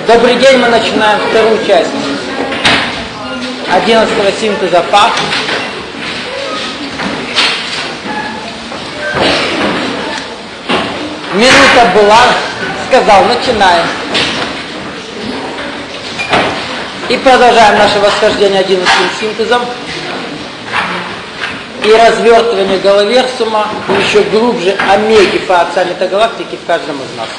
Добрый день, мы начинаем вторую часть 11-го синтеза ПАХ. Минута была, сказал, начинаем. И продолжаем наше восхождение 11-м синтезом и развертывание головерсума еще глубже омеги по отца метагалактики в каждом из нас.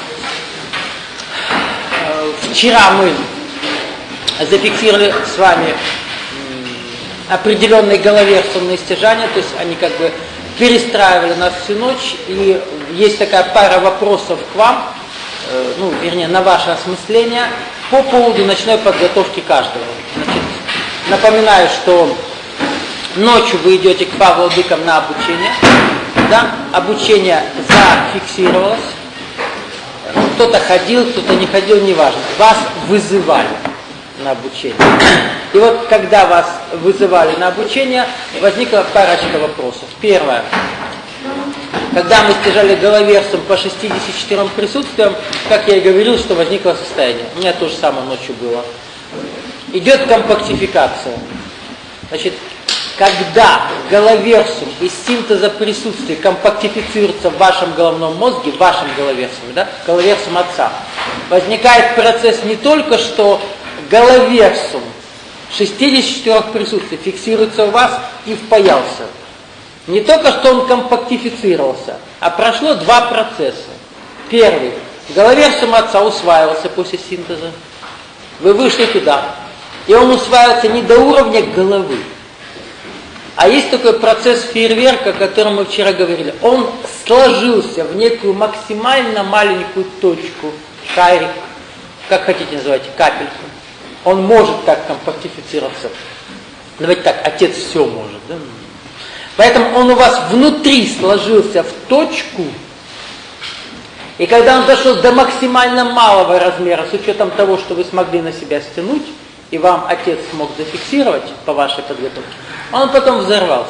Вчера мы зафиксировали с вами определенные головерсумные стяжания, то есть они как бы перестраивали нас всю ночь, и есть такая пара вопросов к вам, вернее, на ваше осмысление по поводу ночной подготовки каждого. Значит, напоминаю, что ночью вы идете к Павловдыкам на обучение, да? Обучение зафиксировалось. Кто-то ходил, кто-то не ходил, неважно. Вас вызывали на обучение. И вот когда вас вызывали на обучение, возникла парочка вопросов. Первое. Когда мы стяжали головерсум по 64 присутствиям, как я и говорил, что возникло состояние. У меня то же самое ночью было. Идет компактификация. Значит, когда головерсум из синтеза присутствия компактифицируется в вашем головном мозге, в вашем головерсуме, да, головерсум отца, возникает процесс не только, что головерсум 64 присутствий фиксируется у вас и впаялся. Не только, что он компактифицировался, а прошло два процесса. Первый. Головерсум отца усваивался после синтеза. Вы вышли туда. И он усваивается не до уровня головы. А есть такой процесс фейерверка, о котором мы вчера говорили. Он сложился в некую максимально маленькую точку, шарик, как хотите называйте, капельку. Он может так компактифицироваться. Давайте так, отец все может. Да? Поэтому он у вас внутри сложился в точку. И когда он дошел до максимально малого размера, с учетом того, что вы смогли на себя стянуть, и вам отец смог зафиксировать по вашей подготовке, он потом взорвался.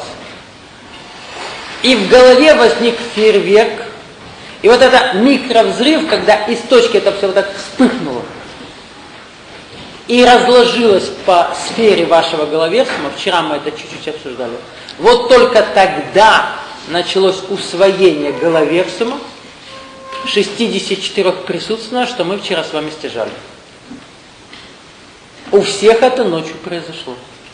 И в голове возник фейерверк. И вот это микровзрыв, когда из точки это все вот так вспыхнуло и разложилось по сфере вашего головерсума, вчера мы это чуть-чуть обсуждали, вот только тогда началось усвоение головерсума 64 присутственного, что мы вчера с вами стяжали. У всех это ночью произошло.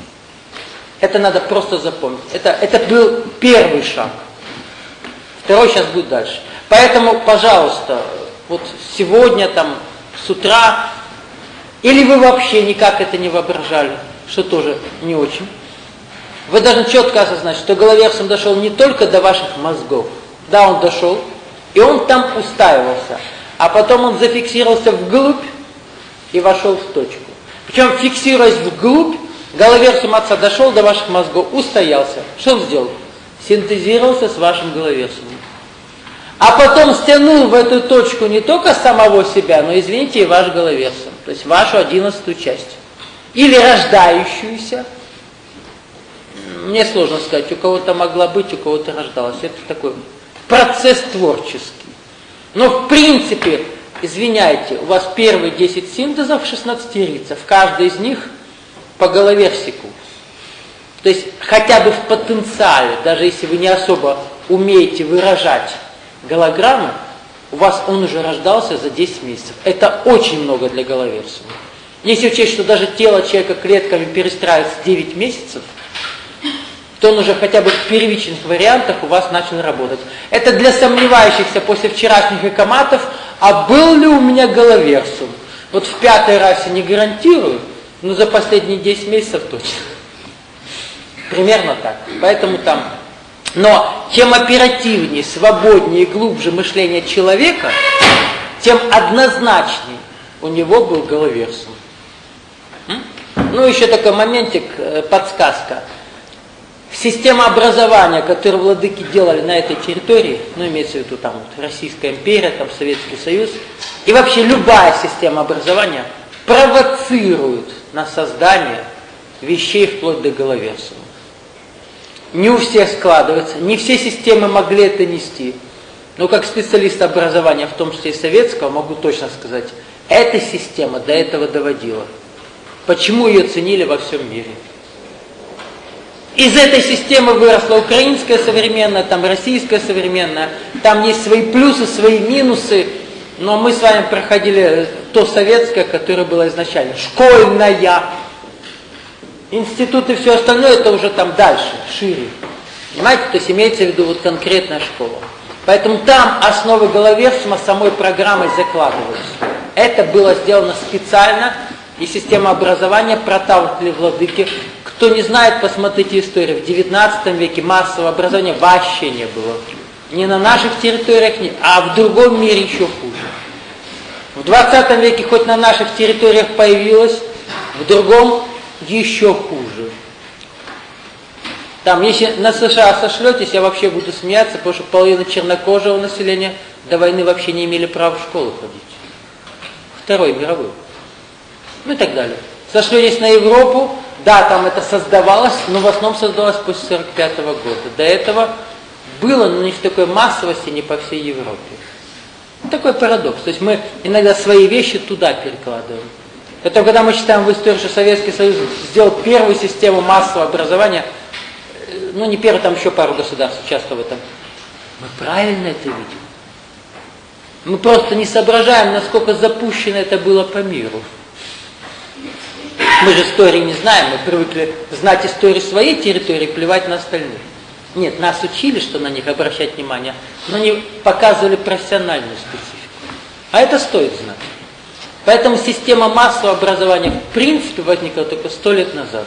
Это надо просто запомнить. Это был первый шаг. Второй сейчас будет дальше. Поэтому, пожалуйста, вот сегодня, там, с утра, или вы вообще никак это не воображали, что тоже не очень, вы должны четко осознать, что головерсум дошел не только до ваших мозгов. Да, он дошел, и он там устаивался. А потом он зафиксировался вглубь и вошел в точку. Причем, фиксируясь вглубь, головерсум отца дошел до ваших мозгов, устоялся. Что он сделал? Синтезировался с вашим головерсумом. А потом стянул в эту точку не только самого себя, но, извините, и ваш головерсум. То есть вашу 11-ю часть. Или рождающуюся. Мне сложно сказать, у кого-то могла быть, у кого-то рождалась. Это такой процесс творческий. Но в принципе, извиняйте, у вас первые 10 синтезов 16 рицев. Каждый из них по головерсику. То есть хотя бы в потенциале, даже если вы не особо умеете выражать голограммы, у вас он уже рождался за 10 месяцев. Это очень много для головерсума. Если учесть, что даже тело человека клетками перестраивается 9 месяцев, то он уже хотя бы в первичных вариантах у вас начал работать. Это для сомневающихся после вчерашних экоматов, а был ли у меня головерсум? Вот в 5-й расе не гарантирую, но за последние 10 месяцев точно. Примерно так. Поэтому там... Но чем оперативнее, свободнее и глубже мышление человека, тем однозначнее у него был головерсум. Ну, еще такой моментик, подсказка. Система образования, которую владыки делали на этой территории, ну, имеется в виду там вот, Российская империя, там Советский Союз, и вообще любая система образования провоцирует на создание вещей вплоть до головерсума. Не у всех складывается, не все системы могли это нести. Но как специалист образования, в том числе и советского, могу точно сказать, эта система до этого доводила. Почему ее ценили во всем мире? Из этой системы выросла украинская современная, там российская современная, там есть свои плюсы, свои минусы, но мы с вами проходили то советское, которое было изначально, школьная. Институты и все остальное, это уже там дальше, шире. Понимаете, то есть имеется в виду вот конкретная школа. Поэтому там основы головерсума самой программой закладываются. Это было сделано специально, и система образования проталкивали владыки. Кто не знает, посмотрите историю. В 19 веке массового образования вообще не было. Не на наших территориях, а в другом мире еще хуже. В 20 веке хоть на наших территориях появилось, в другом еще хуже. Там, если на США сошлетесь, я вообще буду смеяться, потому что половина чернокожего населения до войны вообще не имели права в школу ходить. Второй мировой. Ну и так далее. Сошлетесь на Европу, да, там это создавалось, но в основном создавалось после 1945 года. До этого было, но не в такой массовости, не по всей Европе. Такой парадокс. То есть мы иногда свои вещи туда перекладываем. Это когда мы читаем в истории, что Советский Союз сделал первую систему массового образования, ну не первую, там еще пару государств участвовало в этом. Мы правильно это видим. Мы просто не соображаем, насколько запущено это было по миру. Мы же истории не знаем, мы привыкли знать историю своей территории, плевать на остальных. Нет, нас учили, что на них обращать внимание, но не показывали профессиональную специфику. А это стоит знать. Поэтому система массового образования в принципе возникла только 100 лет назад.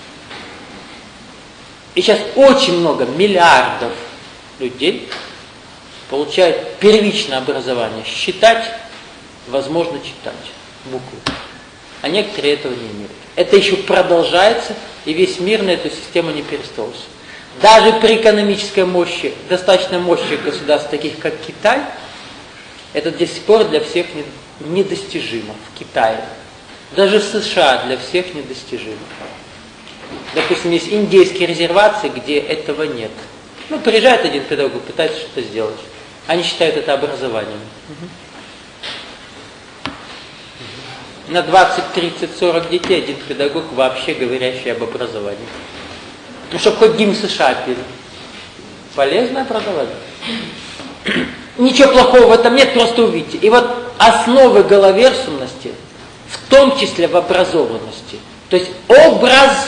И сейчас очень много, миллиардов людей получают первичное образование. Считать, возможно читать буквы. А некоторые этого не имеют. Это еще продолжается, и весь мир на эту систему не перестроился. Даже при экономической мощи, достаточно мощных государств, таких как Китай, это до сих пор для всех недостижимо в Китае. Даже в США для всех недостижимо. Допустим, есть индейские резервации, где этого нет. Ну, приезжает один педагог, пытается что-то сделать. Они считают это образованием. На 20, 30, 40 детей один педагог, вообще говорящий об образовании. Ну, чтобы хоть гимн США пели. Полезное образование. Ничего плохого в этом нет, просто увидите. И вот основы головерсумности, в том числе в образованности, то есть образ,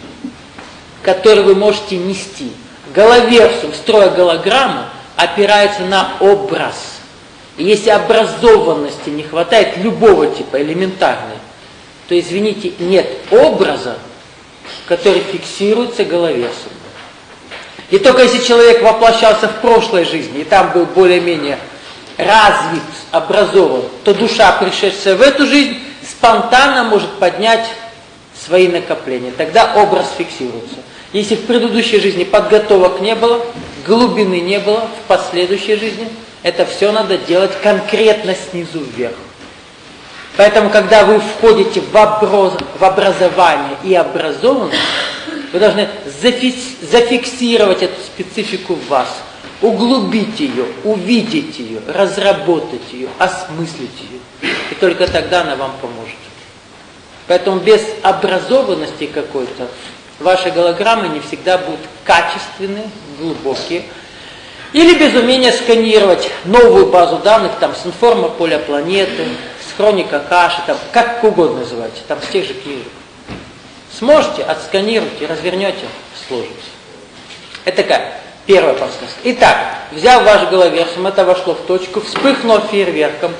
который вы можете нести. Головерсум, строя голограмму, опирается на образ. И если образованности не хватает любого типа, элементарной, то, извините, нет образа, который фиксируется головерсумом. И только если человек воплощался в прошлой жизни, и там был более-менее развит, образован, то душа, пришедшая в эту жизнь, спонтанно может поднять свои накопления. Тогда образ фиксируется. Если в предыдущей жизни подготовок не было, глубины не было, в последующей жизни это все надо делать конкретно снизу вверх. Поэтому, когда вы входите в образование и образованность, вы должны зафиксировать эту специфику в вас, углубить ее, увидеть ее, разработать ее, осмыслить ее. И только тогда она вам поможет. Поэтому без образованности какой-то ваши голограммы не всегда будут качественные, глубокие. Или без умения сканировать новую базу данных, там, с информополя планеты, с хроника каши, там, как угодно называйте, там, с тех же книжек. Сможете, отсканируйте, развернете, сложите. Это как? Первая подсказка. Итак, взяв ваш головерсум, это вошло в точку, вспыхнуло фейерверком,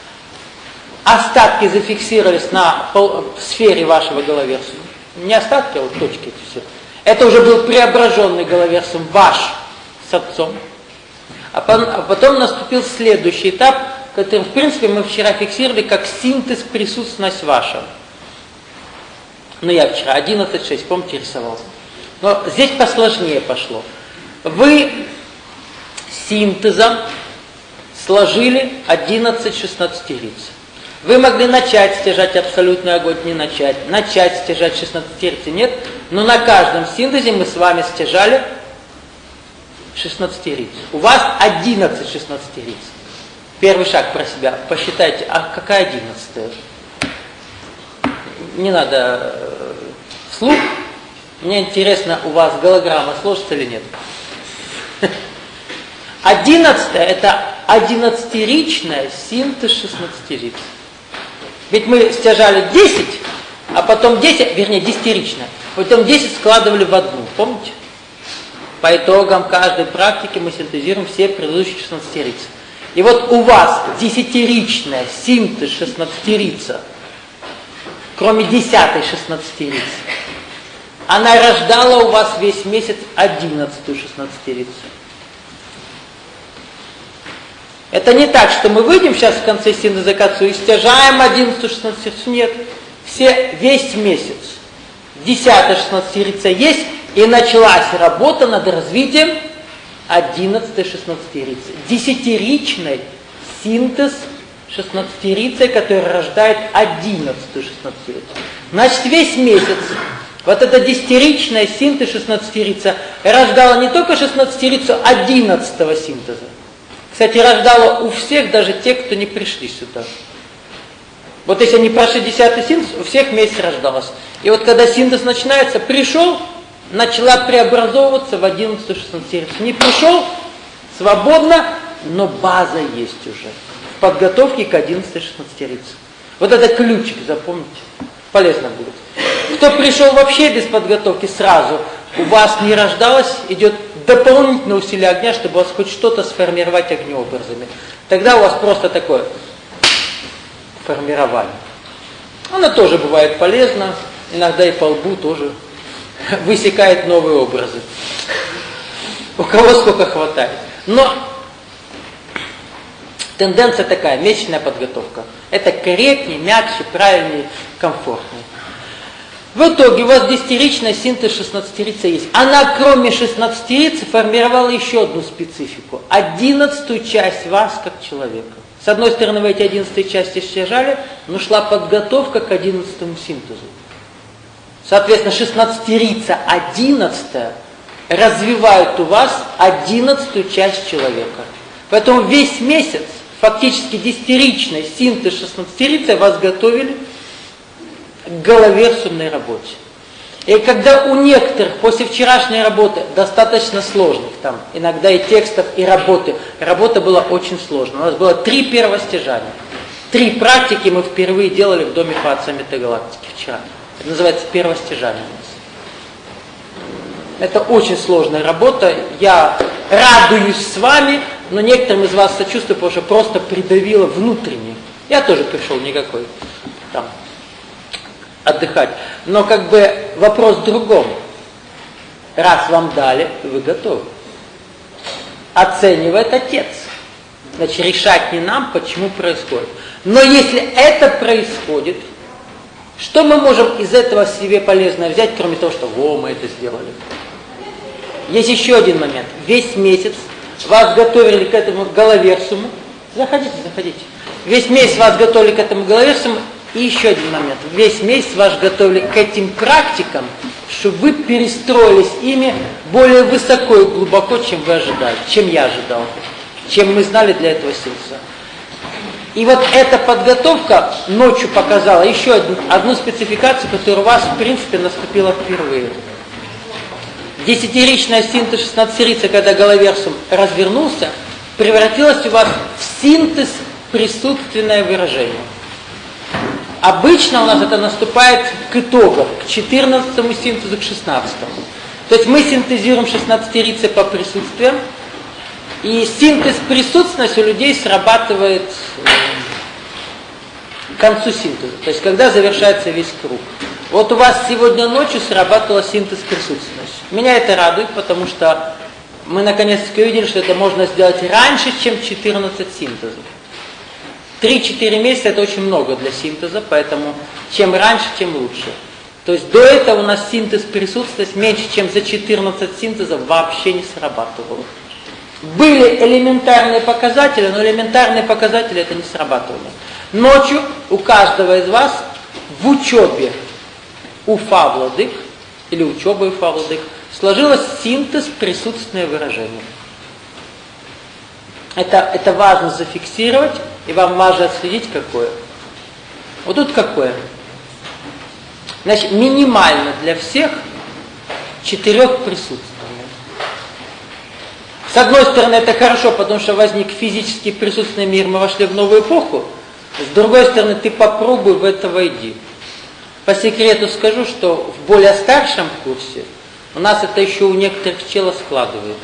остатки зафиксировались на сфере вашего головерсума. Не остатки, а вот точки эти все. Это уже был преображенный головерсум ваш с отцом. А потом наступил следующий этап, который, в принципе, мы вчера фиксировали как синтез присутственность ваша. Ну, я вчера 11.6, помните, рисовал. Но здесь посложнее пошло. Вы синтезом сложили 11 шестнадцатериц. Вы могли начать стяжать абсолютный огонь, не начать стяжать 16-терцы, нет. Но на каждом синтезе мы с вами стяжали шестнадцатериц. У вас 11 шестнадцатериц. Первый шаг про себя. Посчитайте, а какая 11-я? Не надо вслух. Мне интересно, у вас голограмма сложится или нет. 11-я это 11-ричная синтез 16-риц. Ведь мы стяжали 10, а потом 10, вернее 10-ричная, потом 10 складывали в одну, помните? По итогам каждой практики мы синтезируем все предыдущие 16-рицы. И вот у вас 10-ричная синтез 16-рица, кроме 10-й 16-рицы, она рождала у вас весь месяц 11-ю 16-рицу. Это не так, что мы выйдем сейчас в конце синтеза к отцу и стяжаем 11-ю 16-рицу. Нет. Весь месяц 10-я 16-рица есть, и началась работа над развитием 11-й 16-рицы. 10-ричный синтез 16-рицы, который рождает 11-ю 16-рицу. Значит, весь месяц вот эта 10-ричная синтез 16-рица рождала не только 16-рицу 11-го синтеза. Кстати, рождала у всех, даже тех, кто не пришли сюда. Вот если они прошли 10-й синтез, у всех месяц рождалась. И вот когда синтез начинается, пришел, начала преобразовываться в 11-ю 16-рицу. Не пришел, свободно, но база есть уже. В подготовке к 11-й 16-рице. Вот это ключик, запомните. Полезно будет. Кто пришел вообще без подготовки сразу, у вас не рождалось, идет дополнительное усилие огня, чтобы у вас хоть что-то сформировать огнеобразами. Тогда у вас просто такое формирование. Оно тоже бывает полезно, иногда и по лбу тоже высекает новые образы. У кого сколько хватает. Но тенденция такая, месячная подготовка. Это корректнее, мягче, правильнее, комфортнее. В итоге у вас 10-ричная синтез 16-рица есть. Она, кроме 16-рицы, формировала еще одну специфику. 11-ю часть вас как человека. С одной стороны, вы эти 11 части стяжали, но шла подготовка к 11-му синтезу. Соответственно, 16-рица 11-я развивает у вас 11-ю часть человека. Поэтому весь месяц, фактически 10-ричный синтез 16-рицы вас готовили к головерсумной работе. И когда у некоторых после вчерашней работы, достаточно сложных, там иногда и текстов, и работы, работа была очень сложная. У нас было 3 первостяжания. 3 практики мы впервые делали в доме по отцам метагалактики вчера. Это называется первостяжание у нас. Это очень сложная работа. Я радуюсь с вами, но некоторым из вас сочувствую, потому что просто придавило внутренне. Я тоже пришел никакой там отдыхать. Но как бы вопрос в другом. Раз вам дали, вы готовы. Оценивает отец. Значит, решать не нам, почему происходит. Но если это происходит, что мы можем из этого себе полезное взять, кроме того, что мы это сделали? Есть еще один момент. Весь месяц вас готовили к этому головерсуму. Заходите. Весь месяц вас готовили к этому головерсуму. И еще один момент. Весь месяц вас готовили к этим практикам, чтобы вы перестроились ими более высоко и глубоко, чем вы ожидали, чем я ожидал, чем мы знали для этого синтеза. И вот эта подготовка ночью показала еще одну спецификацию, которая у вас, в принципе, наступила впервые. 10-ричная синтез 16-рица, когда головерсум развернулся, превратилась у вас в синтез присутственное выражение. Обычно у нас это наступает к итогам, к 14-му синтезу, к 16-му. То есть мы синтезируем 16-рицы по присутствиям, и синтез присутственности у людей срабатывает к концу синтеза, то есть когда завершается весь круг. Вот у вас сегодня ночью срабатывал синтез присутственности. Меня это радует, потому что мы наконец-таки увидели, что это можно сделать раньше, чем 14 синтезов. 3-4 месяца это очень много для синтеза, поэтому чем раньше, тем лучше. То есть до этого у нас синтез присутственности меньше, чем за 14 синтезов вообще не срабатывало. Были элементарные показатели, но элементарные показатели это не срабатывало. Ночью у каждого из вас в учебе Уфа Владык, или учеба Уфа Владык, сложилось синтез присутственное выражение. Это важно зафиксировать, и вам важно отследить какое. Вот тут какое. Значит, минимально для всех 4 присутствий. С одной стороны, это хорошо, потому что возник физический присутственный мир, мы вошли в новую эпоху. С другой стороны, ты попробуй в это войди. По секрету скажу, что в более старшем курсе у нас это еще у некоторых чело складывается.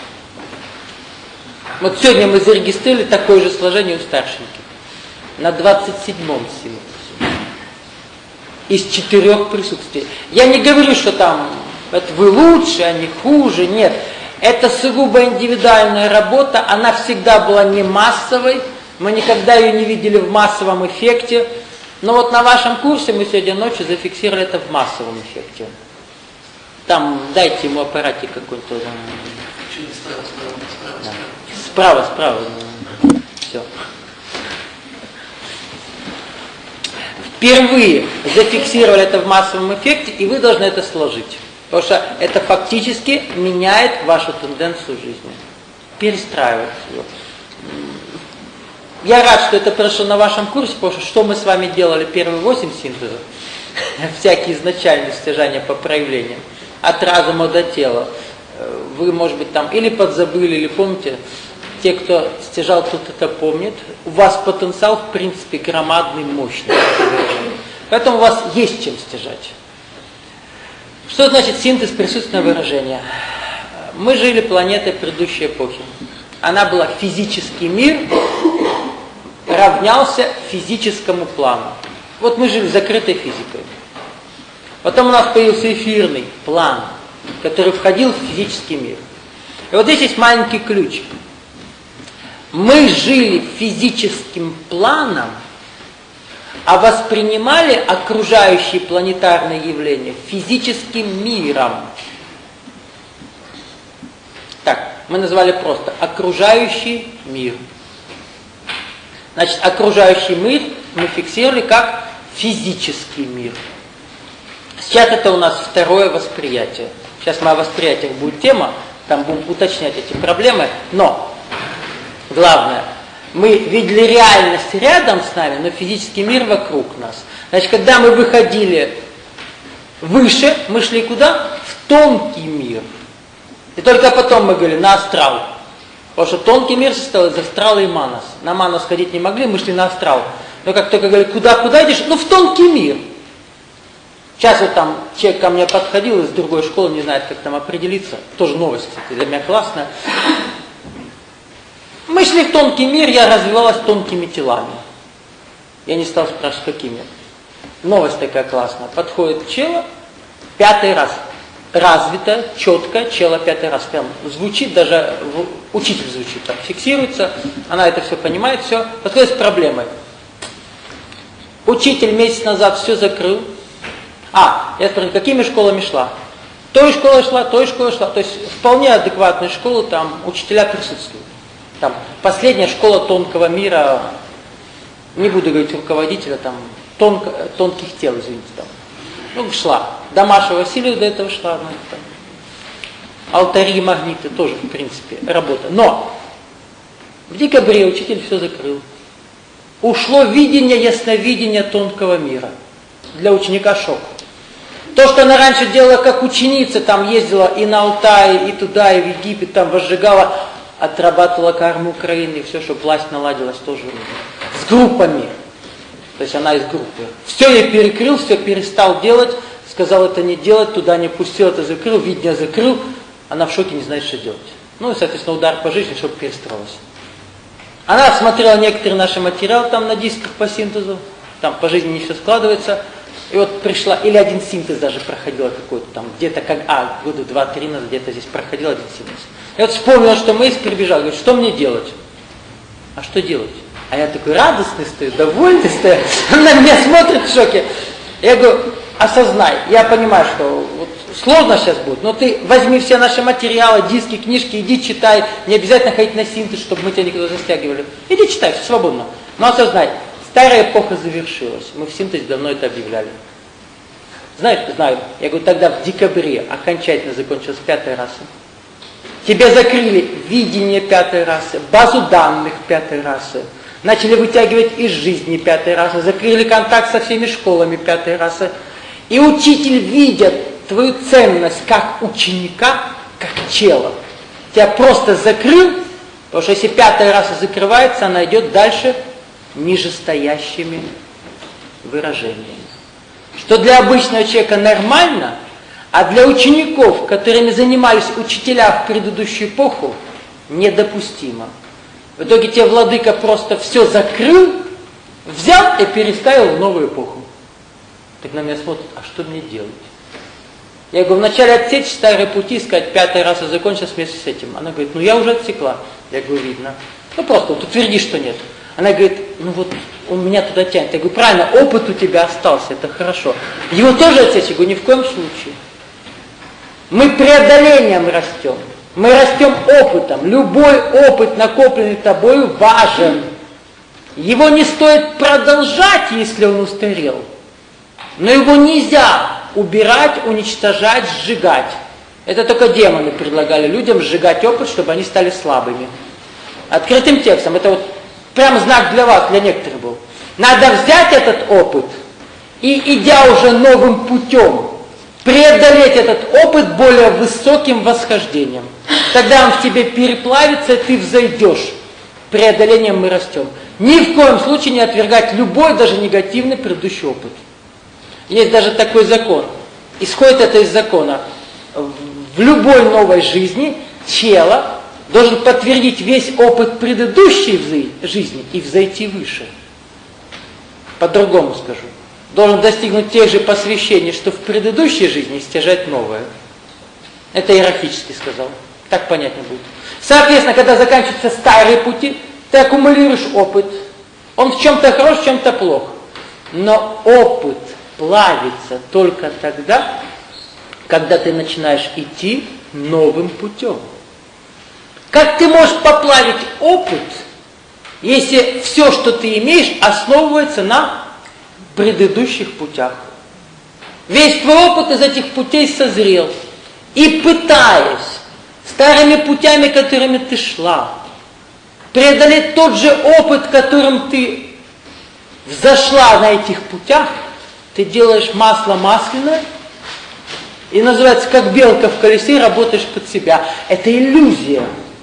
Вот сегодня мы зарегистрировали такое же сложение у старшеньких. На 27-м символе. Из 4 присутствий. Я не говорю, что там это вы лучше, они хуже, нет. Это сугубо индивидуальная работа, она всегда была не массовой, мы никогда ее не видели в массовом эффекте, но вот на вашем курсе мы сегодня ночью зафиксировали это в массовом эффекте. Там дайте ему аппаратик какой-то. Справа. Все. Впервые зафиксировали это в массовом эффекте, и вы должны это сложить. Потому что это фактически меняет вашу тенденцию жизни. Перестраивает ее. Я рад, что это прошло на вашем курсе, потому что мы с вами делали первые 8 синтезов, всякие изначальные стяжания по проявлениям, от разума до тела. Вы, может быть, там или подзабыли, или помните, те, кто стяжал, тут это помнит. У вас потенциал, в принципе, громадный, мощный. Поэтому у вас есть чем стяжать. Что значит синтез присутственного выражения? Мы жили планетой предыдущей эпохи. Она была физический мир, равнялся физическому плану. Вот мы жили закрытой физикой. Потом у нас появился эфирный план, который входил в физический мир. И вот здесь есть маленький ключик. Мы жили физическим планом, а воспринимали окружающие планетарные явления физическим миром. Так, мы назвали просто окружающий мир. Значит, окружающий мир мы фиксировали как физический мир. Сейчас это у нас второе восприятие. Сейчас мы о восприятиях будет тема, там будем уточнять эти проблемы, но главное, мы видели реальность рядом с нами, но физический мир вокруг нас. Значит, когда мы выходили выше, мы шли куда? В тонкий мир. И только потом мы говорили на астрал. Потому что тонкий мир состоял из астрала и манас. На манас ходить не могли, мы шли на астрал. Но как только говорили, куда идешь? Ну, в тонкий мир. Сейчас вот там человек ко мне подходил из другой школы, не знает, как там определиться. Тоже новость, кстати, для меня классная. Мы шли в тонкий мир, я развивалась тонкими телами. Я не стал спрашивать, какими. Новость такая классная. Подходит чело, 5-й раз. Развитая, четкая, чело 5-й раз. Прям звучит, даже учитель звучит, так фиксируется. Она это все понимает, все. Подходит с проблемой. Учитель месяц назад все закрыл. Я спрашиваю, какими школами шла? Той школой шла. То есть вполне адекватные школы, там учителя присутствуют. Там последняя школа тонкого мира, не буду говорить руководителя, там тонких тел, извините, там. Шла. Дамаша Васильева до этого шла. Там. Алтари и магниты тоже, в принципе, работа. Но в декабре учитель все закрыл. Ушло видение, ясновидение тонкого мира. Для ученика шок. То, что она раньше делала как ученица, там ездила и на Алтай, и туда, и в Египет, там возжигала, отрабатывала карму Украины, и все, чтобы власть наладилась тоже с группами. То есть она из группы. Все я перекрыл, все перестал делать, сказал это не делать, туда не пустил, это закрыл, видение закрыл. Она в шоке, не знает, что делать. Ну и, соответственно, удар по жизни, чтобы перестроилась. Она смотрела некоторые наши материалы там на дисках по синтезу, там по жизни не все складывается. И вот пришла, или один синтез даже проходила какой-то там, где-то как, года 2-3 назад где-то здесь проходил один синтез. И вот вспомнила, что мы прибежал, говорит, что мне делать? А что делать? А я такой радостный стою, довольный стою, она на меня смотрит в шоке. Я говорю, осознай, я понимаю, что вот сложно сейчас будет, но ты возьми все наши материалы, диски, книжки, иди читай, не обязательно ходить на синтез, чтобы мы тебя никуда застягивали. Иди читай, все свободно. Но осознай, старая эпоха завершилась, мы в синтезе давно это объявляли. Знаю. Я говорю, тогда в декабре окончательно закончилась 5-я раса. Тебе закрыли видение 5-й расы, базу данных 5-й расы, начали вытягивать из жизни 5-й расы, закрыли контакт со всеми школами 5-й расы. И учитель видит твою ценность как ученика, как чела. Тебя просто закрыл, потому что если 5-я раса закрывается, она идет дальше нижестоящими выражениями. Что для обычного человека нормально, а для учеников, которыми занимались учителя в предыдущую эпоху, недопустимо. В итоге тебе владыка просто все закрыл, взял и переставил в новую эпоху. Так на меня смотрят, а что мне делать? Я говорю, вначале отсечь старые пути, сказать, 5-я раса закончилась вместе с этим. Она говорит, ну я уже отсекла. Я говорю, видно. Ну просто вот утверди, что нет. Она говорит, ну вот он меня туда тянет. Я говорю, правильно, опыт у тебя остался, это хорошо. Его тоже отсечь? Я говорю, ни в коем случае. Мы преодолением растем. Мы растем опытом. Любой опыт, накопленный тобой, важен. Его не стоит продолжать, если он устарел. Но его нельзя убирать, уничтожать, сжигать. Это только демоны предлагали людям сжигать опыт, чтобы они стали слабыми. Открытым текстом. Это вот прям знак для вас, для некоторых был. Надо взять этот опыт и, идя уже новым путем, преодолеть этот опыт более высоким восхождением. Тогда он в тебе переплавится, и ты взойдешь. Преодолением мы растем. Ни в коем случае не отвергать любой, даже негативный предыдущий опыт. Есть даже такой закон. Исходит это из закона. В любой новой жизни тело должен подтвердить весь опыт предыдущей жизни и взойти выше. По-другому скажу. Должен достигнуть тех же посвящений, что в предыдущей жизни, и стяжать новое. Это иерархически сказал. Так понятно будет. Соответственно, когда заканчиваются старые пути, ты аккумулируешь опыт. Он в чем-то хорош, в чем-то плох. Но опыт плавится только тогда, когда ты начинаешь идти новым путем. Как ты можешь поплавить опыт, если все, что ты имеешь, основывается на предыдущих путях? Весь твой опыт из этих путей созрел. И пытаясь старыми путями, которыми ты шла, преодолеть тот же опыт, которым ты взошла на этих путях, ты делаешь масло масляное, и называется, как белка в колесе, работаешь под себя. Это иллюзия.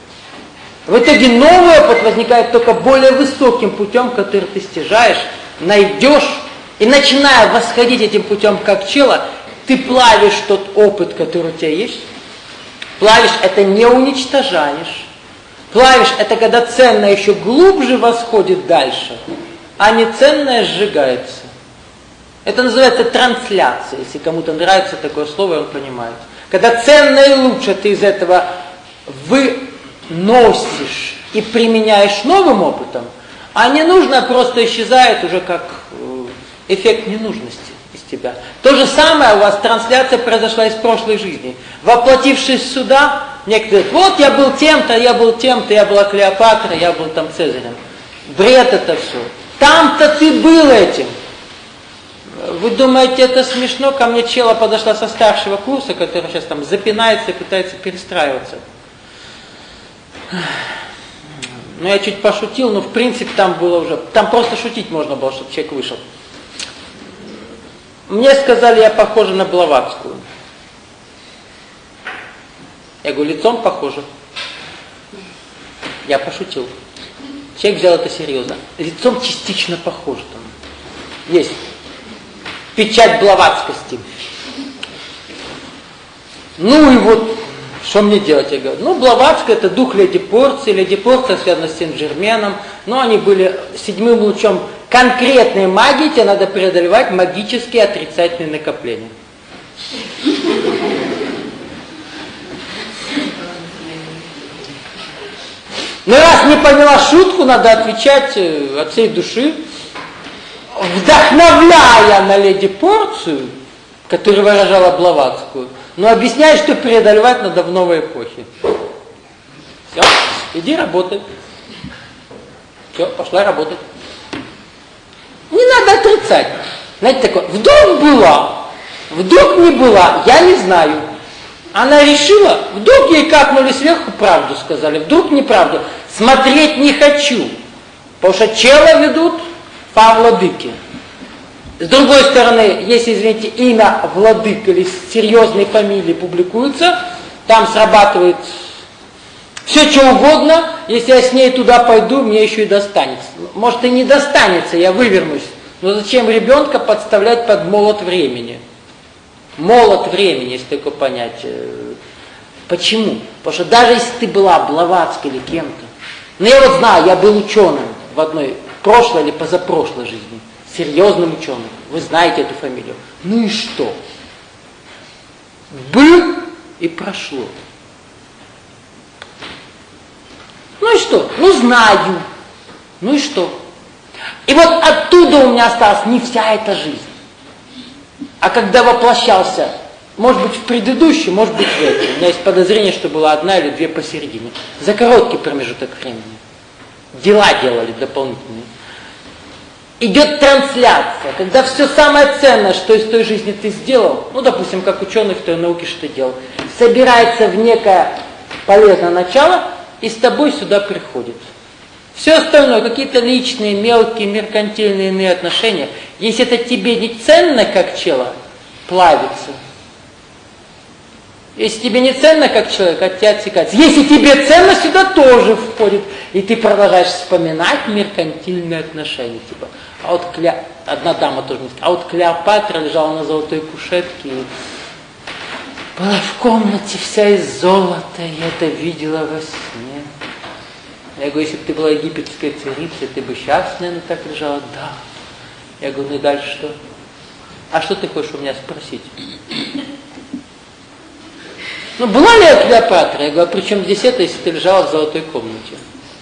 В итоге новый опыт возникает только более высоким путем, который ты стяжаешь, найдешь, и начиная восходить этим путем как чело, ты плавишь тот опыт, который у тебя есть. Плавишь — это не уничтожаешь. Плавишь — это когда ценное еще глубже восходит дальше, а неценное сжигается. Это называется трансляция, если кому-то нравится такое слово, он понимает. Когда ценное и лучшее ты из этого выносишь и применяешь новым опытом, а ненужное просто исчезает уже как эффект ненужности из тебя. То же самое у вас трансляция произошла из прошлой жизни. Воплотившись сюда, некоторые говорят, вот я был тем-то, я был тем-то, я была Клеопатрой, я был там Цезарем. Бред это все. Там-то ты был этим. Вы думаете, это смешно? Ко мне чела подошла со старшего курса, который сейчас там запинается и пытается перестраиваться. Ну, я чуть пошутил, но в принципе там было уже... Там просто шутить можно было, чтобы человек вышел. Мне сказали, я похожа на Блаватскую. Я говорю, лицом похожа. Я пошутил. Человек взял это серьезно. Лицом частично похож там. Есть. Печать блаватскости. Ну и вот, что мне делать? Я говорю, ну Блаватская — это дух Леди Порции. Леди Порция связана с Сен-Жерменом. Но они были седьмым лучом конкретной магии. Тебе надо преодолевать магические отрицательные накопления. Но раз не поняла шутку, надо отвечать от всей души. Вдохновляя на Леди Порцию, которая выражала Блаватскую, но объясняет, что преодолевать надо в новой эпохе. Все, иди работай. Все, пошла работать. Не надо отрицать. Знаете, такое, вдруг была, вдруг не была, я не знаю. Она решила, вдруг ей капнули сверху, правду сказали, вдруг неправду. Смотреть не хочу, потому что чела ведут по владыке. С другой стороны, если, извините, имя владык или серьезной фамилии публикуется, там срабатывает все, что угодно. Если я с ней туда пойду, мне еще и достанется. Может, и не достанется, я вывернусь. Но зачем ребенка подставлять под молот времени? Молот времени, есть такое понятие. Почему? Потому что даже если ты была Блаватской или кем-то, ну я вот знаю, я был ученым в одной прошлой или позапрошлой жизни, серьезным ученым, вы знаете эту фамилию. Ну и что? Был и прошло. Ну и что? Ну знаю. Ну и что? И вот оттуда у меня осталась не вся эта жизнь. А когда воплощался, может быть, в предыдущем, может быть, в этом. У меня есть подозрение, что была одна или две посередине. За короткий промежуток времени. Дела делали дополнительные. Идет трансляция, когда все самое ценное, что из той жизни ты сделал, ну, допустим, как ученый в той науке, что ты делал, собирается в некое полезное начало и с тобой сюда приходит. Все остальное, какие-то личные, мелкие, меркантильные иные отношения, если это тебе не ценно, как чела, плавится. Если тебе не ценно, как человек, от тебя отсекается. Если тебе ценно, сюда тоже входит. И ты продолжаешь вспоминать меркантильные отношения. Типа, а вот одна дама тоже мне сказала, а вот Клеопатра лежала на золотой кушетке и была в комнате вся из золота, я это видела во сне. Я говорю, если бы ты была египетской царицей, ты бы сейчас, наверное, так лежала? Да. Я говорю, ну и дальше что? А что ты хочешь у меня спросить? Ну, была ли я Клеопатра? Я говорю, а при чем здесь это, если ты лежала в золотой комнате?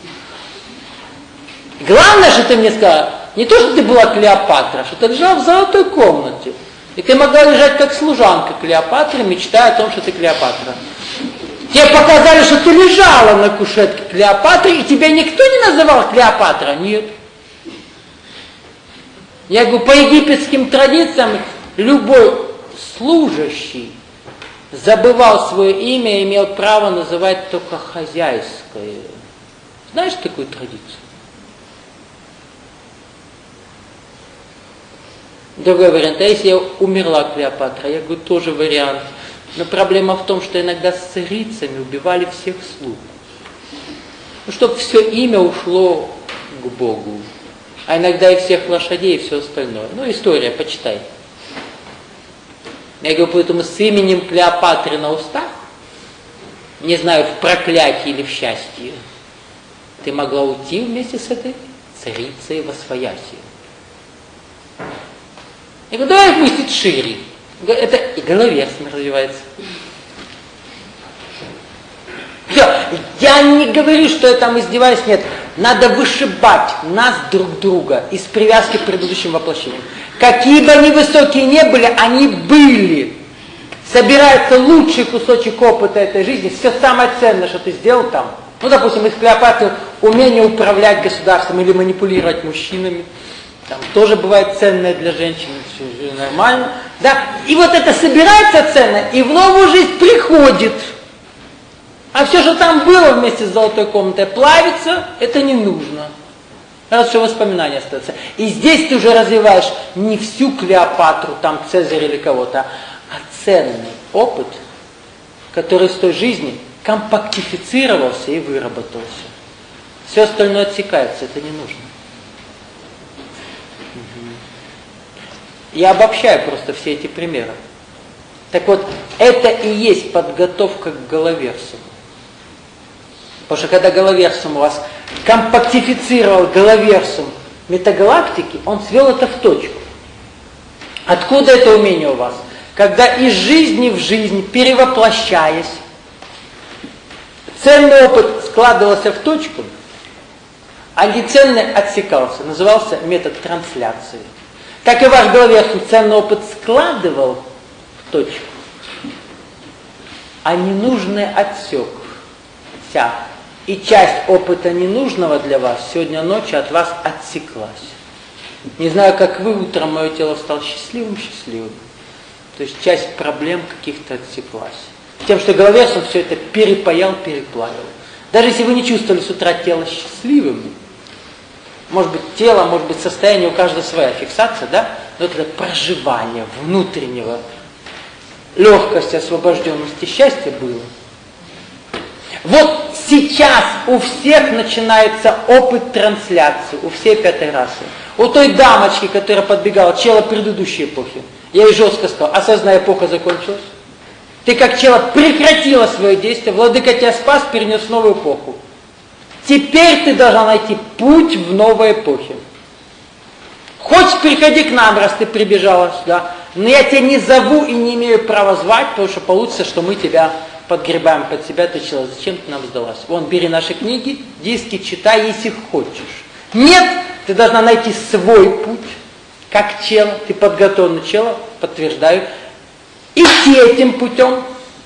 Главное, что ты мне сказала, не то, что ты была Клеопатра, что ты лежала в золотой комнате. И ты могла лежать как служанка Клеопатры, мечтая о том, что ты Клеопатра. Тебе показали, что ты лежала на кушетке Клеопатры, и тебя никто не называл Клеопатра? Нет. Я говорю, по египетским традициям любой служащий забывал свое имя и имел право называть только хозяйское. Знаешь такую традицию? Другой вариант. А если я умерла Клеопатра? Я говорю, тоже вариант. Но проблема в том, что иногда с царицами убивали всех слуг. Ну, чтобы все имя ушло к Богу. А иногда и всех лошадей, и все остальное. Ну, история, почитай. Я говорю, поэтому с именем Клеопатры на устах, не знаю, в проклятии или в счастье, ты могла уйти вместе с этой царицей восвояси. Я говорю, давай пустить шире. Это и головерство развивается. Все, я не говорю, что я там издеваюсь, нет. Надо вышибать нас друг друга из привязки к предыдущим воплощениям. Какие бы они высокие не были, они были. Собирается лучший кусочек опыта этой жизни, все самое ценное, что ты сделал там. Ну, допустим, из Клеопатры умение управлять государством или манипулировать мужчинами. Там тоже бывает ценное для женщин, все нормально. Да? И вот это собирается ценно, и в новую жизнь приходит. А все, что там было вместе с золотой комнатой, плавится, это не нужно. Раз что воспоминания остаются. И здесь ты уже развиваешь не всю Клеопатру, там Цезаря или кого-то, а ценный опыт, который с той жизни компактифицировался и выработался. Все остальное отсекается, это не нужно. Я обобщаю просто все эти примеры. Так вот, это и есть подготовка к головерсуму. Потому что когда головерсум у вас компактифицировал головерсум метагалактики, он свел это в точку. Откуда это умение у вас? Когда из жизни в жизнь, перевоплощаясь, ценный опыт складывался в точку, а неценный отсекался. Назывался метод трансляции. Так и ваш головерсум ценный опыт складывал в точку, а ненужный отсекся. И часть опыта ненужного для вас сегодня ночью от вас отсеклась. Не знаю, как вы, утром мое тело стало счастливым. То есть часть проблем каких-то отсеклась. тем, что головерсом все это перепаял, переплавил. Даже если вы не чувствовали с утра тело счастливым, может быть тело, может быть состояние, у каждого своя фиксация, да? Но это проживание внутреннего, легкости, освобожденности, счастья было. Вот сейчас у всех начинается опыт трансляции, у всей пятой расы. У той дамочки, которая подбегала, чела предыдущей эпохи, я ей жестко сказал, осознай, эпоха закончилась. Ты как чела прекратила свое действие, владыка тебя спас, перенес в новую эпоху. Теперь ты должна найти путь в новой эпохе. Хочешь, приходи к нам, раз ты прибежала сюда, но я тебя не зову и не имею права звать, потому что получится, что мы тебя подгребаем под себя, ты чела, зачем ты нам сдалась? Вон, бери наши книги, диски, читай, если хочешь. Нет, ты должна найти свой путь, как чела, ты подготовленный чела, подтверждаю, идти этим путем.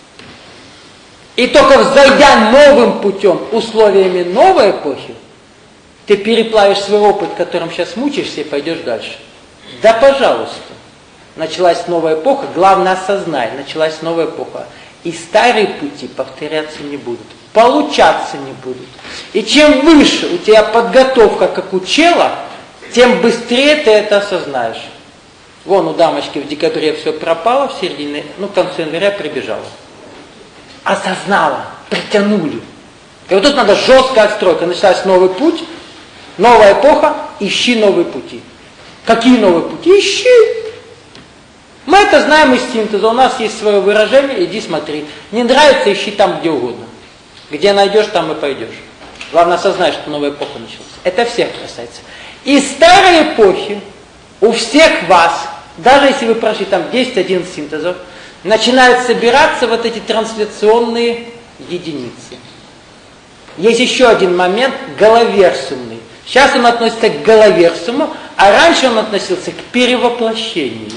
И только взойдя новым путем, условиями новой эпохи, ты переплавишь свой опыт, которым сейчас мучаешься, и пойдешь дальше. Да, пожалуйста. Началась новая эпоха, главное осознай, началась новая эпоха. И старые пути повторяться не будут, получаться не будут. И чем выше у тебя подготовка, как у чела, тем быстрее ты это осознаешь. Вон у дамочки в декабре все пропало, в середине, в конце января прибежала. Осознала, притянули. И вот тут надо жесткая отстройка. Началась новый путь, новая эпоха, ищи новые пути. Какие новые пути? Ищи. Мы это знаем из синтеза, у нас есть свое выражение, иди смотри. Не нравится, ищи там, где угодно. Где найдешь, там и пойдешь. Главное осознать, что новая эпоха началась. Это всех касается. Из старой эпохи у всех вас, даже если вы прошли там 10-11 синтезов, начинают собираться вот эти трансляционные единицы. Есть еще один момент, головерсумный. Сейчас он относится к головерсуму, а раньше он относился к перевоплощению.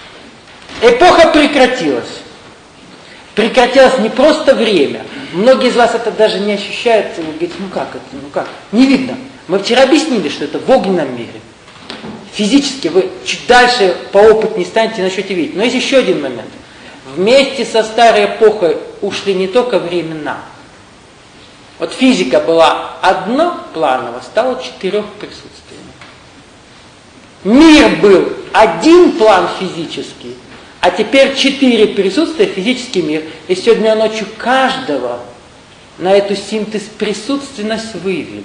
Эпоха прекратилась. Прекратилось не просто время. Многие из вас это даже не ощущают. Вы говорите, как это, Не видно. Мы вчера объяснили, что это в огненном мире. Физически вы чуть дальше по опыту не станете, начнете видеть. Но есть еще один момент. Вместе со старой эпохой ушли не только времена. Вот физика была одноплановая, стала 4 присутствиями. Мир был один план физический, а теперь 4 присутствия, физический мир. И сегодня ночью каждого на эту синтез присутственность вывели.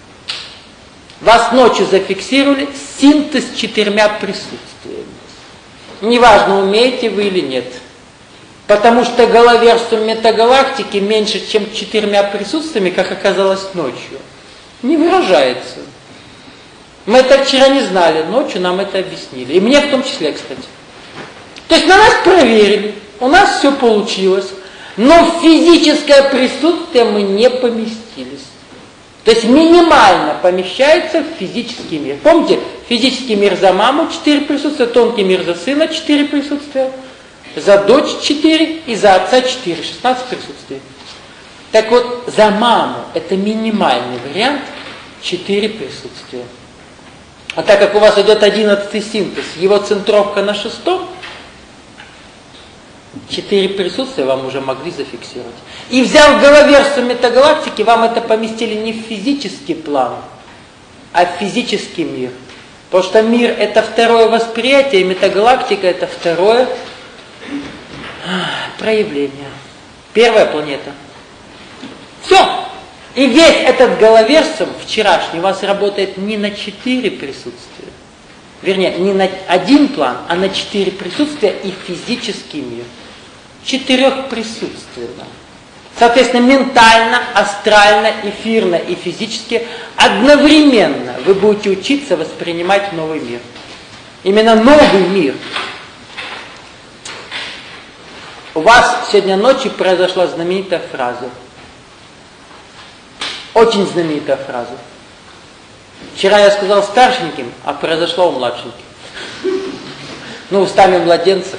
Вас ночью зафиксировали синтез 4 присутствиями. Неважно, умеете вы или нет. Потому что головерсум метагалактики меньше, чем 4 присутствиями, как оказалось ночью, не выражается. Мы это вчера не знали, ночью нам это объяснили. И мне в том числе, кстати. То есть на нас проверили, у нас все получилось, но в физическое присутствие мы не поместились. То есть минимально помещается в физический мир. Помните, физический мир за маму 4 присутствия, тонкий мир за сына 4 присутствия, за дочь 4 и за отца 4, 16 присутствий. Так вот, за маму это минимальный вариант 4 присутствия. А так как у вас идет 11-й синтез, его центровка на 6-м, 4 присутствия вам уже могли зафиксировать. И взяв головерсум метагалактики, вам это поместили не в физический план, а в физический мир. Потому что мир это второе восприятие, и метагалактика это второе проявление. Первая планета. Все. И весь этот головерсум вчерашний у вас работает не на 4 присутствия. Вернее, не на один план, а на 4 присутствия и физический мир. 4 присутственно. Соответственно, ментально, астрально, эфирно и физически одновременно вы будете учиться воспринимать новый мир. Именно новый мир. У вас сегодня ночью произошла знаменитая фраза. Очень знаменитая фраза. Вчера я сказал старшеньким, а произошло у младшеньких. Устами младенцев.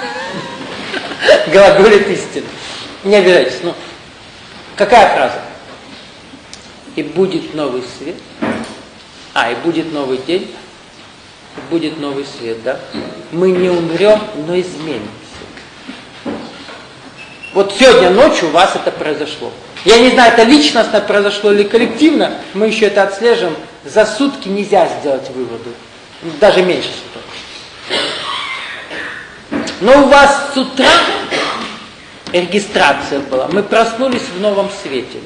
Глаголит истина. Не обижайтесь. Какая фраза? И будет новый свет. И будет новый день. И будет новый свет, да? Мы не умрем, но изменимся. Вот сегодня ночью у вас это произошло. Я не знаю, это личностно произошло или коллективно, мы еще это отслеживаем. За сутки нельзя сделать выводы. Даже меньше суток. Но у вас с утра регистрация была. Мы проснулись в новом свете.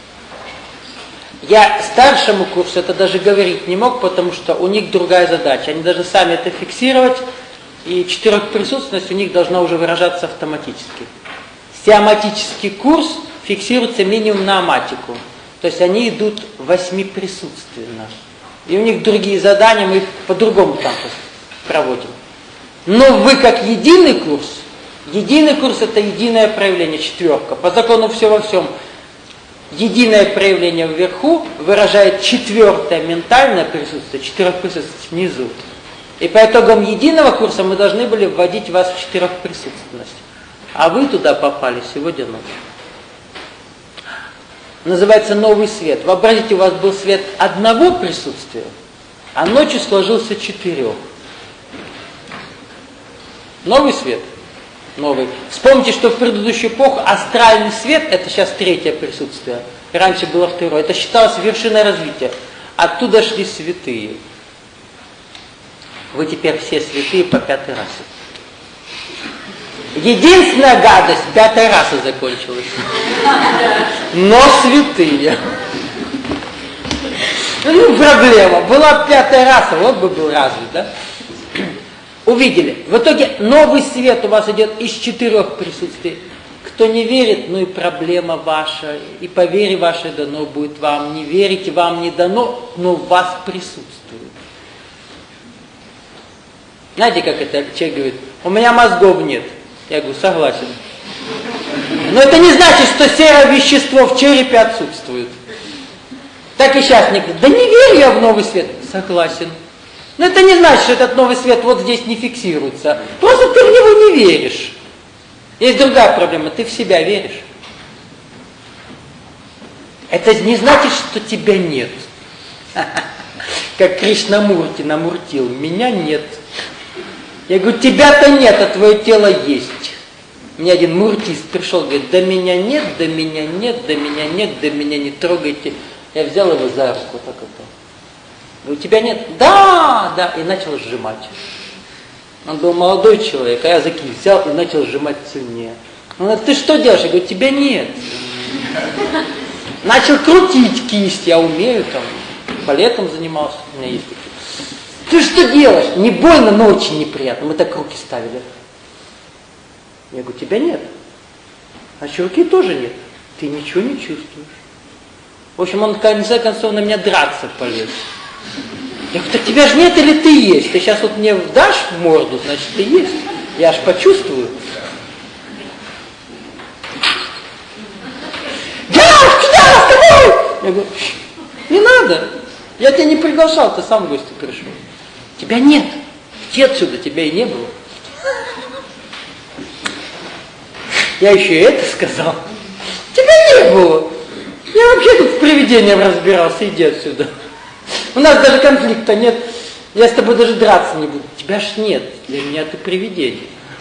Я старшему курсу это даже говорить не мог, потому что у них другая задача. Они должны сами это фиксировать, и четырехприсутственность у них должна уже выражаться автоматически. Сиоматический курс фиксируется минимум на аматику. То есть они идут восьмиприсутственно. И у них другие задания, мы их по-другому там проводим. Но вы как единый курс это единое проявление, четверка. По закону все во всем. Единое проявление вверху выражает четвертое ментальное присутствие, четырехприсутственность внизу. И по итогам единого курса мы должны были вводить вас в четырехприсутственность. А вы туда попали сегодня ночью. Называется новый свет. Вообразите, у вас был свет одного присутствия, а ночью сложился 4. Новый свет. Новый. Вспомните, что в предыдущую эпоху астральный свет, это сейчас 3 присутствие, раньше было 2. Это считалось вершиной развития. Оттуда шли святые. Вы теперь все святые по 5-й расе. Единственная гадость, 5-я раса закончилась. Но святые. Ну, проблема. Была 5-я раса, вот бы был развит, да? Увидели. В итоге новый свет у вас идет из 4 присутствий. Кто не верит, ну и проблема ваша, и по вере вашей дано будет вам. Не верите, вам не дано, но в вас присутствует. Знаете, как это человек говорит? У меня мозгов нет. Я говорю, согласен. Но это не значит, что серое вещество в черепе отсутствует. Так и сейчас некоторые. Да не верю я в новый свет. Согласен. Но это не значит, что этот новый свет вот здесь не фиксируется. Просто ты в него не веришь. Есть другая проблема. Ты в себя веришь. Это не значит, что тебя нет. Как Кришнамурти намуртил. Меня нет. Я говорю, тебя-то нет, а твое тело есть. Мне один муртист пришел, говорит, да меня нет, да меня нет, да меня нет, да меня не трогайте. Я взял его за руку, так это. Говорю, тебя нет? Да, да. И начал сжимать. Он был молодой человек, а я за кисть взял и начал сжимать сильнее. Он говорит, ты что делаешь? Я говорю, тебя нет. Начал крутить кисть, я умею там. Балетом занимался, у меня есть такие. Ты что делаешь? Не больно, но очень неприятно. Мы так руки ставили. Я говорю, тебя нет. Значит, руки тоже нет. Ты ничего не чувствуешь. В общем, он в конце концов на меня драться полез. Я говорю, так тебя же нет или ты есть? Ты сейчас вот мне дашь в морду, значит, ты есть. Я аж почувствую. Я говорю, не надо. Я тебя не приглашал, ты сам в гости пришел. Тебя нет. Иди отсюда, тебя и не было. Я еще и это сказал. Тебя не было. Я вообще тут с привидением разбирался, иди отсюда. У нас даже конфликта нет. Я с тобой даже драться не буду. Тебя ж нет. Для меня ты привидение.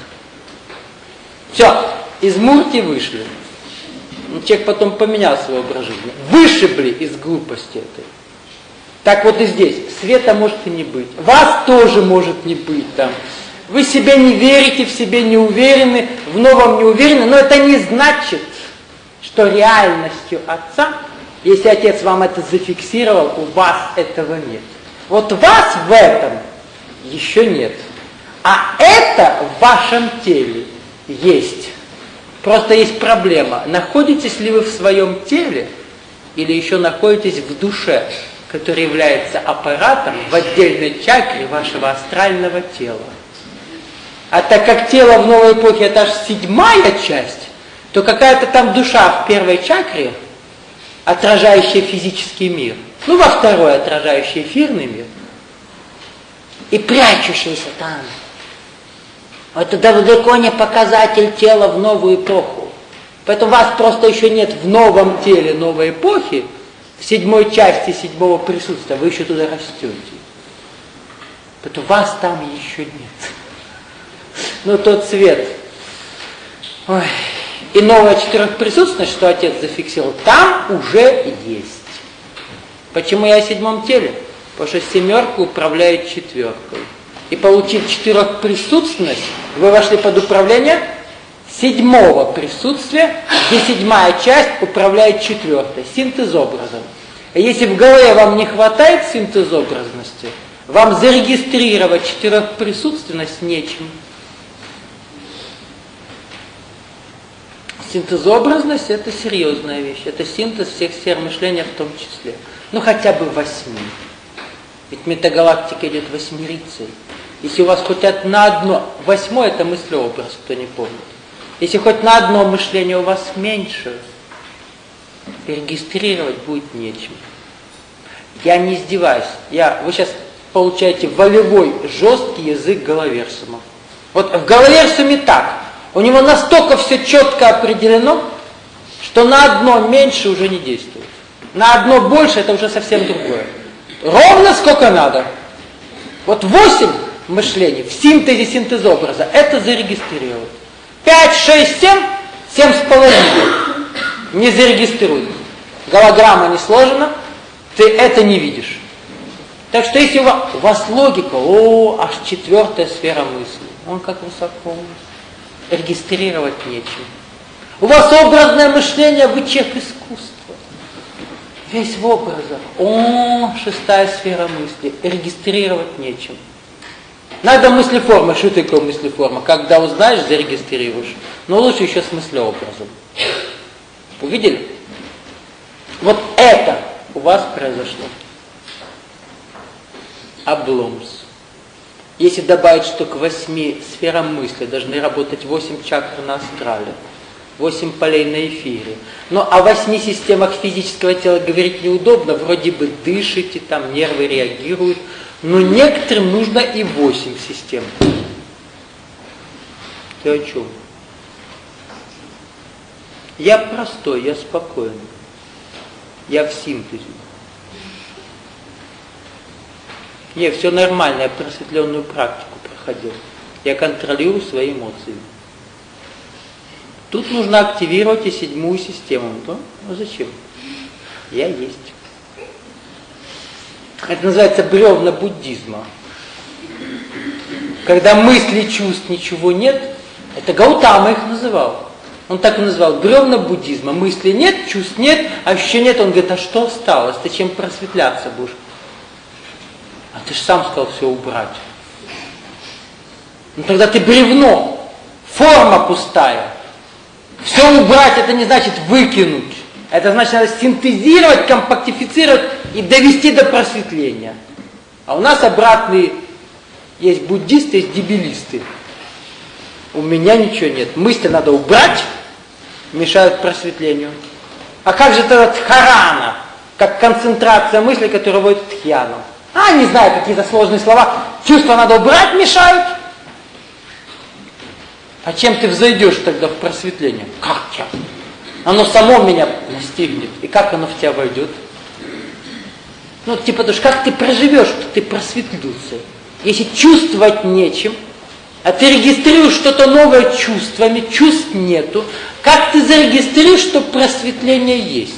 Все, из Мурти вышли. Человек потом поменял свой образ жизни. Вышибли из глупости этой. Так вот и здесь. Света может и не быть. Вас тоже может не быть там. Вы себе не верите, в себе не уверены, в новом не уверены. Но это не значит, что реальностью Отца, если Отец вам это зафиксировал, у вас этого нет. Вот вас в этом еще нет. А это в вашем теле есть. Просто есть проблема. Находитесь ли вы в своем теле или еще находитесь в душе, который является аппаратом в отдельной чакре вашего астрального тела. А так как тело в новой эпохе это аж 7-я часть, то какая-то там душа в 1-й чакре, отражающая физический мир, ну во 2-й отражающая эфирный мир, и прячущаяся там. Это далеко не показатель тела в новую эпоху. Поэтому вас просто еще нет в новом теле новой эпохи, в 7-й части 7-го присутствия, вы еще туда растете. Поэтому вас там еще нет. Но тот свет. Ой. И новая четырехприсутственность, что отец зафиксировал, там уже есть. Почему я о седьмом теле? Потому что семерка управляет четверкой. И получив четырехприсутственность, вы вошли под управление седьмого присутствия, где седьмая часть управляет четвертой. Синтез образов. И если в голове вам не хватает синтезобразности, вам зарегистрировать четырехприсутственность нечем. Синтезобразность – это серьезная вещь. Это синтез всех сфер мышления в том числе. Ну хотя бы 8. Ведь метагалактика идет восьмерицей. Если у вас хоть на одно, 8 это мыслеобраз, кто не помнит. Если хоть на одно мышление у вас меньше, регистрировать будет нечем. Я не издеваюсь. Вы сейчас получаете волевой, жесткий язык Головерсума. Вот в Головерсуме так. У него настолько все четко определено, что на одно меньше уже не действует. На одно больше это уже совсем другое. Ровно сколько надо. Вот 8 мышлений в синтезе синтезобраза это зарегистрировать. 5, 6, 7, 7,5 не зарегистрирует. Голограмма не сложена, ты это не видишь. Так что если у вас логика, аж 4-я сфера мысли, он как высоко, регистрировать нечем. У вас образное мышление, вы человек искусства. Весь в образах. 6-я сфера мысли, регистрировать нечем. Надо мыслеформа. Что такое мыслеформа? Когда узнаешь, зарегистрируешь. Но лучше еще с мыслеобразом. Увидели? Вот это у вас произошло. Обломс. Если добавить, что к 8 сферам мысли должны работать 8 чакр на астрале, 8 полей на эфире. Но о 8 системах физического тела говорить неудобно, вроде бы дышите, там нервы реагируют, но некоторым нужно и 8 систем. Ты о чем? Я простой, я спокойный. Я в синтезе. Все нормально, я просветленную практику проходил. Я контролирую свои эмоции. Тут нужно активировать и 7-ю систему. Ну зачем? Я есть. Это называется бревна буддизма. Когда мыслей, чувств ничего нет, это Гаутама их называл. Он так и называл, бревна буддизма. Мыслей нет, чувств нет, ощущений нет. Он говорит, а что осталось? Ты чем просветляться будешь? А ты же сам сказал все убрать. Ну тогда ты бревно, форма пустая. Все убрать, это не значит выкинуть. Это значит, надо синтезировать, компактифицировать и довести до просветления. А у нас обратные, есть буддисты, есть дебилисты. У меня ничего нет. Мысли надо убрать, мешают просветлению. А как же это дхарана, как концентрация мысли, которая вводит в дхьяну? Не знаю, какие-то сложные слова. Чувства надо убрать, мешают. А чем ты взойдешь тогда в просветление? Как я? Оно само меня настигнет. И как оно в тебя войдет? Потому что как ты проживешь, что ты просветлился? Если чувствовать нечем, а ты регистрируешь что-то новое чувствами, чувств нету, как ты зарегистрируешь, что просветление есть?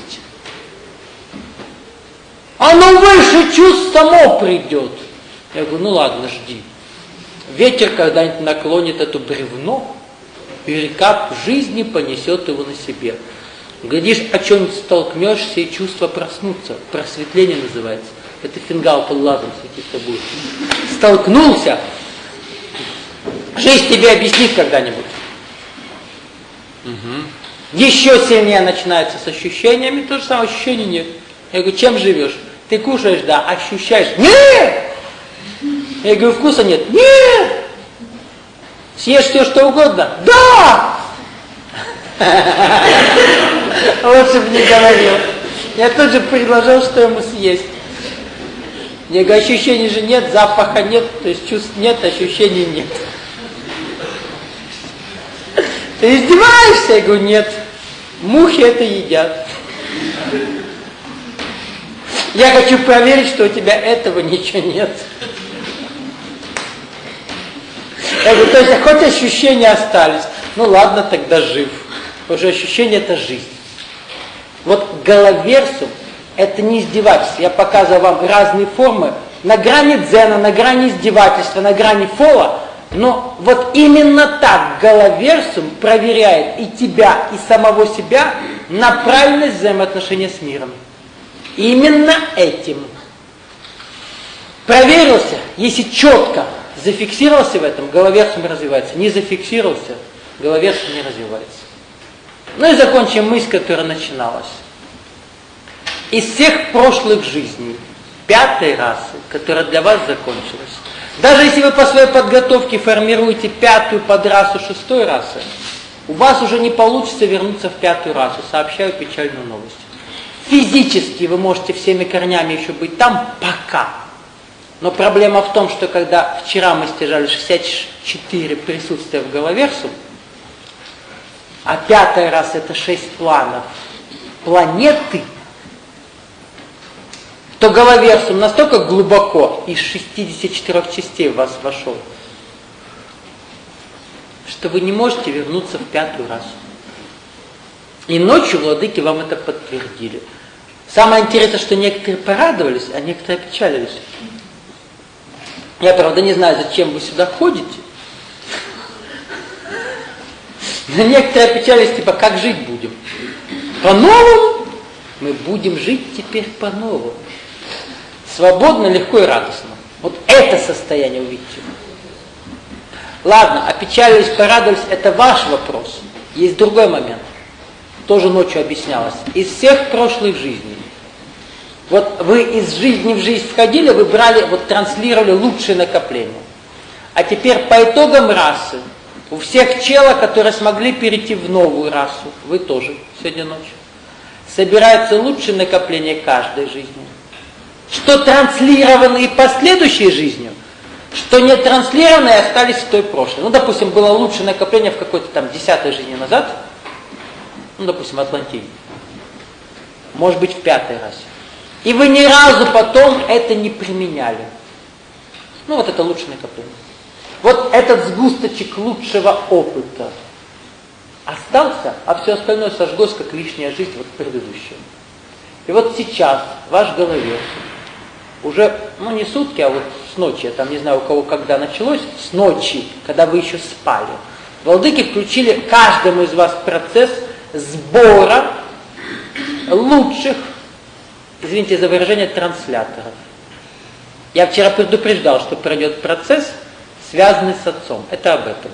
Оно выше чувств само придет. Я говорю, ладно, жди. Ветер когда-нибудь наклонит это бревно, и река в жизни понесет его на себе. Глядишь, о чем-нибудь столкнешься, и чувства проснутся. Просветление называется. Это фингал под лазом светиться будет. Столкнулся. Жизнь тебе объяснит когда-нибудь. Еще сильнее начинается с ощущениями, то же самое, ощущений нет. Я говорю, чем живешь? Ты кушаешь, да, ощущаешь? Нет! Я говорю, вкуса нет? Нет! Съешь все, что угодно? Да! Лучше бы не говорил. Я тут же предложил, что ему съесть. Я говорю, ощущений же нет, запаха нет, то есть чувств нет, ощущений нет. Ты издеваешься? Я говорю, нет. Мухи это едят. Я хочу проверить, что у тебя этого ничего нет. Я говорю, то есть хоть ощущения остались. Ладно, тогда жив. Потому что ощущение это жизнь. Вот головерсум это не издевательство. Я показывал вам разные формы на грани дзена, на грани издевательства, на грани фола. Но вот именно так головерсум проверяет и тебя, и самого себя на правильность взаимоотношения с миром. Именно этим. Проверился, если четко зафиксировался в этом, головерсум развивается. Не зафиксировался, головерсум не развивается. Ну и закончим мысль, которая начиналась. Из всех прошлых жизней, 5-й расы, которая для вас закончилась, даже если вы по своей подготовке формируете 5-ю подрасу 6-й расы, у вас уже не получится вернуться в 5-ю расу. Сообщаю печальную новость. Физически вы можете всеми корнями еще быть там пока. Но проблема в том, что когда вчера мы стяжали 64 присутствия в головерсум, а 5-я раса это 6 планов планеты, то головерсум настолько глубоко из 64 частей в вас вошел, что вы не можете вернуться в 5-ю расу. И ночью владыки вам это подтвердили. Самое интересное, что некоторые порадовались, а некоторые опечалились. Я, правда, не знаю, зачем вы сюда ходите. Но некоторые опечалились, типа, как жить будем? По-новому? Мы будем жить теперь по-новому. Свободно, легко и радостно. Вот это состояние увидите. Ладно, опечалились, порадовались, это ваш вопрос. Есть другой момент. Тоже ночью объяснялось. Из всех прошлых жизней. Вот вы из жизни в жизнь входили, вы брали, вот транслировали лучшие накопления. А теперь по итогам расы, у всех чела, которые смогли перейти в новую расу, вы тоже сегодня ночью, собираются лучшие накопления каждой жизни. Что транслированные последующей жизнью, что не транслированные остались в той прошлой. Ну, допустим, было лучшее накопление в какой-то там 10-й жизни назад, ну, допустим, Атлантиде. Может быть, в 5-й расе. И вы ни разу потом это не применяли. Ну, вот это лучшее накопление. Вот этот сгусточек лучшего опыта остался, а все остальное сожглось, как лишняя жизнь вот предыдущая. И вот сейчас ваш головерсум уже, ну не сутки, а вот с ночи, я там не знаю у кого когда началось, с ночи, когда вы еще спали, владыки включили каждому из вас процесс сбора лучших, извините за выражение, трансляторов. Я вчера предупреждал, что пройдет процесс, связанный с отцом. Это об этом.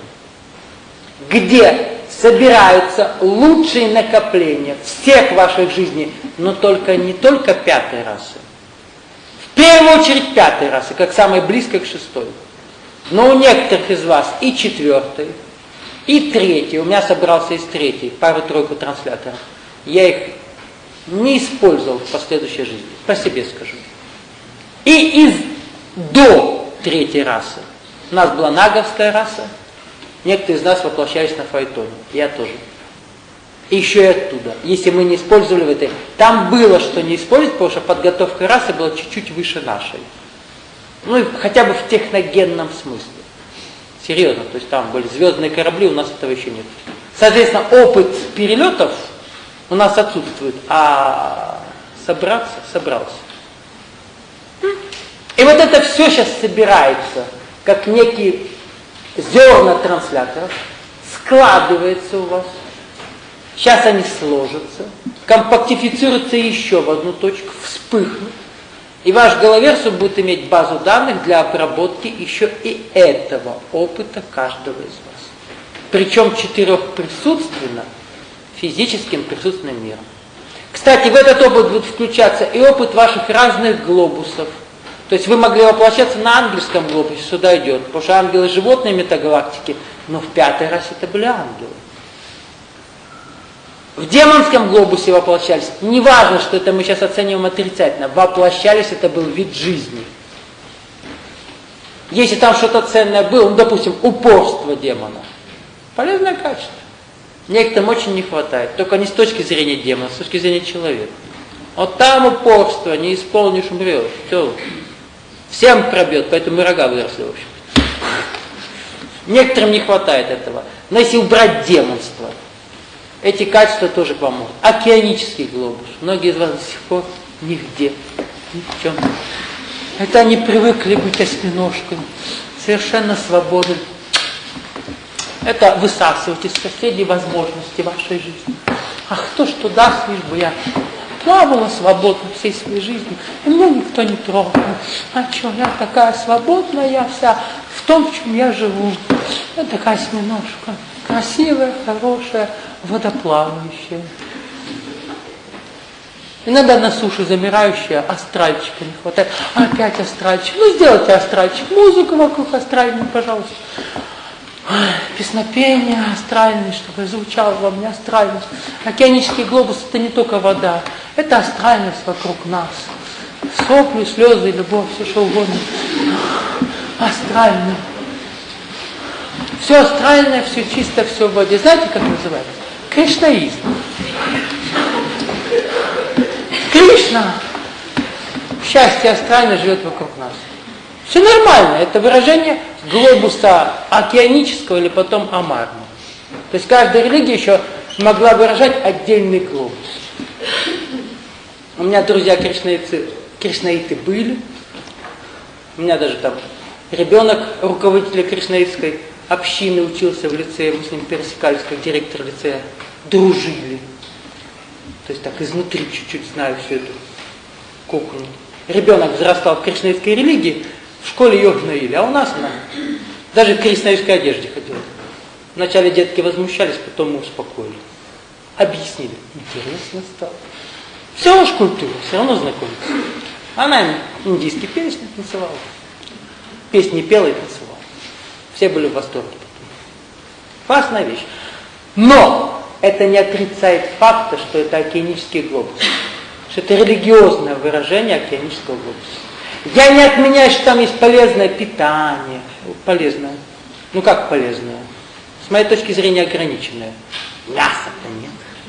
Где собираются лучшие накопления всех ваших жизней, но только не только 5-й расы. В первую очередь 5-й расы, как самой близкой к 6-й. Но у некоторых из вас и 4-й, и 3-й. У меня собрался из 3-й, пару-тройку трансляторов. Я их не использовал в последующей жизни. По себе скажу. И до 3-й расы. У нас была наговская раса. Некоторые из нас воплощались на Фаэтоне. Я тоже. И еще и оттуда. Если мы не использовали в этой... Там было что не использовать, потому что подготовка расы была чуть-чуть выше нашей. Ну и хотя бы в техногенном смысле. Серьезно. То есть там были звездные корабли, у нас этого еще нет. Соответственно, опыт перелетов у нас отсутствует. А собрался. И вот это все сейчас собирается, как некие зерна трансляторов, складывается у вас. Сейчас они сложатся, компактифицируются еще в одну точку, вспыхнут. И ваш головерсум будет иметь базу данных для обработки еще и этого опыта каждого из вас. Причем 4-присутственно, физическим присутственным миром. Кстати, в этот опыт будет включаться и опыт ваших разных глобусов. То есть вы могли воплощаться на ангельском глобусе, сюда идет, потому что ангелы животные метагалактики, но в 5-й расе это были ангелы. В демонском глобусе воплощались, неважно, что это мы сейчас оцениваем отрицательно, воплощались, это был вид жизни. Если там что-то ценное было, ну, допустим, упорство демона, полезное качество. Некоторым очень не хватает, только не с точки зрения демона, с точки зрения человека. Вот там упорство, не исполнишь, умрешь, все. Всем пробьет, поэтому и рога выросли, в общем. Некоторым не хватает этого. Но если убрать демонство, эти качества тоже помогут. Океанический глобус. Многие из вас до сих пор нигде, ни в чем. Это они привыкли быть осьминожками, совершенно свободны. Это высасывать из соседей возможности вашей жизни. А кто что даст, лишь бы я плавала свободно всей своей жизнью, и меня никто не трогал. А что, я такая свободная, я вся в том, в чем я живу. Я такая осьминожка, красивая, хорошая, водоплавающая. Иногда на суше замирающая, астральчика не хватает. Опять астральчик. Ну, сделайте астральчик. Музыку вокруг астральную, пожалуйста. Песнопение астральное, чтобы звучало во мне астральность. Океанический глобус — это не только вода. Это астральность вокруг нас. Сопли, слезы, любовь, все что угодно. Астрально. Все астральное, все чисто, все в воде. Знаете, как называется? Кришнаизм. Кришна. Счастье астрально живет вокруг нас. Все нормально. Это выражение глобуса океанического или потом амарного. То есть каждая религия еще могла выражать отдельный глобус. У меня друзья кришнаиты были. У меня даже там ребенок руководителя кришнаитской общины учился в лицее. Мы с ним пересекались как директор лицея. Дружили. То есть так изнутри чуть-чуть знаю всю эту кухню. Ребенок взрастал в кришнаитской религии, в школе ее гноили, а у нас она даже в кришнаитской одежде ходила. Вначале детки возмущались, потом мы успокоили. Объяснили. Интересно стало. Все равно ж культура, все равно знакомится. Она им индийские песни танцевала. Песни пела и танцевала. Все были в восторге. Классная вещь. Но это не отрицает факта, что это океанический глобус. Что это религиозное выражение океанического глобуса. Я не отменяю, что там есть полезное питание. Полезное. Ну как полезное? С моей точки зрения ограниченное. Мяса-то нет.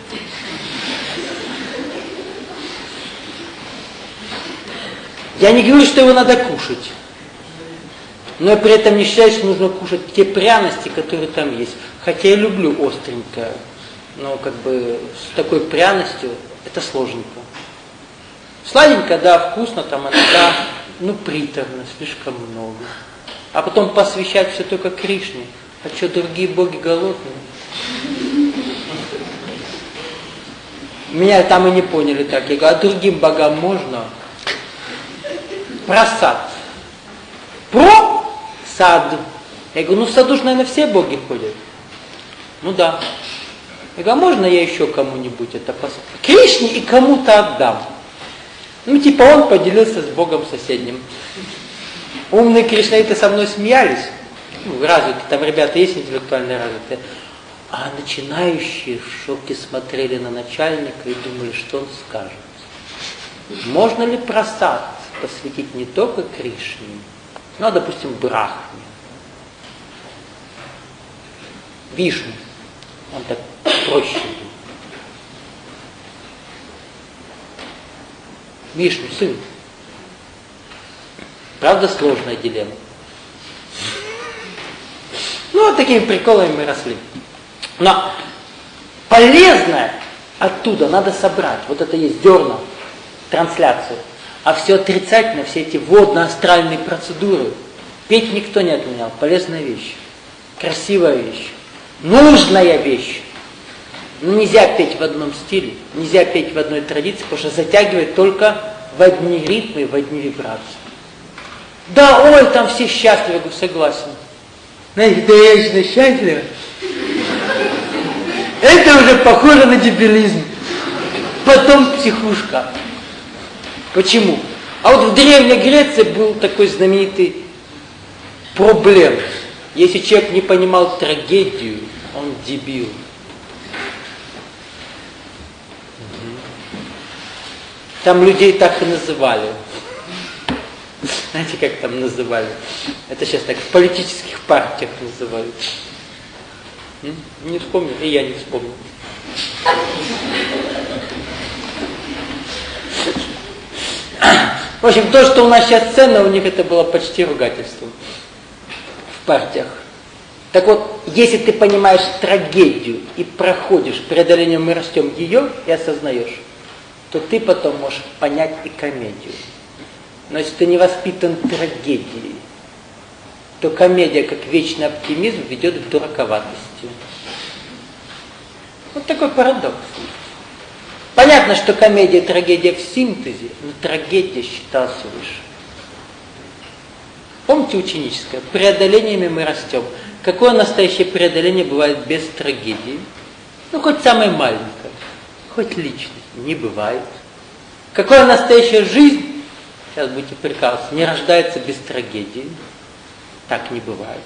Я не говорю, что его надо кушать. Но я при этом не считаю, что нужно кушать те пряности, которые там есть. Хотя я люблю остренькое. Но как бы с такой пряностью это сложненько. Сладенько, да, вкусно, там иногда, приторно, слишком много. А потом посвящать все только Кришне. А что, другие боги голодные? Меня там и не поняли так. Я говорю, а другим богам можно? Про сад. Про сад. Я говорю, в саду же, наверное, все боги ходят. Ну да. Я говорю, а можно я еще кому-нибудь это посмотрю? Кришне и кому-то отдам. Он поделился с богом соседним. Умные кришнаиты со мной смеялись. Развитые, там ребята есть интеллектуально развитые. А начинающие в шоке смотрели на начальника и думали, что он скажет. Можно ли просад посвятить не только Кришне, но, допустим, Брахме, Вишну. Он так проще был. Вишну, сын. Правда, сложная дилемма. Вот такими приколами мы росли. Но полезное оттуда надо собрать. Вот это есть зерна, трансляцию. А все отрицательное, все эти водно-астральные процедуры, петь никто не отменял. Полезная вещь. Красивая вещь. Нужная вещь. Но нельзя петь в одном стиле, нельзя петь в одной традиции, потому что затягивает только в одни ритмы, в одни вибрации. Да, ой, там все счастливы, я говорю, согласен. Знаете, да я вечно счастлива. Это уже похоже на дебилизм. Потом психушка. Почему? А вот в Древней Греции был такой знаменитый проблем. Если человек не понимал трагедию, он дебил. Там людей так и называли. Знаете, как там называли? Это сейчас так в политических партиях называют. Не вспомнил, и я не вспомнил. В общем, то, что у нас сейчас ценно, у них это было почти ругательством в партиях. Так вот, если ты понимаешь трагедию и проходишь преодолением «Мы растем» ее и осознаешь, то ты потом можешь понять и комедию. Но если ты не воспитан трагедией, то комедия, как вечный оптимизм, ведет к дураковатости. Вот такой парадокс. Понятно, что комедия и трагедия в синтезе, но трагедия считалась выше. Помните ученическое? Преодолениями мы растем. Какое настоящее преодоление бывает без трагедии? Ну, хоть самое маленькое, хоть личность. Не бывает. Какая настоящая жизнь, сейчас будете прикалываться, не рождается без трагедии? Так не бывает.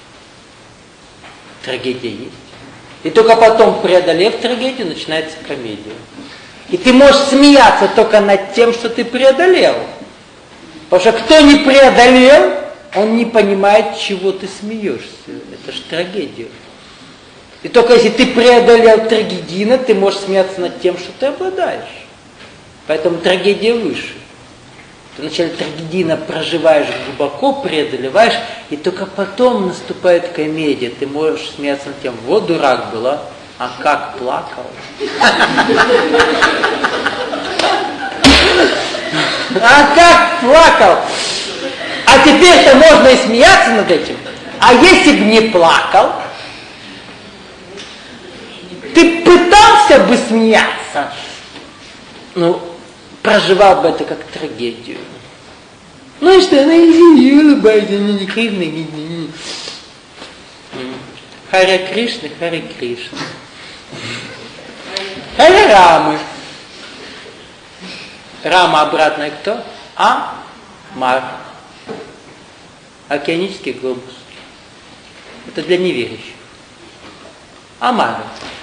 Трагедия есть. И только потом, преодолев трагедию, начинается комедия. И ты можешь смеяться только над тем, что ты преодолел. Потому что кто не преодолел, он не понимает, чего ты смеешься. Это же трагедия. И только если ты преодолел трагедийно, ты можешь смеяться над тем, что ты обладаешь. Поэтому трагедия выше. Ты вначале трагедийно проживаешь глубоко, преодолеваешь, и только потом наступает комедия. Ты можешь смеяться над тем, вот дурак была, а как плакал. А как плакал. А теперь-то можно и смеяться над этим. А если бы не плакал, ты пытался бы смеяться, ну, проживал бы это как трагедию. Ну и что, она улыбается, она не кривная. Харе Кришна, Харе Кришна. Харе Рамы. Рама обратная кто? Мар. Океанический глобус. Это для неверующих. Амар.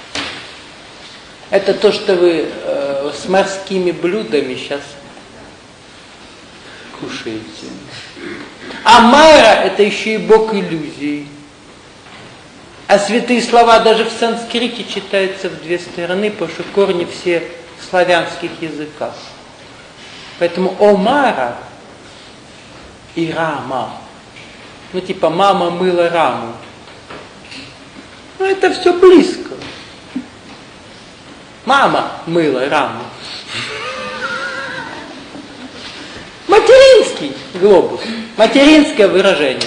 Это то, что вы с морскими блюдами сейчас кушаете. Амара — это еще и бог иллюзий. А святые слова даже в санскрите читаются в две стороны, потому что корни все в славянских языках. Поэтому Омара и Рама. Ну типа мама мыла Раму. Ну это все близко. Мама мыла Раму. Материнский глобус. Материнское выражение.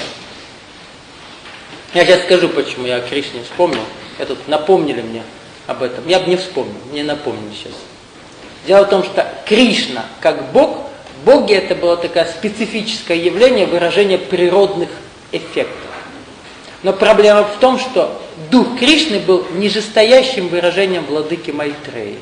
Я сейчас скажу, почему я о Кришне вспомнил. Напомнили мне об этом. Я бы не вспомнил, мне напомнили сейчас. Дело в том, что Кришна, как Бог, боги это было такое специфическое явление, выражение природных эффектов. Но проблема в том, что дух Кришны был нижестоящим выражением владыки Майтреи.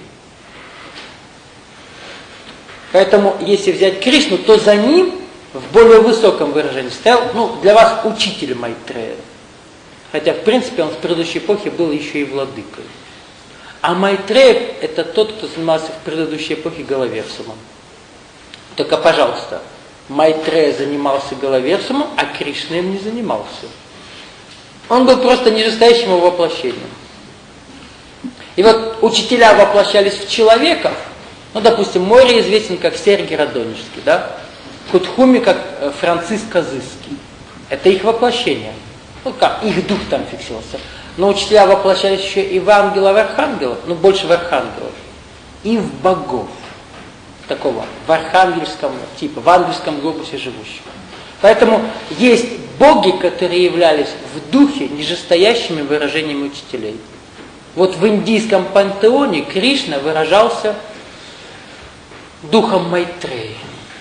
Поэтому, если взять Кришну, то за ним в более высоком выражении стоял, для вас учитель Майтрея. Хотя, в принципе, он в предыдущей эпохе был еще и владыкой. А Майтрея – это тот, кто занимался в предыдущей эпохе Головерсумом. Только, пожалуйста, Майтрея занимался Головерсумом, а Кришна им не занимался. Он был просто нижестоящим его воплощением. И вот учителя воплощались в человеков. Допустим, Море известен как Сергий Радонежский, да? Кутхуми как Франциск Азызский. Это их воплощение. Их дух там фиксировался. Но учителя воплощались еще и в ангелов, и в архангелов, больше в архангелов, и в богов. Такого, в архангельском типа, в ангельском глобусе живущих. Поэтому есть боги, которые являлись в духе нижестоящими выражениями учителей. Вот в индийском пантеоне Кришна выражался духом Майтреи.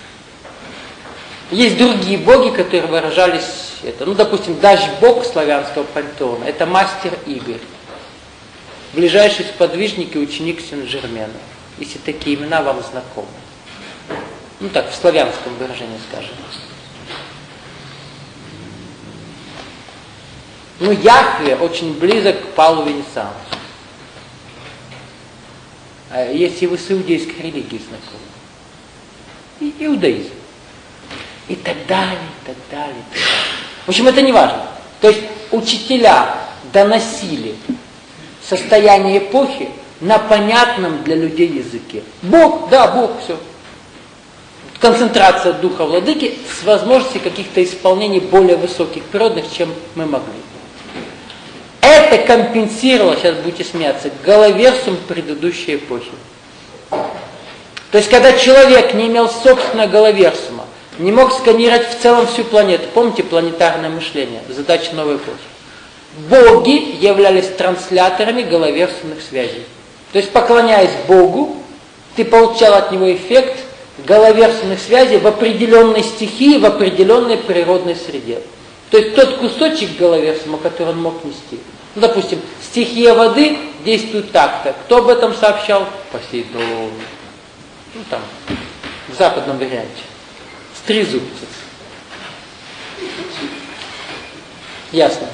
Есть другие боги, которые выражались это. Допустим, Дашь-бог славянского пантеона – это мастер Игорь. Ближайший сподвижник и ученик Сен-Жермена. Если такие имена вам знакомы. Так, в славянском выражении скажем. Яхве очень близок к Павлу Венециансу. Если вы с иудейской религией знакомы. И иудаизм. И так далее, и так далее, и так далее. В общем, это не важно. То есть учителя доносили состояние эпохи на понятном для людей языке. Бог, да, Бог, все. Концентрация духа владыки с возможностью каких-то исполнений более высоких природных, чем мы могли. это компенсировало, сейчас будете смеяться, головерсум предыдущей эпохи. То есть, когда человек не имел собственного головерсума, не мог сканировать в целом всю планету, помните планетарное мышление, задача новой эпохи, боги являлись трансляторами головерсумных связей. То есть, поклоняясь Богу, ты получал от него эффект головерсумных связей в определенной стихии, в определенной природной среде. То есть тот кусочек головерсума, который он мог нести. Ну, допустим, стихия воды действует так-то. Кто об этом сообщал? Посейдон. Ну, там, в западном варианте. Стрезубцы. Ясно.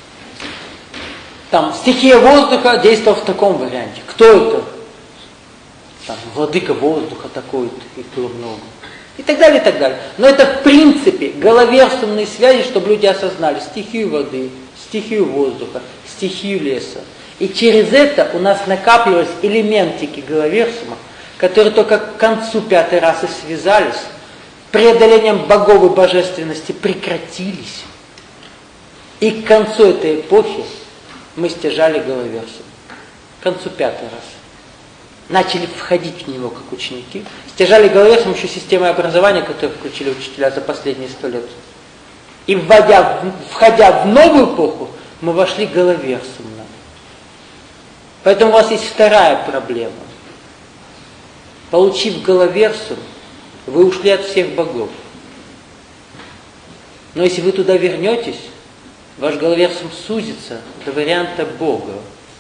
Там, стихия воздуха действовала в таком варианте. Кто это? Там, владыка воздуха такой-то, их было много. И так далее, и так далее. Но это в принципе головерсумные связи, чтобы люди осознали стихию воды, стихию воздуха, стихию леса. И через это у нас накапливались элементики головерсума, которые только к концу пятой расы связались, преодолением богов и божественности прекратились. И к концу этой эпохи мы стяжали головерсум. К концу пятой расы. Начали входить в него как ученики. Стяжали головерсум еще системой образования, которую включили учителя за последние 100 лет. И входя в новую эпоху, мы вошли головерсумно. Поэтому у вас есть вторая проблема. Получив головерсум, вы ушли от всех богов. Но если вы туда вернетесь, ваш головерсум сузится до варианта Бога.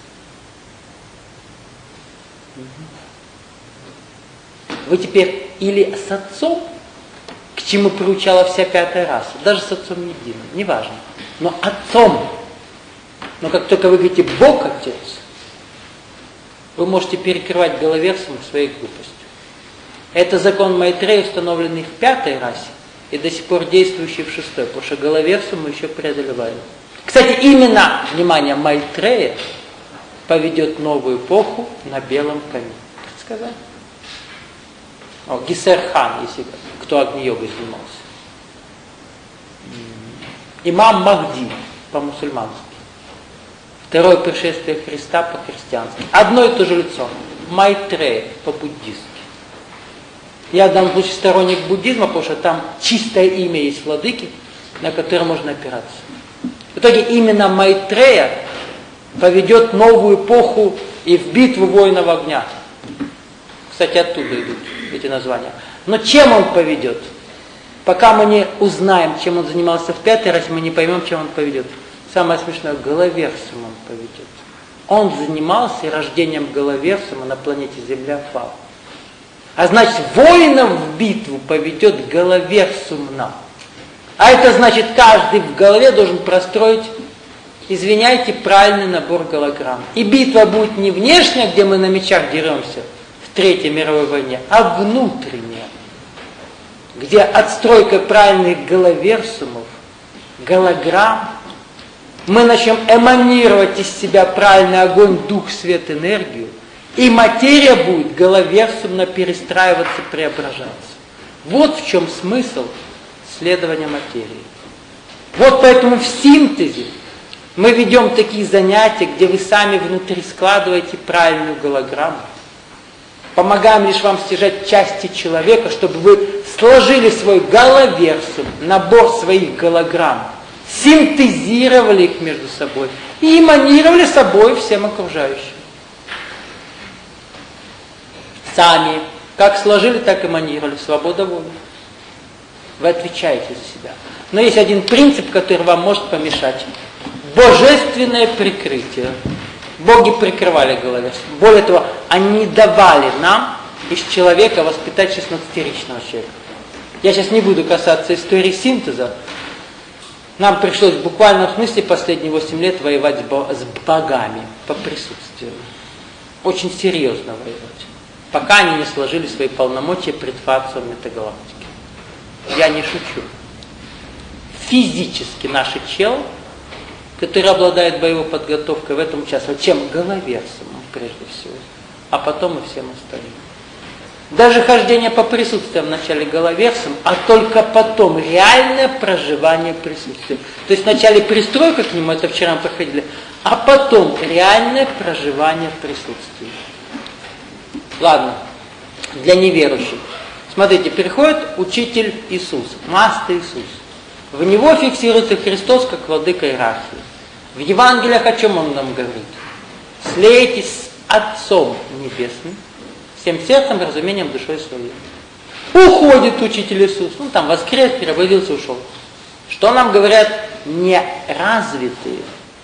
Вы теперь или с отцом, к чему приучала вся пятая раса, даже с отцом единым, неважно, но отцом. Но как только вы говорите Бог Отец, вы можете перекрывать головерсум своей глупостью. Это закон Майтрея, установленный в пятой расе и до сих пор действующий в шестой, потому что головерсум мы еще преодолеваем. Кстати, именно, внимание, Майтрея поведет новую эпоху на белом коне. Предсказать? Гисерхан, если кто Агни-йогой занимался. Имам Махди по-мусульмански. Второе пришествие Христа по-христиански. Одно и то же лицо. Майтрея по-буддистски. Я в данном случае сторонник буддизма, потому что там чистое имя есть владыки, на которое можно опираться. В итоге именно Майтрея поведет новую эпоху и в битву воинов огня. Кстати, оттуда идут эти названия. Но чем он поведет? Пока мы не узнаем, чем он занимался в пятой расе, мы не поймем, чем он поведет. Самое смешное, головерсум он поведет. Он занимался рождением головерсума на планете Земля Фау. А значит, воинов в битву поведет головерсумно. А это значит, каждый в голове должен простроить, извиняйте, правильный набор голограмм. И битва будет не внешняя, где мы на мечах деремся, Третьей мировой войне, а внутренняя, где отстройка правильных головерсумов, голограмм, мы начнем эманировать из себя правильный огонь, дух, свет, энергию, и материя будет головерсумно перестраиваться, преображаться. Вот в чем смысл следования материи. Вот поэтому в синтезе мы ведем такие занятия, где вы сами внутри складываете правильную голограмму. Помогаем лишь вам стяжать части человека, чтобы вы сложили свой головерсум, набор своих голограмм, синтезировали их между собой и эманировали собой всем окружающим. Сами, как сложили, так эманировали. Свобода воли. Вы отвечаете за себя. Но есть один принцип, который вам может помешать. Божественное прикрытие. Боги прикрывали головерсум. Более того, они давали нам из человека воспитать 16-ричного человека. Я сейчас не буду касаться истории синтеза. Нам пришлось в буквальном смысле последние 8 лет воевать с богами по присутствию. Очень серьезно воевать. Пока они не сложили свои полномочия пред фацией метагалактики. Я не шучу. Физически наши челы, который обладает боевой подготовкой, в этом участвовать. Чем? Головерсумом, прежде всего. А потом и всем остальным. Даже хождение по присутствиям вначале головерсум, а только потом реальное проживание присутствия. То есть вначале пристройка к нему, это вчера мы проходили, а потом реальное проживание в присутствии. Ладно, для неверующих. Смотрите, приходит учитель Иисус, Мастер Иисус. В него фиксируется Христос как владыка иерархии. В Евангелиях о чем он нам говорит? Слейтесь с Отцом Небесным, всем сердцем, разумением, душой своей. Уходит учитель Иисус, там воскрес, переводился, ушел. Что нам говорят неразвитые,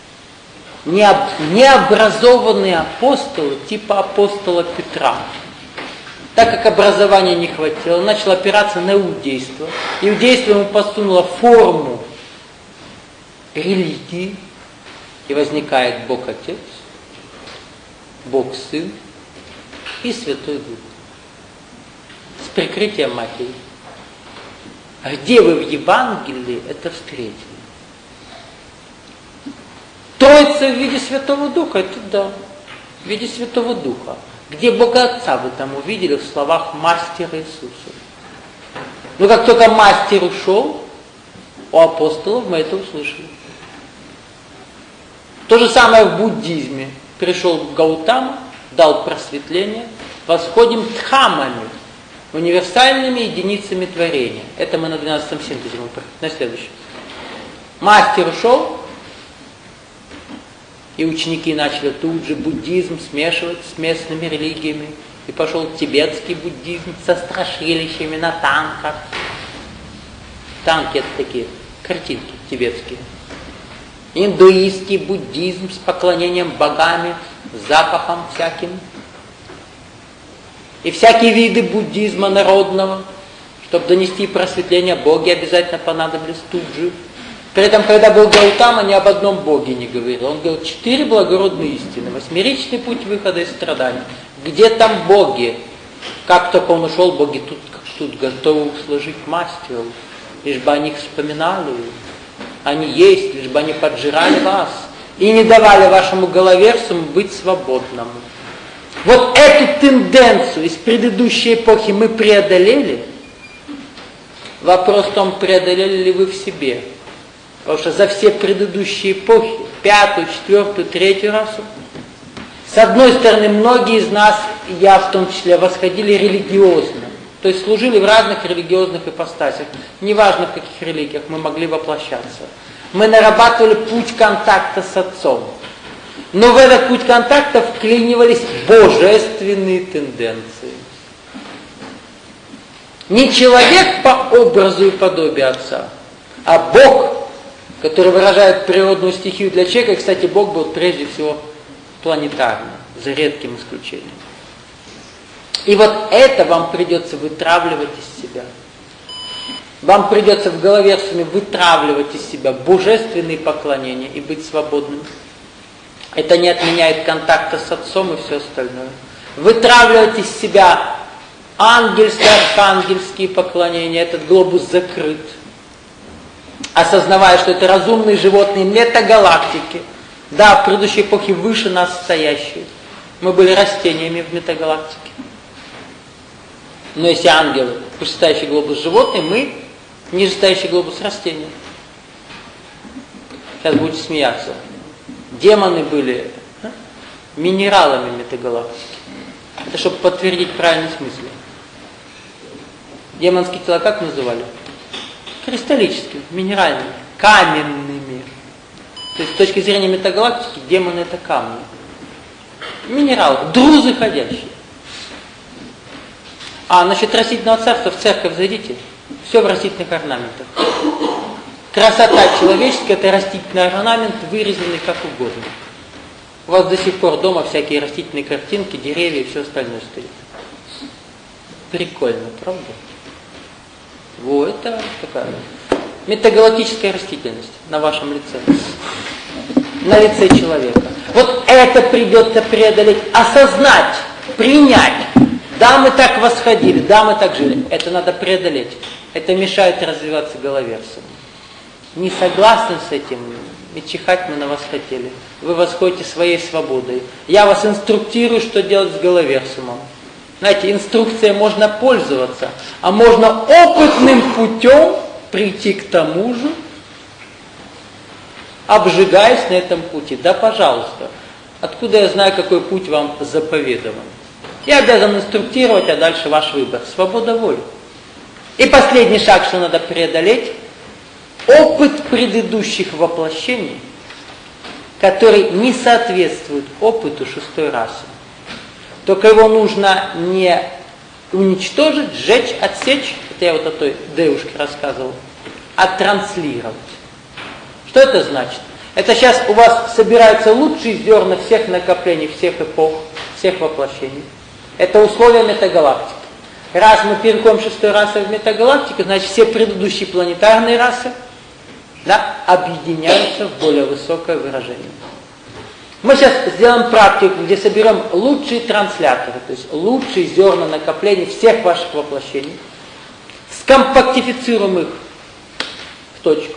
необразованные апостолы, типа апостола Петра? Так как образования не хватило, он начал опираться на иудейство. Иудейство ему подсунуло форму религии, и возникает Бог Отец, Бог Сын и Святой Дух. С прикрытием Матери. А где вы в Евангелии это встретили? Троица в виде Святого Духа, это да, в виде Святого Духа. Где Бога Отца вы там увидели в словах Мастера Иисуса? Но как только Мастер ушел, у апостолов мы это услышали. То же самое в буддизме. Пришел Гаутама, дал просветление, восходим дхаммами, универсальными единицами творения. Это мы на 12-м синтезе, на следующем. Мастер ушел, и ученики начали тут же буддизм смешивать с местными религиями. И пошел тибетский буддизм со страшилищами на танках. Танки это такие картинки тибетские. Индуистский буддизм с поклонением богами, запахом всяким. И всякие виды буддизма народного, чтобы донести просветление, боги обязательно понадобились тут же. При этом, когда был Гаутама, ни об одном боге не говорил. Он говорил 4 благородные истины, 8-ричный путь выхода из страданий. Где там боги? Как только он ушел, боги тут готовы сложить мастеру, лишь бы о них вспоминали. Они есть, лишь бы они поджирали вас и не давали вашему головерцу быть свободным. Вот эту тенденцию из предыдущей эпохи мы преодолели. Вопрос в том, преодолели ли вы в себе. Потому что за все предыдущие эпохи, 5-ю, 4-ю, 3-ю расу, с одной стороны, многие из нас, и я в том числе, восходили религиозно. То есть служили в разных религиозных ипостасях. Неважно, в каких религиях мы могли воплощаться. Мы нарабатывали путь контакта с Отцом. Но в этот путь контакта вклинивались божественные тенденции. Не человек по образу и подобию Отца, а Бог, который выражает природную стихию для человека. И, кстати, Бог был прежде всего планетарным, за редким исключением. И вот это вам придется вытравливать из себя. Вам придется в голове вытравливать из себя божественные поклонения и быть свободным. Это не отменяет контакта с Отцом и все остальное. Вытравливать из себя ангельские, архангельские поклонения. Этот глобус закрыт. Осознавая, что это разумные животные метагалактики. Да, в предыдущей эпохе выше нас стоящие. Мы были растениями в метагалактике. Но если ангелы, вышестоящий глобус животные, мы нижестоящий глобус растения. Сейчас будете смеяться. Демоны были минералами метагалактики. Это чтобы подтвердить правильный смысл. Демонские тела как называли? Кристаллическими, минеральными, каменными. То есть с точки зрения метагалактики демоны это камни. Минералы, друзы ходящие. А насчет растительного царства, в церковь зайдите, все в растительных орнаментах. Красота человеческая, это растительный орнамент, вырезанный как угодно. У вас до сих пор дома всякие растительные картинки, деревья и все остальное стоит. Прикольно, правда? Вот это такая метагалактическая растительность на вашем лице. На лице человека. Вот это придется преодолеть, осознать, принять. Да, мы так восходили, да, мы так жили. Это надо преодолеть. Это мешает развиваться головерцам. Не согласны с этим, и чихать мы на вас хотели. Вы восходите своей свободой. Я вас инструктирую, что делать с головерсумом. Знаете, инструкцией можно пользоваться, а можно опытным путем прийти к тому же, обжигаясь на этом пути. Да, пожалуйста. Откуда я знаю, какой путь вам заповедован? Я обязан инструктировать, а дальше ваш выбор. Свобода воли. И последний шаг, что надо преодолеть. Опыт предыдущих воплощений, который не соответствует опыту шестой расы. Только его нужно не уничтожить, сжечь, отсечь, это я вот о той девушке рассказывал, а транслировать. Что это значит? Это сейчас у вас собираются лучшие зерна всех накоплений, всех эпох, всех воплощений. Это условия метагалактики. Раз мы переходим шестой расы в метагалактику, значит все предыдущие планетарные расы, да, объединяются в более высокое выражение. Мы сейчас сделаем практику, где соберем лучшие трансляторы, то есть лучшие зерна накоплений всех ваших воплощений, скомпактифицируем их в точку.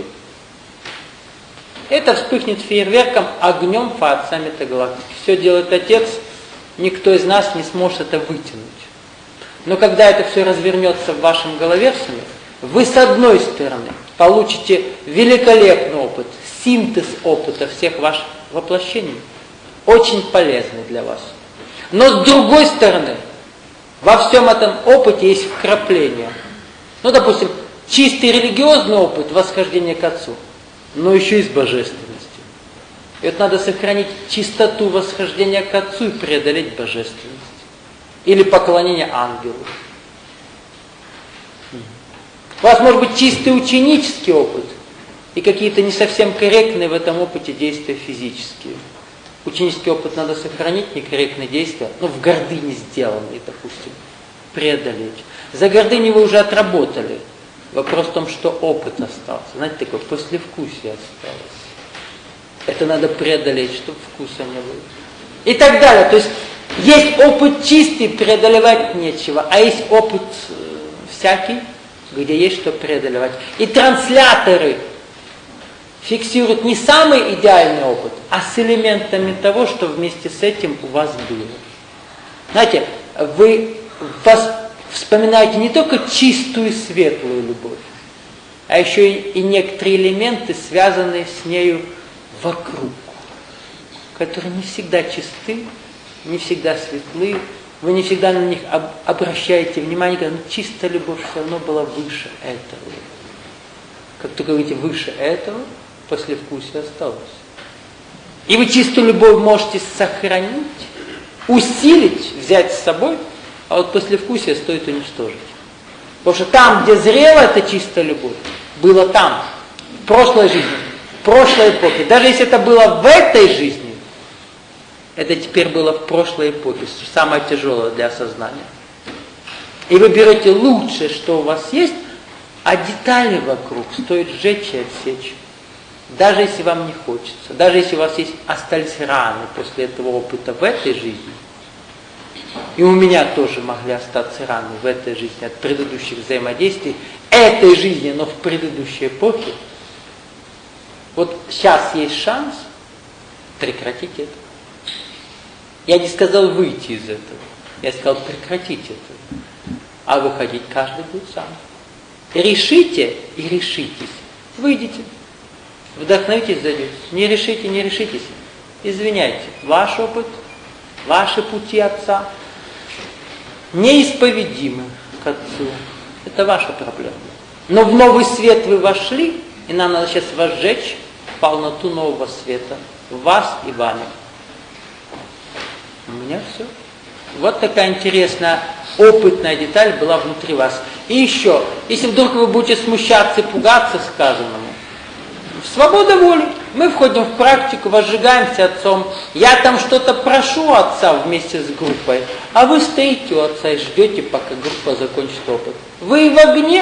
Это вспыхнет фейерверком, огнем Творца метагалактики. Все делает Отец, никто из нас не сможет это вытянуть. Но когда это все развернется в вашем головерсуме, вы с одной стороны получите великолепный опыт, синтез опыта всех ваших воплощений, очень полезный для вас. Но с другой стороны, во всем этом опыте есть вкрапление. Ну, допустим, чистый религиозный опыт восхождения к Отцу, но еще и с божественностью. И вот надо сохранить чистоту восхождения к Отцу и преодолеть божественность. Или поклонение ангелу. У вас может быть чистый ученический опыт и какие-то не совсем корректные в этом опыте действия физические. Ученический опыт надо сохранить, некорректные действия, но в гордыне сделанные, допустим, преодолеть. За гордыней вы уже отработали. Вопрос в том, что опыт остался. Знаете, такое послевкусие осталось. Это надо преодолеть, чтобы вкуса не было. И так далее. То есть есть опыт чистый, преодолевать нечего, а есть опыт всякий, где есть что преодолевать. И трансляторы фиксируют не самый идеальный опыт, а с элементами того, что вместе с этим у вас было. Знаете, вы вспоминаете не только чистую светлую любовь, а еще и некоторые элементы, связанные с нею вокруг, которые не всегда чисты, не всегда светлы, вы не всегда на них обращаете внимание, но чистая любовь все равно была выше этого. Как только говорите выше этого, послевкусие осталось. И вы чистую любовь можете сохранить, усилить, взять с собой, а вот послевкусие стоит уничтожить. Потому что там, где зрела эта чистая любовь, было там, в прошлой жизни, в прошлой эпохе. Даже если это было в этой жизни, это теперь было в прошлой эпохе, самое тяжелое для осознания. И вы берете лучшее, что у вас есть, а детали вокруг стоит сжечь и отсечь. Даже если вам не хочется, даже если у вас остались раны после этого опыта в этой жизни, и у меня тоже могли остаться раны в этой жизни от предыдущих взаимодействий, этой жизни, но в предыдущей эпохе, вот сейчас есть шанс прекратить это. Я не сказал выйти из этого, я сказал прекратить это. А выходить каждый будет сам. Решите и решитесь. Выйдите. Вдохновитесь, зайдете. Не решите, не решитесь. Извиняйте. Ваш опыт, ваши пути Отца неисповедимы к Отцу. Это ваша проблема. Но в новый свет вы вошли, и нам надо сейчас вас сжечь в полноту нового света. В вас и вами. У меня все. Вот такая интересная, опытная деталь была внутри вас. И еще, если вдруг вы будете смущаться и пугаться сказанному, свобода воли. Мы входим в практику, возжигаемся Отцом. Я там что-то прошу Отца вместе с группой, а вы стоите у Отца и ждете, пока группа закончит опыт. Вы в огне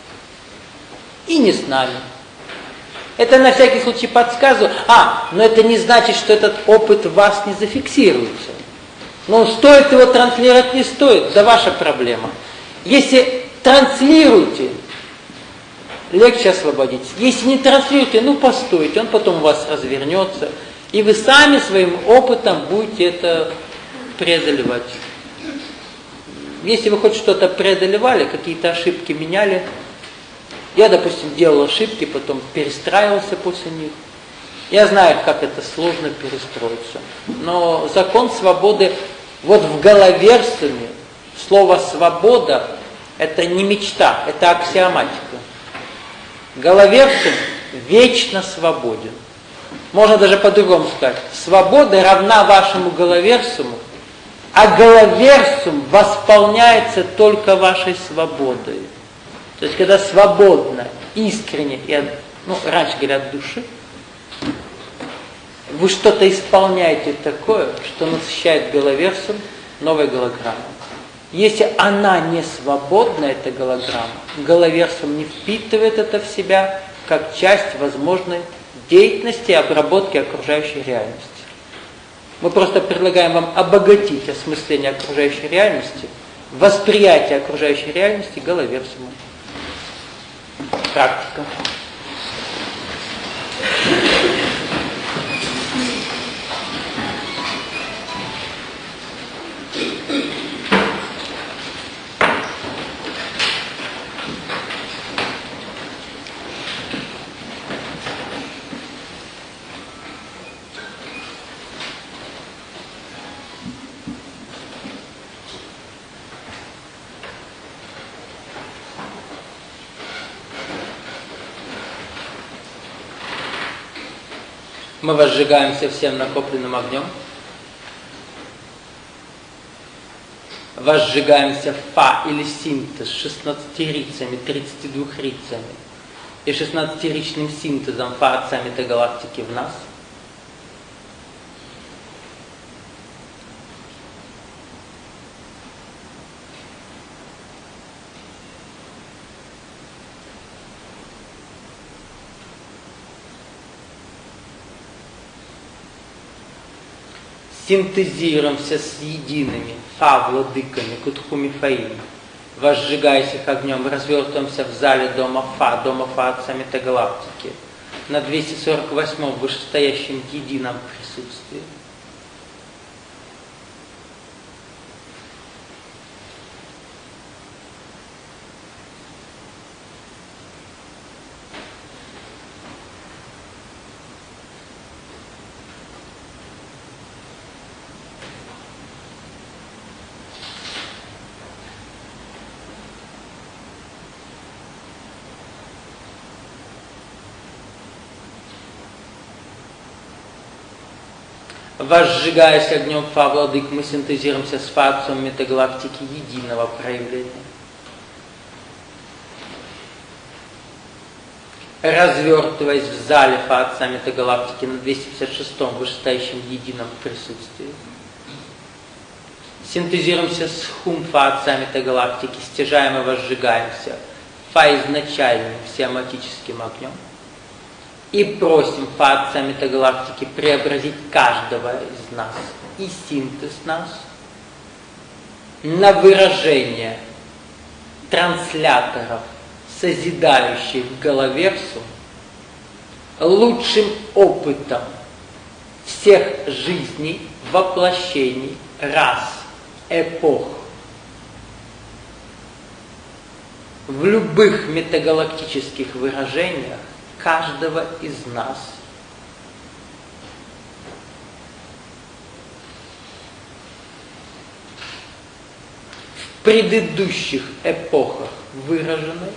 и не с нами. Это на всякий случай подсказываю. Но это не значит, что этот опыт в вас не зафиксируется. Но стоит его транслировать, не стоит, это ваша проблема. Если транслируете, легче освободиться. Если не транслируете, постойте, он потом у вас развернется, и вы сами своим опытом будете это преодолевать. Если вы хоть что-то преодолевали, какие-то ошибки меняли, я, допустим, делал ошибки, потом перестраивался после них, Я знаю, как это сложно перестроиться. Но закон свободы, вот в Головерсуме слово «свобода» это не мечта, это аксиоматика. Головерсум вечно свободен. Можно даже по-другому сказать. Свобода равна вашему Головерсуму, а Головерсум восполняется только вашей свободой. То есть, когда свободно, искренне, и раньше говорят от души, вы что-то исполняете такое, что насыщает Головерсум новой голограммой. Если она не свободна, эта голограмма, Головерсум не впитывает это в себя как часть возможной деятельности и обработки окружающей реальности. Мы просто предлагаем вам обогатить осмысление окружающей реальности, восприятие окружающей реальности Головерсумом. Практика. Мы возжигаемся всем накопленным огнем. Возжигаемся фа или синтез 16-рицами, 32-рицами и 16-ричным синтезом фа отца метагалактики в нас. Синтезируемся с едиными фа владыками Кутху-Мифаим, возжигаясь их огнем, развертываемся в зале дома фа отца метагалактики, на 248-м вышестоящем едином присутствии. Возжигаясь огнем фа владык, мы синтезируемся с фа отцом метагалактики единого проявления. Развертываясь в зале фа отца метагалактики на 256-м вышестоящем едином присутствии. Синтезируемся с хум фа отца метагалактики, стяжаем и возжигаемся фа изначальным всеоматическим огнем. И просим фа отца метагалактики преобразить каждого из нас и синтез нас на выражение трансляторов, созидающих Головерсум, лучшим опытом всех жизней, воплощений, рас, эпох. В любых метагалактических выражениях каждого из нас. В предыдущих эпохах выражены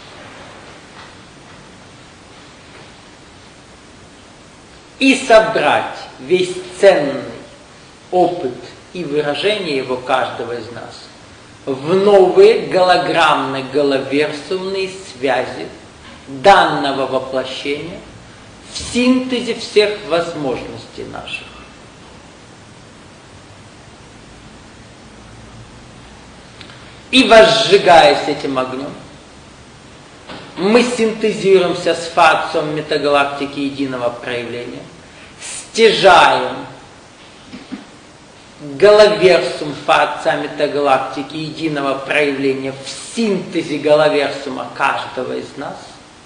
и собрать весь ценный опыт и выражение его каждого из нас в новые голограммно-головерсумные связи данного воплощения в синтезе всех возможностей наших. И возжигаясь этим огнем, мы синтезируемся с фа отцом метагалактики единого проявления, стяжаем Головерсум фа отца метагалактики единого проявления в синтезе Головерсума каждого из нас.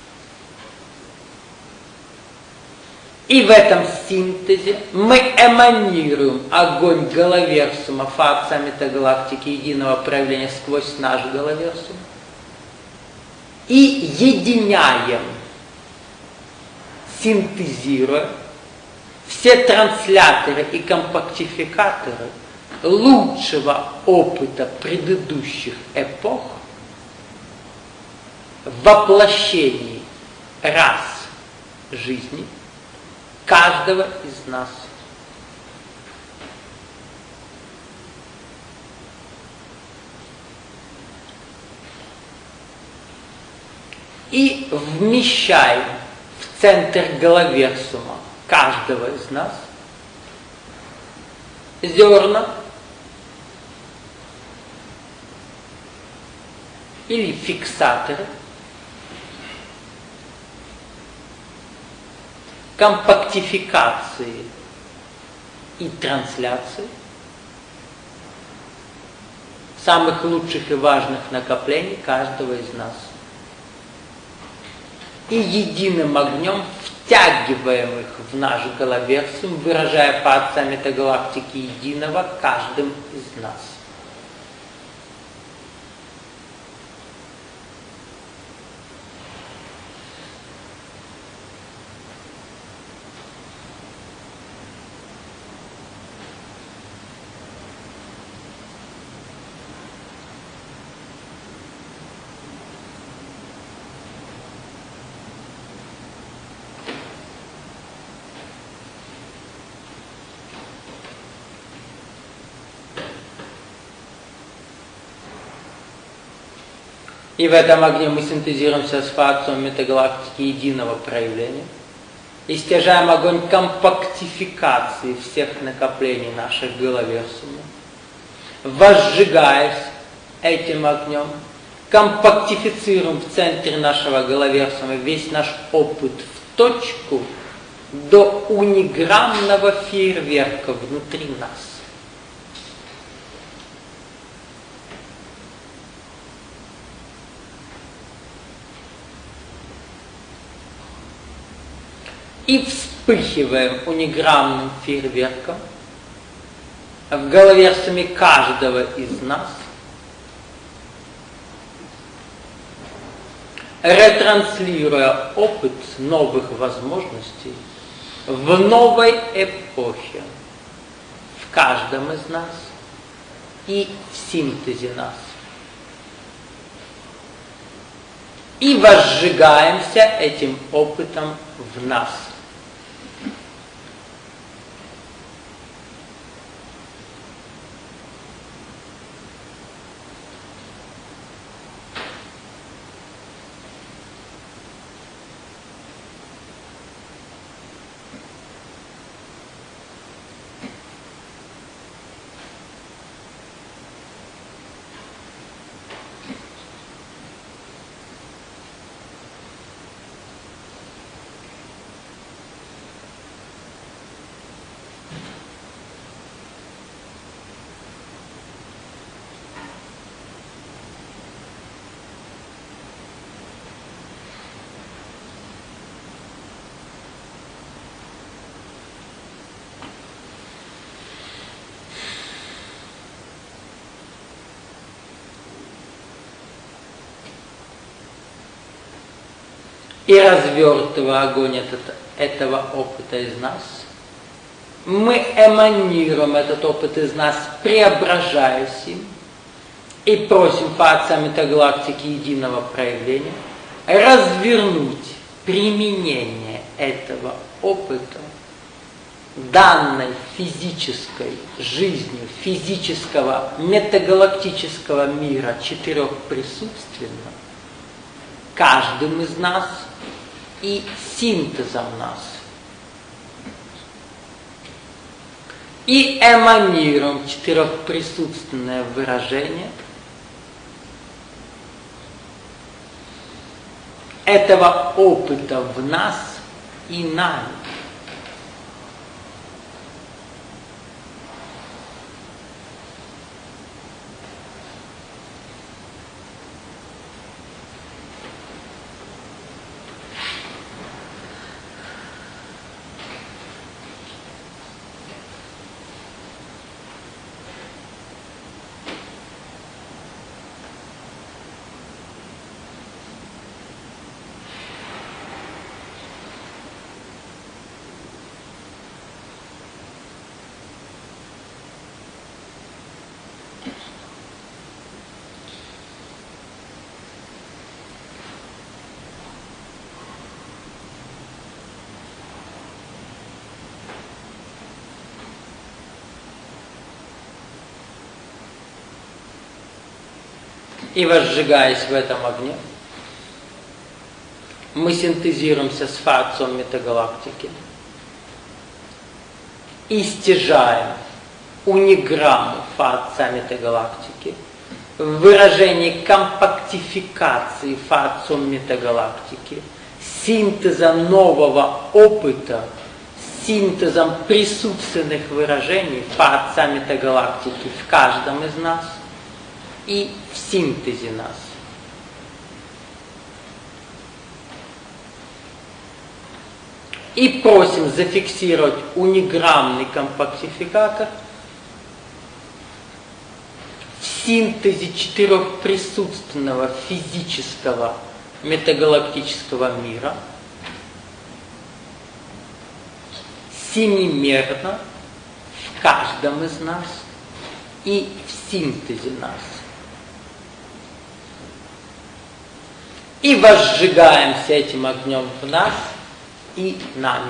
И в этом синтезе мы эманируем огонь Головерсума фа отца метагалактики единого проявления сквозь наш Головерсум и единяем, синтезируя все трансляторы и компактификаторы лучшего опыта предыдущих эпох в воплощении рас жизни каждого из нас. И вмещаем в центр головерсума каждого из нас зерна или фиксаторы, компактификации и трансляции самых лучших и важных накоплений каждого из нас. И единым огнем втягиваем их в наш головерсум, выражая по отцам метагалактики единого каждым из нас. И в этом огне мы синтезируемся с фактором метагалактики единого проявления и стяжаем огонь компактификации всех накоплений наших головерсумов, возжигаясь этим огнем, компактифицируем в центре нашего головерсума весь наш опыт в точку до униграммного фейерверка внутри нас. И вспыхиваем униграммным фейерверком в головерсуме каждого из нас, ретранслируя опыт новых возможностей в новой эпохе, в каждом из нас и в синтезе нас. И возжигаемся этим опытом в нас. И развертывая огонь этого опыта из нас, мы эманируем этот опыт из нас, преображаясь им, и просим по отцам метагалактики единого проявления развернуть применение этого опыта данной физической жизнью, физического метагалактического мира четырехприсутственного, каждым из нас и синтезом нас. И эманируем четырехприсутственное выражение этого опыта в нас и нами. И возжигаясь в этом огне, мы синтезируемся с фа-отцом метагалактики и стяжаем униграмму фа-отца метагалактики в выражении компактификации фа-отцом метагалактики, синтеза нового опыта, синтезом присутственных выражений фа-отца метагалактики в каждом из нас и в синтезе нас. И просим зафиксировать униграммный компактификатор в синтезе четырехприсутственного физического метагалактического мира семимерно в каждом из нас и в синтезе нас. И возжигаемся этим огнем в нас и нами.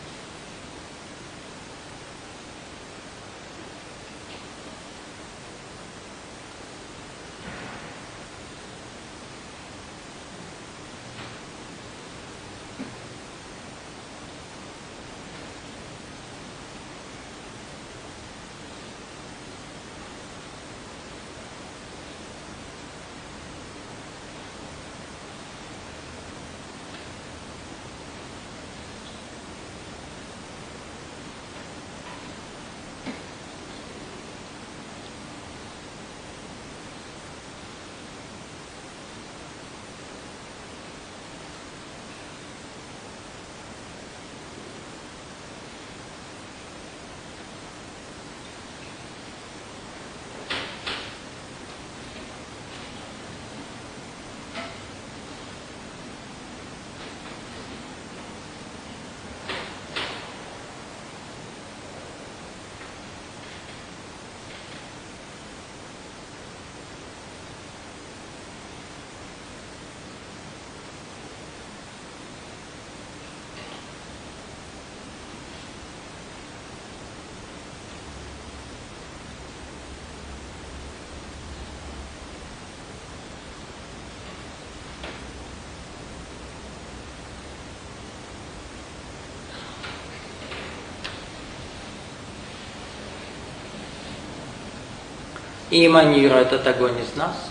И эманирует этот огонь из нас.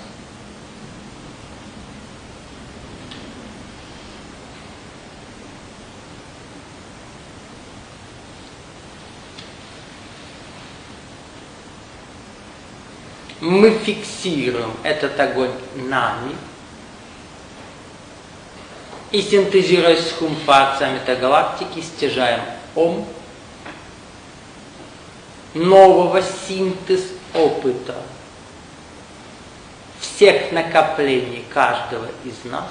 Мы фиксируем этот огонь нами и, синтезируясь с хум-фа-отца метагалактики, стяжаем ом нового синтез опыта всех накоплений каждого из нас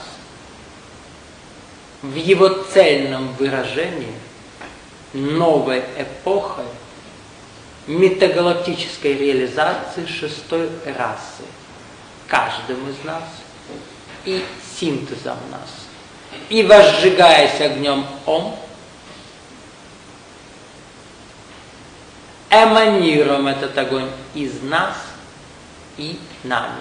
в его цельном выражении новой эпохой метагалактической реализации шестой расы каждым из нас и синтезом нас. И возжигаясь огнем ом, эманируем этот огонь из нас и нами.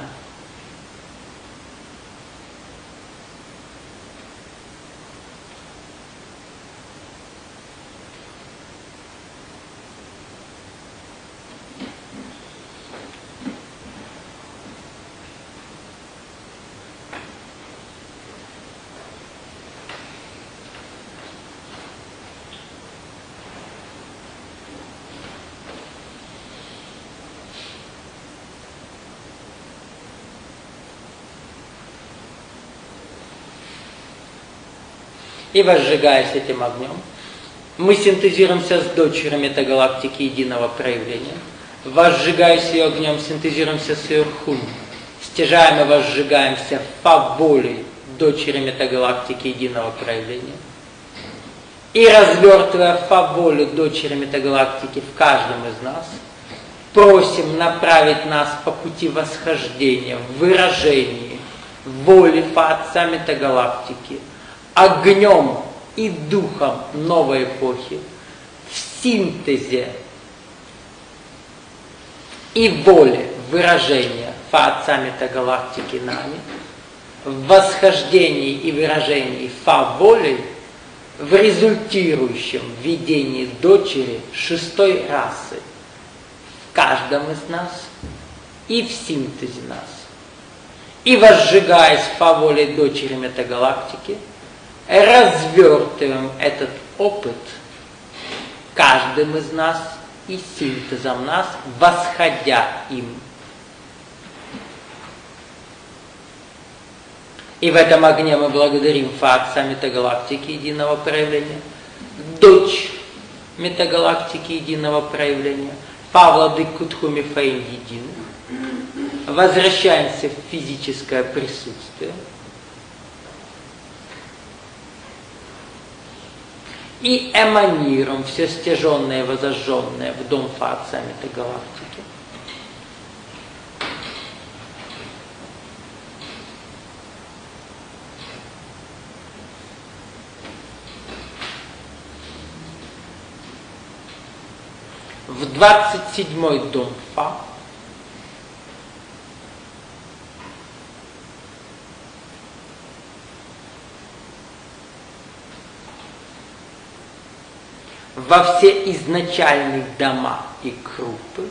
И возжигаясь этим огнем, мы синтезируемся с дочерью метагалактики единого проявления. Возжигаясь ее огнем, синтезируемся с ее хум. Стяжаем и возжигаемся фа-волей дочери метагалактики единого проявления. И развертывая фа-волю дочери метагалактики в каждом из нас, просим направить нас по пути восхождения в выражении воли Фа-Отца метагалактики, огнем и духом новой эпохи, в синтезе и воле выражения фа отца метагалактики нами, в восхождении и выражении фа волей, в результирующем видении дочери шестой расы в каждом из нас и в синтезе нас. И возжигаясь фа волей дочери метагалактики, развертываем этот опыт каждым из нас и синтезом нас, восходя им. И в этом огне мы благодарим Фа Отца метагалактики единого проявления, дочь метагалактики единого проявления, Фа Владыку Тхуми Фаин единый. Возвращаемся в физическое присутствие. И эманируем все стяженное и возожженное в дом Фа Отца метагалактики. В 27-й дом Фа. Во все изначальные дома и крупы.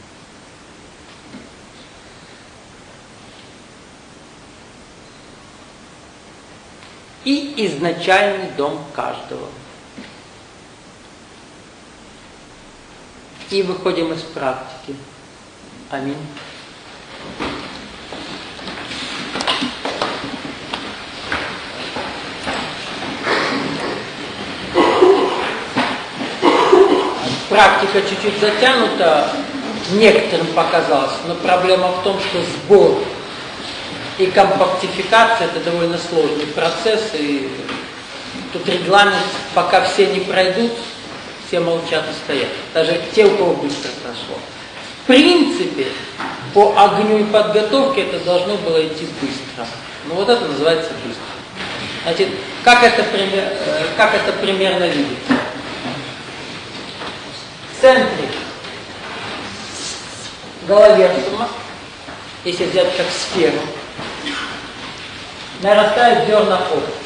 И изначальный дом каждого. И выходим из практики. Аминь. Практика чуть-чуть затянута, некоторым показалось, но проблема в том, что сбор и компактификация – это довольно сложный процесс, и тут регламент, пока все не пройдут, все молчат и стоят. Даже те, у кого быстро прошло. В принципе, по огню и подготовке это должно было идти быстро. Но вот это называется быстро. Значит, как это примерно видится? В центре головерсума, если взять как сферу, нарастают зерна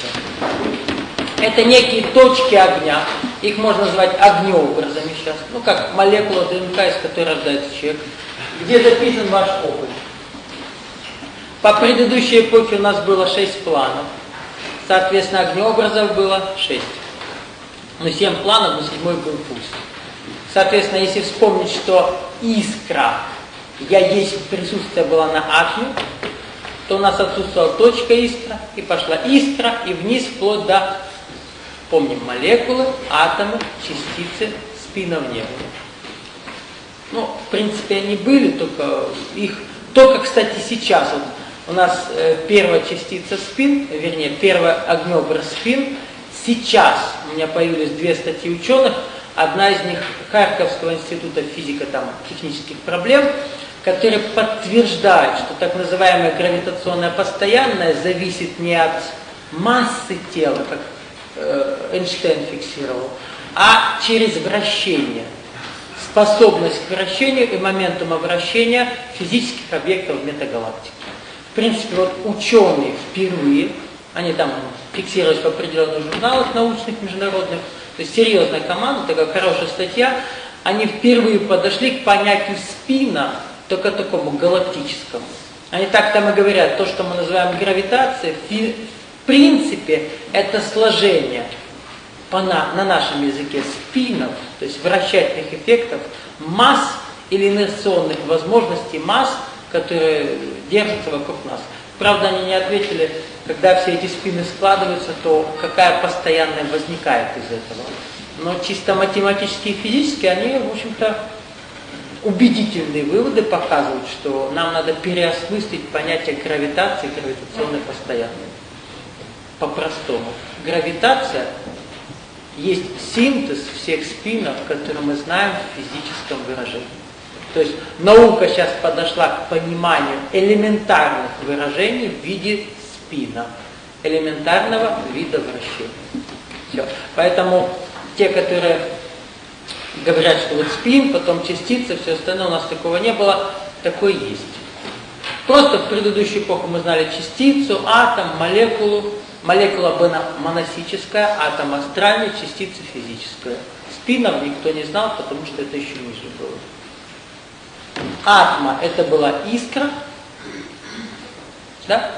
опыта. Это некие точки огня. Их можно назвать огнеобразами сейчас. Ну, как молекула ДНК, из которой рождается человек. Где записан ваш опыт. По предыдущей эпохе у нас было 6 планов. Соответственно, огнеобразов было 6. Ну, 7 планов, но 7-й был пусть. Соответственно, если вспомнить, что искра, я есть присутствие была на атме, то у нас отсутствовала точка искра, и пошла искра, и вниз вплоть до, помним, молекулы, атомы, частицы, спина в небо. Ну, в принципе, они были, только, кстати, сейчас, вот у нас первая частица спин, вернее, первый огнеобраз спин, сейчас у меня появились 2 статьи ученых, одна из них Харьковского института физико-технических проблем, которые подтверждают, что так называемая гравитационная постоянная зависит не от массы тела, как Эйнштейн фиксировал, а через вращение. Способность к вращению и моментума вращения физических объектов в метагалактике. В принципе, вот ученые впервые, они там фиксировались в определенных журналах научных, международных, то есть серьезная команда, такая хорошая статья, они впервые подошли к понятию спина, только такому галактическому. Они так там и говорят, то, что мы называем гравитацией, в принципе, это сложение на нашем языке спинов, то есть вращательных эффектов, масс или инерционных возможностей масс, которые держатся вокруг нас. Правда, они не ответили, когда все эти спины складываются, то какая постоянная возникает из этого. Но чисто математически и физически они, в общем-то, убедительные выводы показывают, что нам надо переосмыслить понятие гравитации и гравитационной постоянной. По-простому. Гравитация есть синтез всех спинов, которые мы знаем в физическом выражении. То есть наука сейчас подошла к пониманию элементарных выражений в виде спина, элементарного вида вращения. Все. Поэтому те, которые говорят, что вот спин, потом частица, все остальное, у нас такого не было, такое есть. Просто в предыдущую эпоху мы знали частицу, атом, молекулу. Молекула моносическая, атом астральный, частица физическая. Спинов никто не знал, потому что это еще ниже было. Атма — это была искра, да?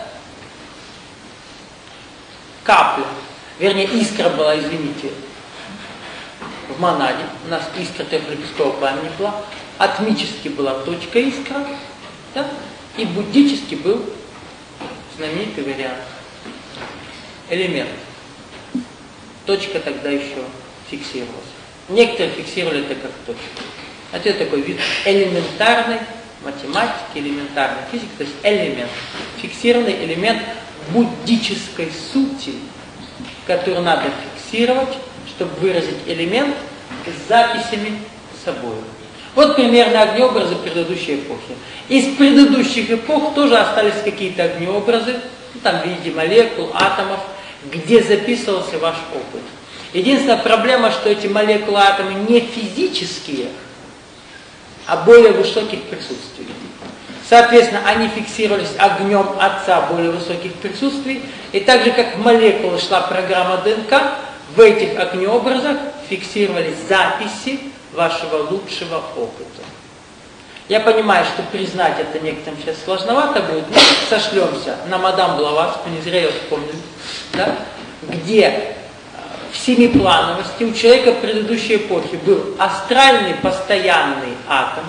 Капля, вернее искра была, извините, в монаде. У нас искра трехлепесткового пламени была. Атмически была точка искра, да? И буддически был знаменитый вариант. Элемент. Точка тогда еще фиксировалась. Некоторые фиксировали это как точку. Это такой вид элементарной математики, элементарной физики, то есть элемент. Фиксированный элемент буддической сути, который надо фиксировать, чтобы выразить элемент с записями с собой. Вот примерно огнеобразы предыдущей эпохи. Из предыдущих эпох тоже остались какие-то огнеобразы, там в виде молекул, атомов, где записывался ваш опыт. Единственная проблема, что эти молекулы, атомы не физические, а более высоких присутствий. Соответственно, они фиксировались огнем Отца более высоких присутствий, и так же, как в молекулы шла программа ДНК, в этих огнеобразах фиксировались записи вашего лучшего опыта. Я понимаю, что признать это некоторым сейчас сложновато будет, но сошлемся на мадам Блаватскую, не зря ее вспомнили, да? Где в семиплановости у человека предыдущей эпохи был астральный постоянный атом,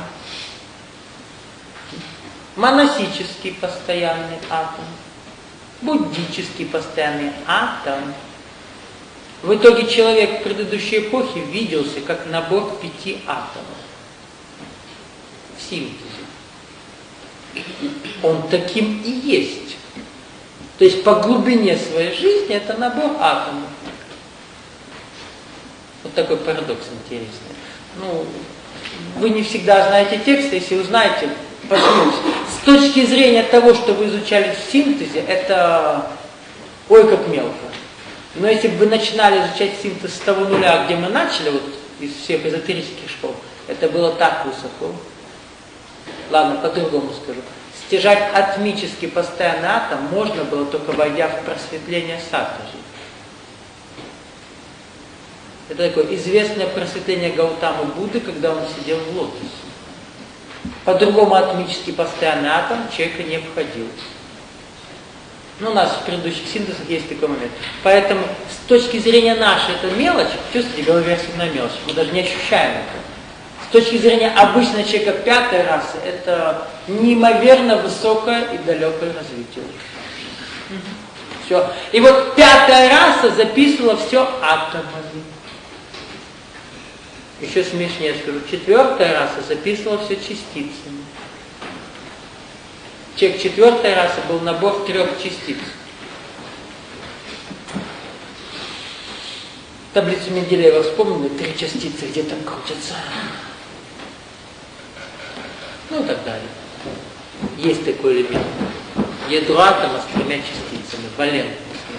моносический постоянный атом, буддический постоянный атом. В итоге человек в предыдущей эпохе виделся как набор 5 атомов в синтезе. Он таким и есть. То есть по глубине своей жизни это набор атомов. Вот такой парадокс интересный. Ну, вы не всегда знаете текст, если узнаете, посмотрите. С точки зрения того, что вы изучали в синтезе, это ой как мелко. Но если бы вы начинали изучать синтез с того нуля, где мы начали, вот из всех эзотерических школ, это было так высоко. Ладно, по-другому скажу. Стяжать атмический постоянный атом можно было только войдя в просветление сатаджи. Это такое известное просветление Гаутамы Будды, когда он сидел в лотосе. По-другому атмический постоянный атом человека не обходил. Ну, у нас в предыдущих синтезах есть такой момент. Поэтому с точки зрения нашей это мелочь, чувствуете, голововерсивная мелочь, мы даже не ощущаем это. С точки зрения обычного человека 5-й расы, это неимоверно высокое и далекое развитие. Все. И вот 5-я раса записывала все атомами. Еще смешнее скажу, 4-я раса записывала все частицами. Человек 4-й расы был набор 3 частиц. Таблицу Менделеева вспомнили, 3 частицы где-то крутятся. Ну и так далее. Есть такой элемент. Ядро атома с 3 частицами, валентность.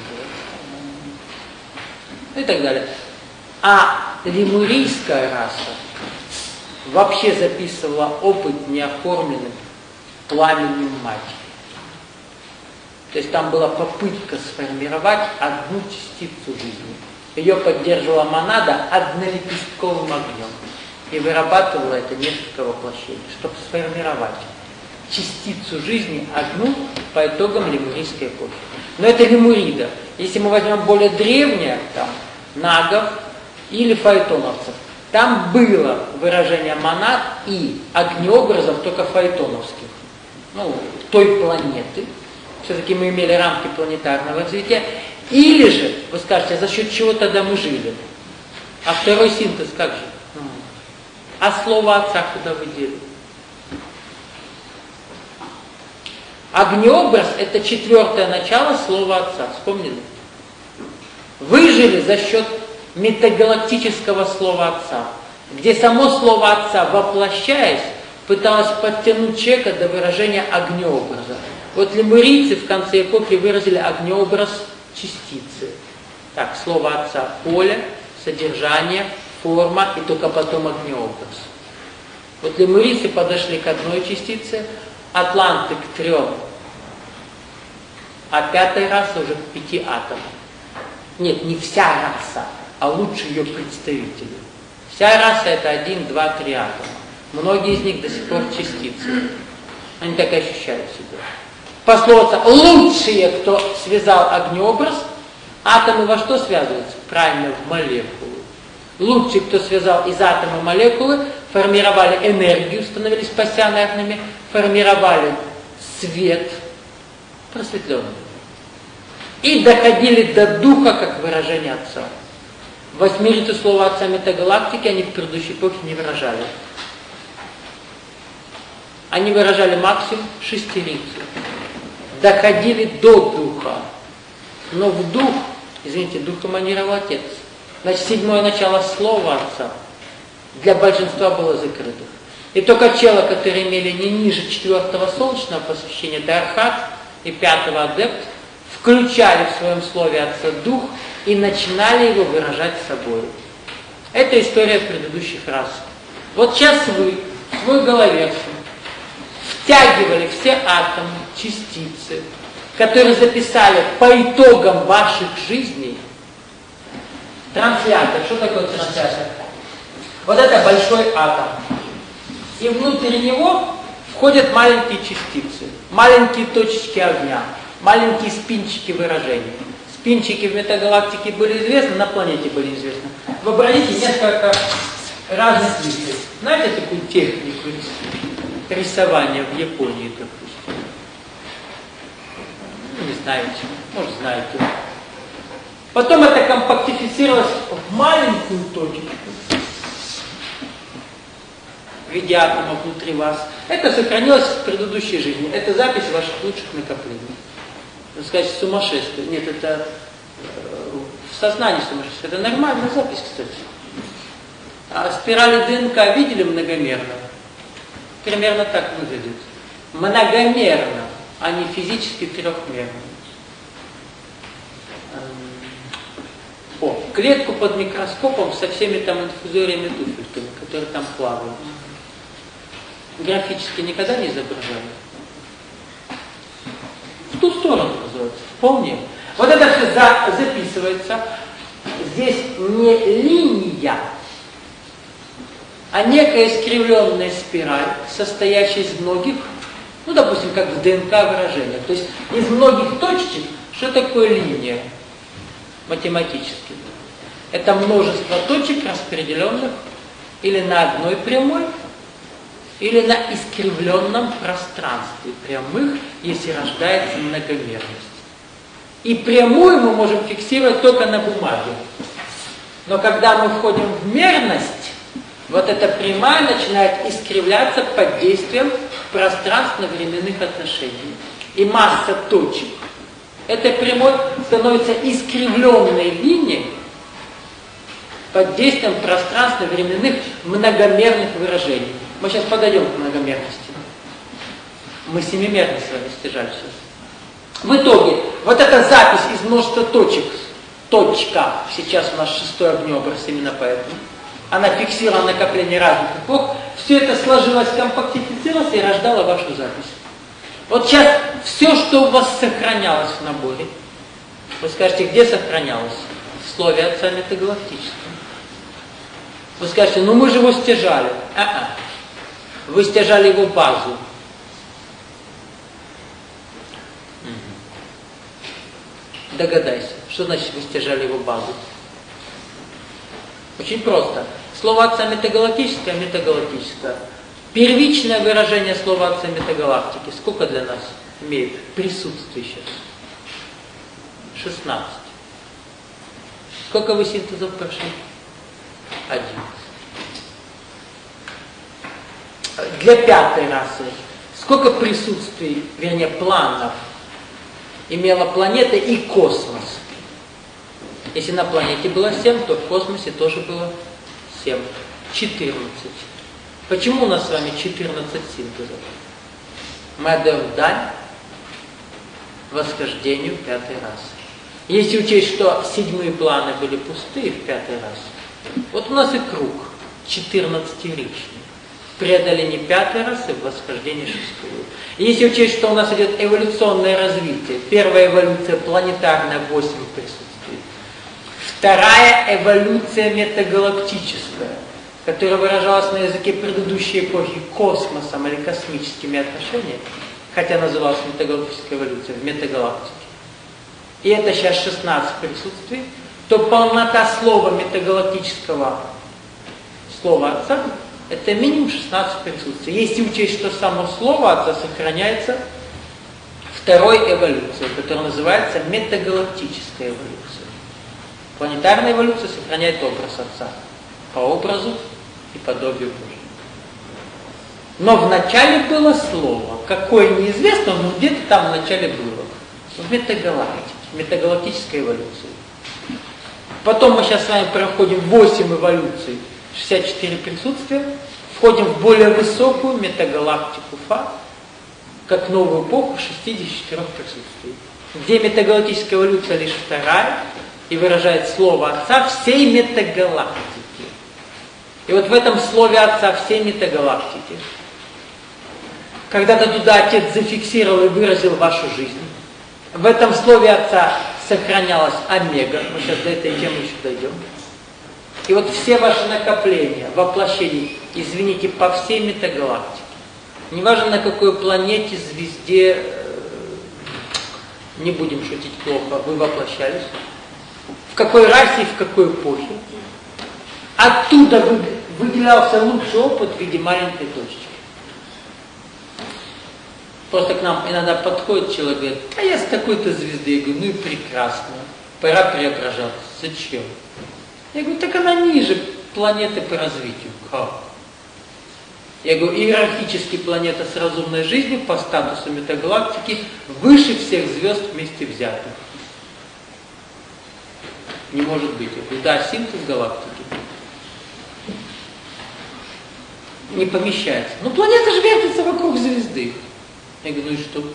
Ну и так далее. А лемурийская раса вообще записывала опыт неоформленным пламенем матери. То есть там была попытка сформировать одну частицу жизни. Ее поддерживала монада однолепестковым огнем. И вырабатывала это несколько воплощений, чтобы сформировать частицу жизни одну по итогам лемурийской эпохи. Но это лемурида. Если мы возьмем более древнее, там, нагов или фаэтоновцев, там было выражение монад и огнеобразов только фаэтоновских. Ну, той планеты. Все-таки мы имели рамки планетарного развития. Или же, вы скажете, за счет чего тогда мы жили? А второй синтез как же? А слово Отца куда вы дели? Огнеобраз – это 4-е начало слова Отца. Вспомнили? Выжили за счет метагалактического слова Отца, где само слово Отца, воплощаясь, пыталось подтянуть человека до выражения огнеобраза. Вот лемурийцы в конце эпохи выразили огнеобраз частицы. Так, слово Отца – поле, содержание, форма и только потом огнеобраз. Вот лемурийцы подошли к одной частице, атланты к 3, а 5-я раса уже к 5 атомам. Нет, не вся раса, а лучше ее представители. Вся раса это 1, 2, 3 атома. Многие из них до сих пор частицы. Они так и ощущают себя. Пословица «лучшие, кто связал огнеобраз», атомы во что связываются? Правильно, в молекулы. Лучшие, кто связал из атома молекулы, формировали энергию, становились пассионарными, формировали свет, просветленный. И доходили до духа, как выражение Отца. Восьмерицу слова Отца метагалактики они в предыдущей эпохе не выражали. Они выражали максимум шестерицу. Доходили до духа. Но в дух, извините, дух эманировал Отец. Значит, 7-е начало слова Отца для большинства было закрытых. И только челы, которые имели не ниже 4-го солнечного посвящения, это архат, и 5-го адепт, включали в своем слове Отца дух и начинали его выражать собой. Это история предыдущих рас. Вот сейчас вы в свой голове втягивали все атомы, частицы, которые записали по итогам ваших жизней. Транслятор. Что такое транслятор? Вот это большой атом. И внутрь него входят маленькие частицы, маленькие точечки огня, маленькие спинчики выражения. Спинчики в метагалактике были известны, на планете были известны. Вообразите несколько разных листьев. Знаете такую технику рисования в Японии, допустим? Ну, не знаете, может знаете. Потом это компактифицировалось в маленькую точечку в виде атома внутри вас. Это сохранилось в предыдущей жизни. Это запись ваших лучших накоплений. Вы скажете, сумасшествие. Нет, это в сознании сумасшествие. Это нормальная запись, кстати. А спирали ДНК видели многомерно? Примерно так выглядит. Многомерно, а не физически трехмерно. Клетку под микроскопом со всеми там инфузориями, туфельками, которые там плавают. Графически никогда не изображали? В ту сторону называется, вполне. Вот это все записывается. Здесь не линия, а некая искривленная спираль, состоящая из многих, ну, допустим, как в ДНК выражениях. То есть из многих точек, что такое линия математически? Это множество точек, распределенных или на одной прямой, или на искривленном пространстве прямых, если рождается многомерность. И прямую мы можем фиксировать только на бумаге. Но когда мы входим в мерность, вот эта прямая начинает искривляться под действием пространственно-временных отношений. И масса точек этой прямой становится искривленной линией под действием пространственно-временных многомерных выражений. Мы сейчас подойдем к многомерности. Мы семимерность с вами стяжали сейчас. В итоге, вот эта запись из множества точек, точка, сейчас у нас 6-й огнеобраз именно поэтому, она фиксировала накопление разных эпох, все это сложилось, компактифицировалось и рождало вашу запись. Вот сейчас все, что у вас сохранялось в наборе, вы скажете, где сохранялось? В слове Отца метагалактическом. Вы скажете, ну мы же его стяжали. Вы стяжали его базу. Догадайся, что значит вы стяжали его базу? Очень просто. Слово Отца метагалактическое, метагалактическое. Первичное выражение слова Отца метагалактики. Сколько для нас имеет присутствие сейчас? 16. Сколько вы синтезов прошли? 11. Для 5-й расы сколько присутствий, вернее планов, имела планета и космос? Если на планете было 7, то в космосе тоже было 7. 14. Почему у нас с вами 14 синтезов? Мы отдаем дань восхождению 5-й расы. Если учесть, что 7-е планы были пустые в 5-й расе, вот у нас и круг 14-ричный. в преодолении 5-й расы, в восхождении 6-ю. И если учесть, что у нас идет эволюционное развитие, первая эволюция планетарная, 8 присутствий, вторая эволюция метагалактическая, которая выражалась на языке предыдущей эпохи космосом или космическими отношениями, хотя называлась метагалактическая эволюция в метагалактике, и это сейчас 16 присутствий, то полнота слова метагалактического слова Отца – это минимум 16 присутствий. Если учесть, что само слово Отца сохраняется второй эволюцией, которая называется метагалактическая эволюция. Планетарная эволюция сохраняет образ Отца по образу и подобию Божьему. Но в начале было слово, какое неизвестно, но где-то там в начале было. В метагалактике, метагалактической эволюции. Потом мы сейчас с вами проходим 8 эволюций, 64 присутствия, входим в более высокую метагалактику Фа, как новую эпоху 64 присутствий, где метагалактическая эволюция лишь вторая и выражает слово Отца всей метагалактики. И вот в этом слове Отца всей метагалактики, когда-то туда Отец зафиксировал и выразил вашу жизнь, в этом слове Отца сохранялась омега, мы сейчас до этой темы еще дойдем. И вот все ваши накопления, воплощения, извините, по всей метагалактике, неважно на какой планете, звезде, не будем шутить плохо, вы воплощались, в какой расе и в какой эпохе, оттуда выделялся лучший опыт в виде маленькой точки. Просто к нам иногда подходит человек и говорит, а я с такой-то звезды. Я говорю, ну и прекрасно, пора преображаться. Зачем? Я говорю, так она ниже планеты по развитию. Как? Я говорю, иерархически планета с разумной жизнью по статусу метагалактики выше всех звезд вместе взятых. Не может быть. Я говорю, да, синтез галактики не помещается. Но планета же вертится вокруг звезды. Я говорю, ну и что?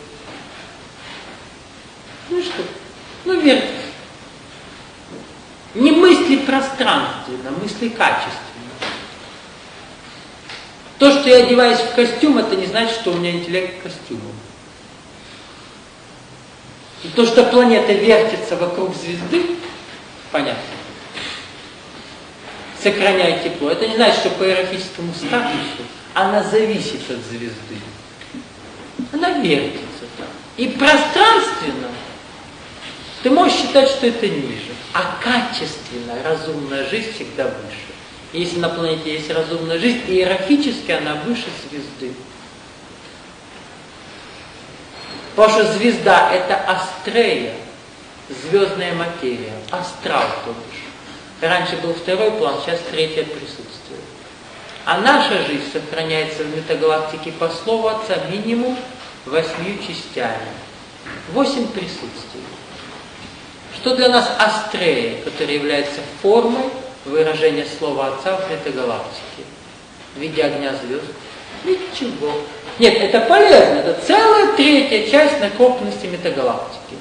Ну и что? Ну вертится. Не мысли пространственно, мысли качественно. То, что я одеваюсь в костюм, это не значит, что у меня интеллект костюмом. И то, что планета вертится вокруг звезды, понятно. Сохраняет тепло. Это не значит, что по иерархическому статусу она зависит от звезды. Она вертится там. И пространственно ты можешь считать, что это ниже. А качественно разумная жизнь всегда выше. И если на планете есть разумная жизнь, иерархически она выше звезды. Потому что звезда – это астрея, звездная материя, астрал, то бишь. Раньше был второй план, сейчас третье присутствие. А наша жизнь сохраняется в метагалактике по слову Отца минимум 8 частями. 8 присутствий. Что для нас астрея, которая является формой выражения слова Отца в метагалактике? В виде огня звезд? Ничего. Нет, это полезно. Это целая третья часть накопленности метагалактики.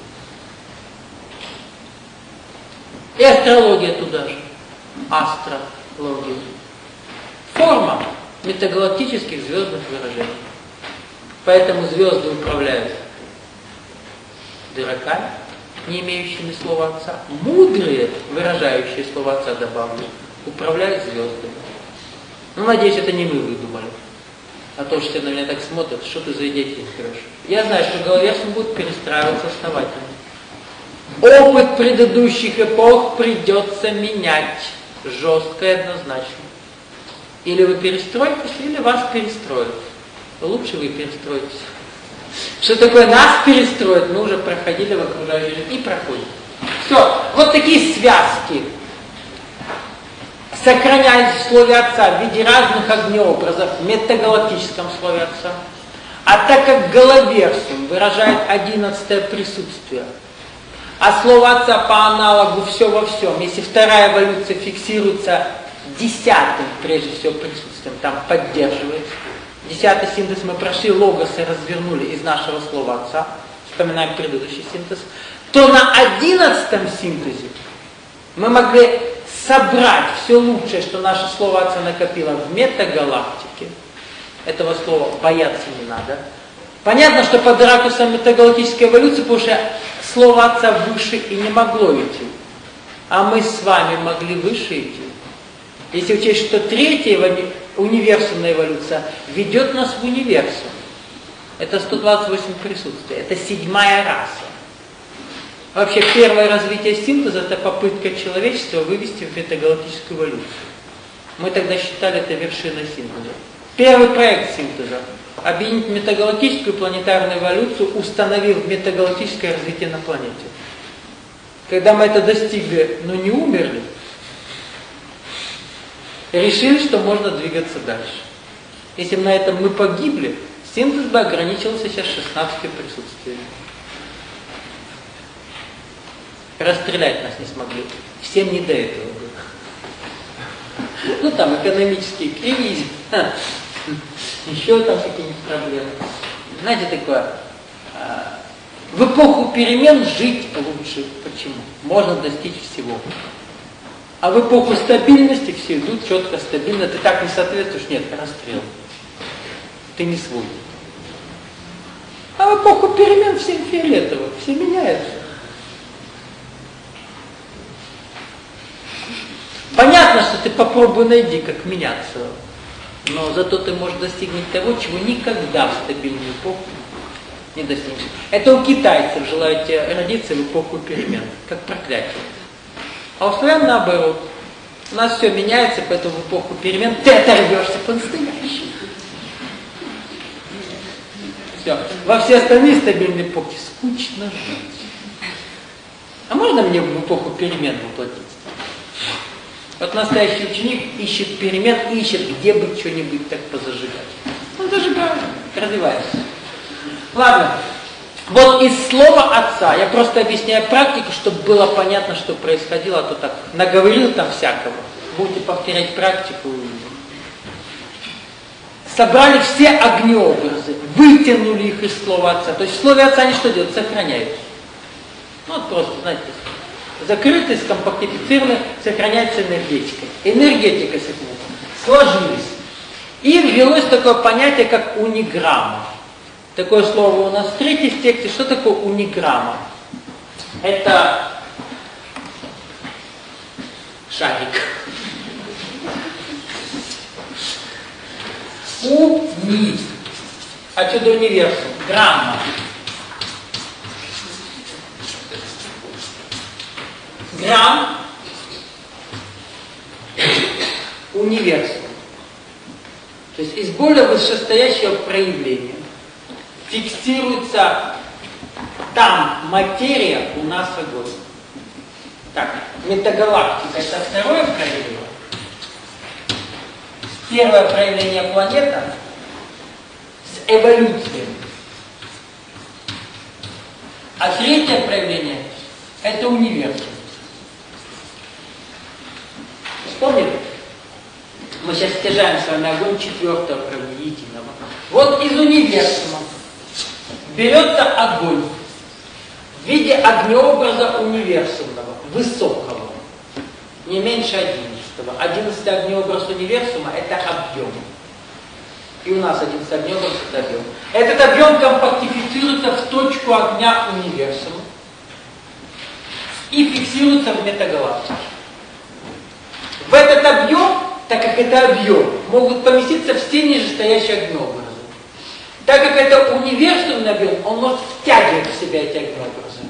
И астрология туда же. Астрология. Форма метагалактических звездных выражений. Поэтому звезды управляют дураками, не имеющими слова Отца. Мудрые, выражающие слово Отца, добавлю, управляют звездами. Ну, надеюсь, это не мы выдумали. А то, что все на меня так смотрят, что ты за идея хорошо. Я знаю, что Головерсон будет перестраиваться основательно. Опыт предыдущих эпох придется менять жестко и однозначно. Или вы перестроитесь, или вас перестроят. Лучше вы перестроитесь. Что такое нас перестроить, мы уже проходили в окружающей жизни и проходим. Все, вот такие связки сохранялись в слове Отца в виде разных огнеобразов в метагалактическом слове Отца. А так как Головерсон выражает 11-е присутствие, а слово Отца по аналогу все во всем, если вторая эволюция фиксируется 10-м, прежде всего, присутствием, там поддерживается. 10-й синтез мы прошли, логосы развернули из нашего слова Отца, вспоминаем предыдущий синтез, то на 11-м синтезе мы могли собрать все лучшее, что наше слово Отца накопило в метагалактике, Этого слова бояться не надо. Понятно, что под ракурсом метагалактической эволюции, потому что слово Отца выше и не могло идти. А мы с вами могли выше идти. Если учесть, что третья универсумная эволюция ведет нас в универсум. Это 128 присутствий. Это 7-я раса. Вообще, первое развитие синтеза – это попытка человечества вывести в метагалактическую эволюцию. Мы тогда считали это вершиной синтеза. Первый проект синтеза – объединить метагалактическую планетарную эволюцию, установив метагалактическое развитие на планете. Когда мы это достигли, но не умерли, решили, что можно двигаться дальше. Если бы на этом мы погибли, синтез бы ограничился сейчас 16 присутствиями. Расстрелять нас не смогли. Всем не до этого было. Ну там экономические кризисы, еще там какие-нибудь проблемы. Знаете, такое, в эпоху перемен жить лучше. Почему? Можно достичь всего. А в эпоху стабильности все идут четко, стабильно. Ты так не соответствуешь, нет, расстрел. Ты не свой. А в эпоху перемен всем фиолетово, все меняются. Понятно, что ты попробуй найди, как меняться. Но зато ты можешь достигнуть того, чего никогда в стабильную эпоху не достигнешь. Это у китайцев желаете родиться в эпоху перемен, как проклятие. А у славян наоборот. У нас все меняется, поэтому в эпоху перемен ты оторвешься по-настоящему. Все. Во все остальные стабильные эпохи скучно жить. А можно мне в эпоху перемен воплотиться? Вот настоящий ученик ищет перемен, ищет, где бы что-нибудь так позажигать. Он зажигает, развивается. Ладно, вот из слова Отца, я просто объясняю практику, чтобы было понятно, что происходило, а то так наговорил там всякого. Будете повторять практику. Собрали все огнеобразы, вытянули их из слова Отца. То есть в слове Отца они что делают? Сохраняют. Ну вот просто, знаете, закрыты, скомпактифицированы, сохраняется энергетика. Энергетика сложились. И ввелось такое понятие, как униграмма. Такое слово у нас в третьем тексте. Что такое униграмма? Это шарик. Уни. Отсюда универсум. Грамма. Грамм. Универсум. То есть из более высшестоящего проявления фиксируется там материя, у нас огонь. Так, метагалактика — это второе проявление. Первое проявление планета с эволюцией. А третье проявление — это универсум. Вспомнили? Мы сейчас стяжаем с вами огонь четвертого проявления единого. Вот из универсума берется огонь в виде огнеобраза универсумного, высокого, не меньше 11-го. 11-й огнеобраз универсума — это объем. И у нас 11-й огнеобраз — это объем. Этот объем компактифицируется в точку огня универсума и фиксируется в метагалактике. В этот объем, так как это объем, могут поместиться все нижестоящие огнеобразы. Так как это универсумный объем, он может втягивать в себя эти огнеобразы.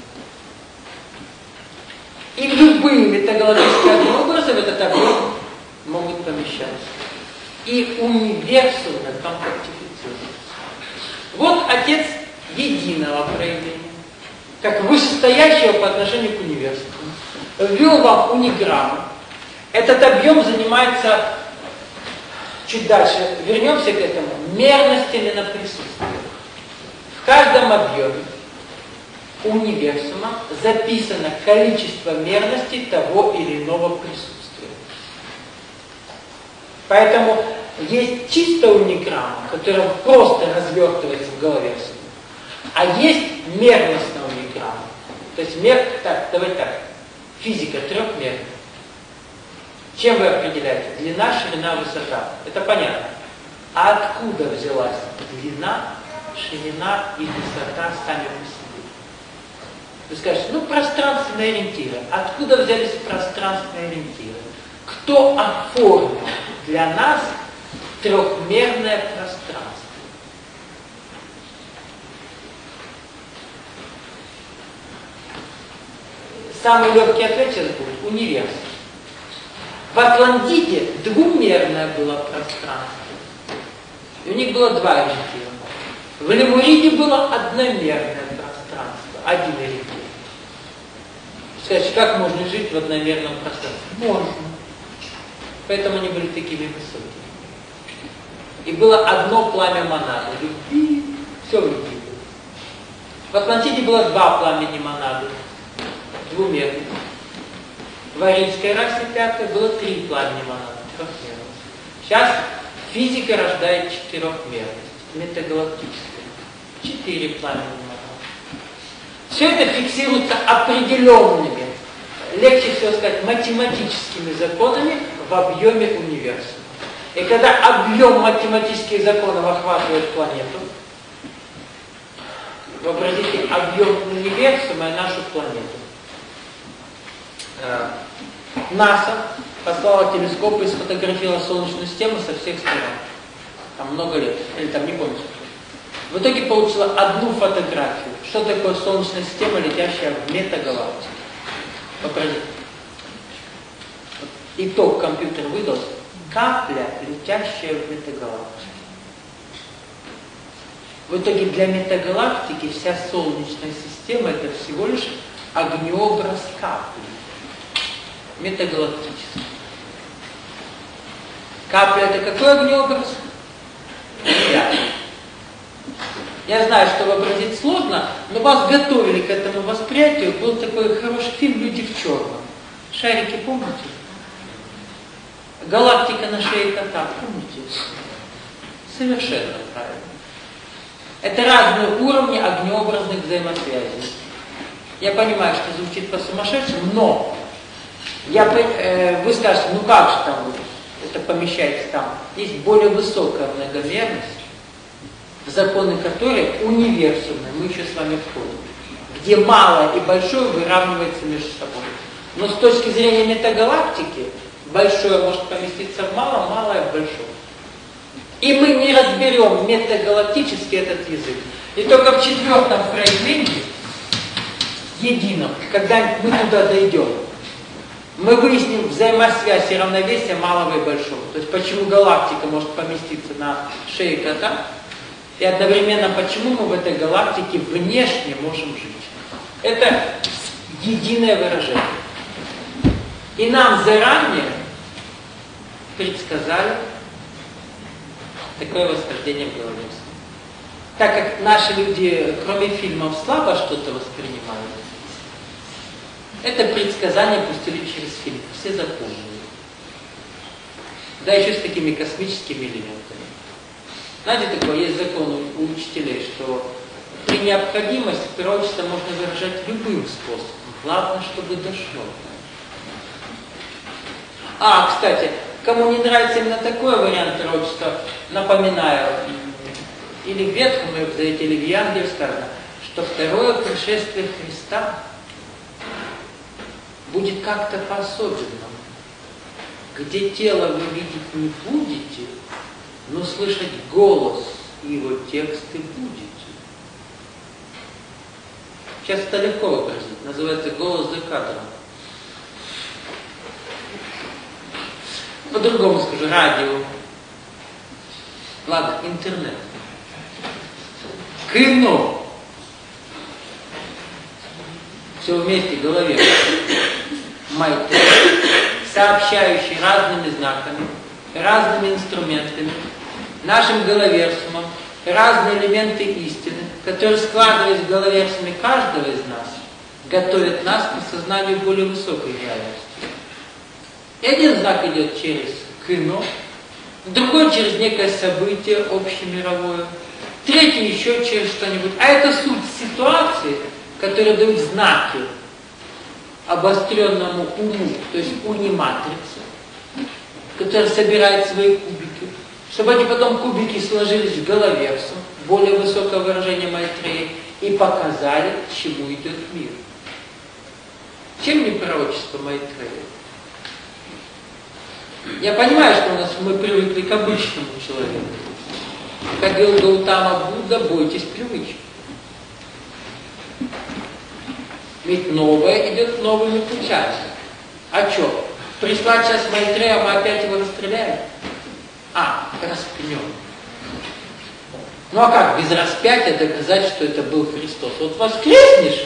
И любые метагалактические огнеобразы в этот объем могут помещаться. И универсумно компактифицируются. Вот Отец единого проявления, как вышестоящего по отношению к универсуму, ввел вам униграмму. Этот объем занимается, чуть дальше вернемся к этому, мерностями на присутствие. В каждом объеме универсума записано количество мерностей того или иного присутствия. Поэтому есть чисто униграмма, которая просто развертывается в голове. А есть мерностная униграмма. То есть давайте так, физика трехмерная. Чем вы определяете? Длина, ширина, высота. Это понятно. А откуда взялась длина, ширина и высота сами по себе? Вы скажете, ну пространственные ориентиры. Откуда взялись пространственные ориентиры? Кто оформил для нас трехмерное пространство? Самый легкий ответ сейчас будет универсум. В Атлантиде двумерное было пространство. И у них было два ориентира. В Лемуриде было одномерное пространство, один ориентир. Скажите, как можно жить в одномерном пространстве? Можно. Поэтому они были такими высокими. И было одно пламя монады. Любви, все в любви было. В Атлантиде было два пламени монады. Двумерных. В арийской расе пятой было три пламени монады, трехмерных. Сейчас физика рождает четырехмерность, метагалактическая. 4 пламени монады. Все это фиксируется определенными, легче всего сказать, математическими законами в объеме универсума. И когда объем математических законов охватывает планету, вообразите объем универсума и нашу планету. НАСА послала телескоп и сфотографировала Солнечную систему со всех сторон. Там много лет, или там не помню сколько. В итоге получила одну фотографию. Что такое Солнечная система, летящая в метагалактике? Вообразите. Итог компьютер выдал. Капля, летящая в метагалактике. В итоге для метагалактики вся Солнечная система это всего лишь огнеобраз капли. Метагалактический. Капля это какой огнеобраз? Я знаю, что вообразить сложно, но вас готовили к этому восприятию. Был такой хороший фильм «Люди в черном». Шарики помните? Галактика на шее кота, помните? Совершенно правильно. Это разные уровни огнеобразных взаимосвязей. Я понимаю, что звучит по-сумасшедшему, но вы скажете, ну как же там это помещается там? Есть более высокая многомерность, в законы которой универсумные, мы еще с вами входим, где малое и большое выравнивается между собой. Но с точки зрения метагалактики, большое может поместиться в малом, малое в большом. И мы не разберем метагалактически этот язык. И только в 4-м фрагменте, едином, когда мы туда дойдем, мы выясним взаимосвязь и равновесие малого и большого. То есть почему галактика может поместиться на шее кота, и одновременно почему мы в этой галактике внешне можем жить. Это единое выражение. И нам заранее предсказали такое восхождение в голове. Так как наши люди, кроме фильмов, слабо что-то воспринимают, это предсказание пустили через фильм. Все запомнили. Да, еще с такими космическими элементами. Знаете, такое есть закон у учителей, что при необходимости пророчество можно выражать любым способом. Главное, чтобы дошло. Кстати, кому не нравится именно такой вариант пророчества, напоминаю, или в Ветхом Завете, или в Евангелии сказано, что второе пришествие Христа будет как-то по-особенному, где тело вы видеть не будете, но слышать голос и его тексты будете. Сейчас это легко выразить, называется голос за кадром. По-другому скажу, радио. Ладно, интернет. Кино. Все вместе в голове. Майк, сообщающий разными знаками, разными инструментами, нашим головерсумом, разные элементы истины, которые, складываясь в головерсуме каждого из нас, готовят нас к осознанию более высокой реальности. И один знак идет через кино, другой через некое событие общемировое, третий еще через что-нибудь. А это суть ситуации, которые дают знаки обостренному уму, то есть униматрице, которая собирает свои кубики. чтобы эти потом кубики сложились в голове, более высокое выражение Майтреи, и показали, к чему идет мир. Чем не пророчество Майтреи? Я понимаю, что мы привыкли к обычному человеку. Как говорил Гаутама Будда, бойтесь привычек. Ведь новое идет новыми путями. А что? Пришла сейчас Майтрея, мы опять его расстреляем? Распнем. Ну а как без распятия доказать, что это был Христос? Вот воскреснешь.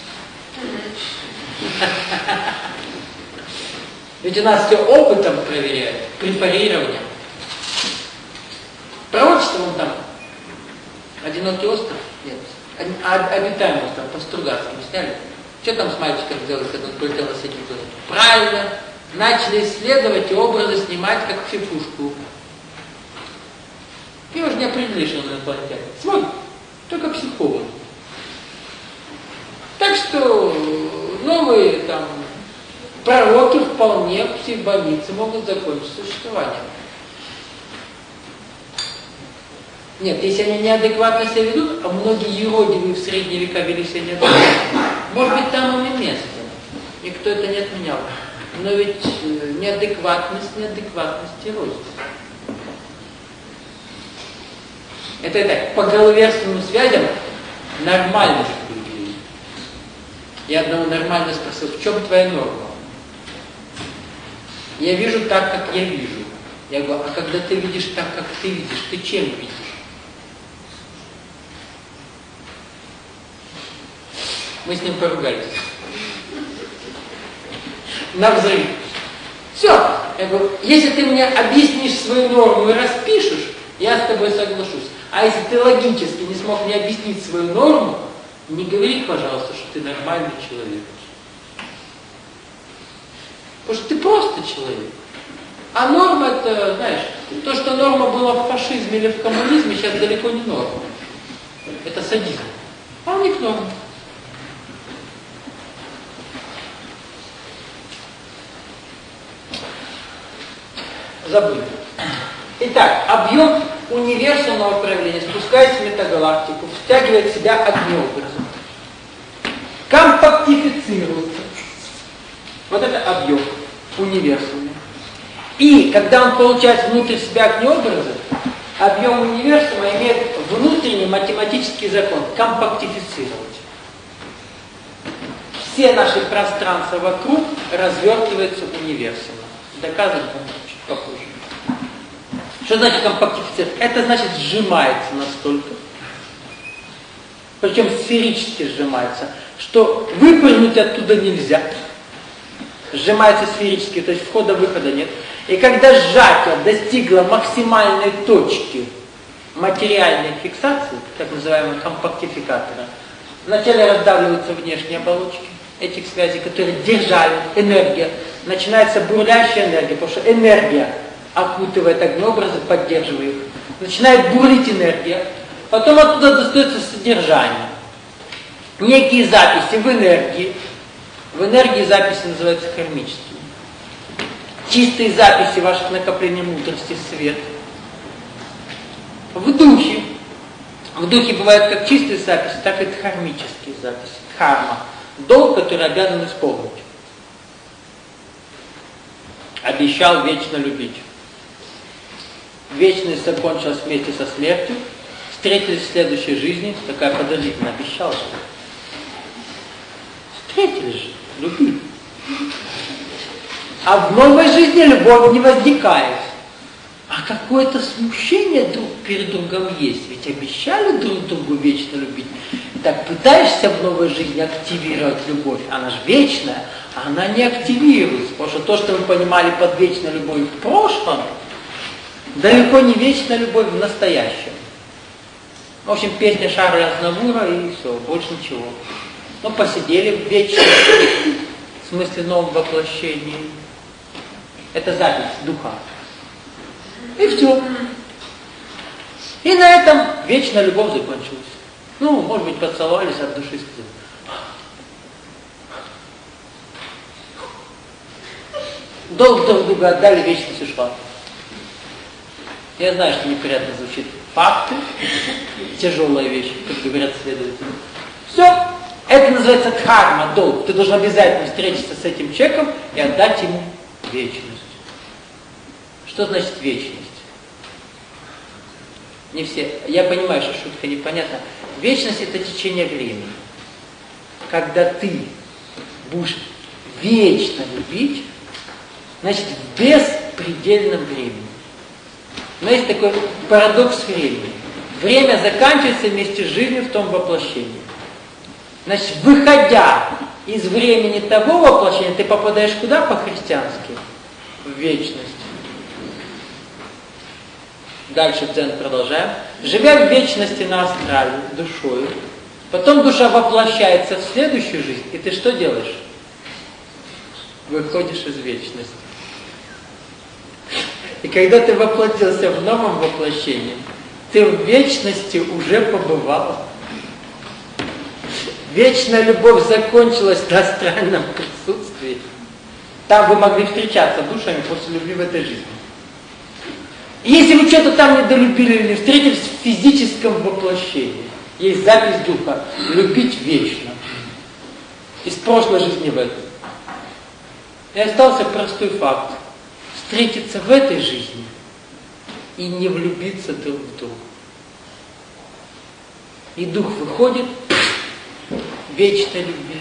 Ведь у нас все опытом проверяют, препарированием. Пророчество вон там. Одинокий остров? Нет. Обитаемый остров, по Стругацким сняли. Что там с мальчиком делать, когда он полетел на всякий планет? Правильно. Начали исследовать и образы снимать, как психушку. И уже не определили, что он инопланетянин. Смотри, только психолог. Так что новые там пророки вполне в психбольнице могут закончить существование. Нет, если они неадекватно себя ведут, а многие юродивые в средние века вели себя неадекватно, может быть, там им и место. Никто это не отменял. Но ведь неадекватности рознь. Это по головерственным связям нормальных людей. Я одного нормально спросил, в чем твоя норма? Я вижу так, как я вижу. Я говорю, а когда ты видишь так, как ты видишь, ты чем видишь? Мы с ним поругались. На взрыв. Все. Я говорю, если ты мне объяснишь свою норму и распишешь, я с тобой соглашусь. А если ты логически не смог мне объяснить свою норму, не говори, пожалуйста, что ты нормальный человек. Потому что ты просто человек. А норма это, знаешь, то, что норма была в фашизме или в коммунизме, сейчас далеко не норма. Это садизм. А у них норма. Забыли. Итак, объем универсального проявления спускается в метагалактику, втягивает в себя огнеобразом, компактифицируется. Вот это объем универсальный. И когда он получает внутрь себя огнеобразы, объем универсума имеет внутренний математический закон – компактифицировать. Все наши пространства вокруг развертываются универсально. Доказано чуть попозже. Что значит компактифицировать? Это значит сжимается настолько, причем сферически сжимается, что выпрыгнуть оттуда нельзя. Сжимается сферически, то есть входа-выхода нет. И когда сжатие достигло максимальной точки материальной фиксации, так называемого компактификатора, вначале раздавливаются внешние оболочки этих связей, которые держали энергия. Начинается бурлящая энергия, потому что энергия окутывает огнеобразы, поддерживая их. Начинает бурлить энергия. Потом оттуда достается содержание. Некие записи в энергии. В энергии записи называются кармическими. Чистые записи ваших накоплений мудрости, свет. В духе. В духе бывают как чистые записи, так и дхармические записи. Дхарма. Долг, который обязан исполнить. Обещал вечно любить. Вечность закончилась вместе со смертью. Встретились в следующей жизни. Такая подозрительная, обещал же. Встретились же, любили. А в новой жизни любовь не возникает. А какое-то смущение друг перед другом есть. Ведь обещали друг другу вечно любить. Так пытаешься в новой жизни активировать любовь. Она же вечная, а она не активируется. Потому что то, что мы понимали под вечной любовью в прошлом, далеко не вечная любовь в настоящем. В общем, песня Шарля Азнавура и все, больше ничего. Ну, посидели в вечном, в смысле новом воплощении. Это запись духа. И все. И на этом вечная любовь закончилась. Ну, может быть, поцеловались от души, сказали. Долг друг друга отдали, вечность ушла. Я знаю, что неприятно звучит. Факты, тяжелая вещь, как говорят следователи. Все, это называется дхарма, долг. Ты должен обязательно встретиться с этим человеком и отдать ему вечность. Что значит вечность? Не все. Я понимаю, что шутка непонятна. Вечность — это течение времени. Когда ты будешь вечно любить, значит, в беспредельном времени. Но есть такой парадокс времени. Время заканчивается вместе с жизнью в том воплощении. Значит, выходя из времени того воплощения, ты попадаешь куда по-христиански? В вечность. Дальше дзен продолжаем. Живя в вечности на астрале, душою, потом душа воплощается в следующую жизнь, и ты что делаешь? Выходишь из вечности. И когда ты воплотился в новом воплощении, ты в вечности уже побывал. Вечная любовь закончилась на астральном присутствии. Там вы могли встречаться душами после любви в этой жизни. И если вы что-то там недолюбили или встретились в физическом воплощении, есть запись духа «любить вечно» из прошлой жизни в эту. И остался простой факт. Встретиться в этой жизни и не влюбиться друг в друга. И дух выходит в вечной любви.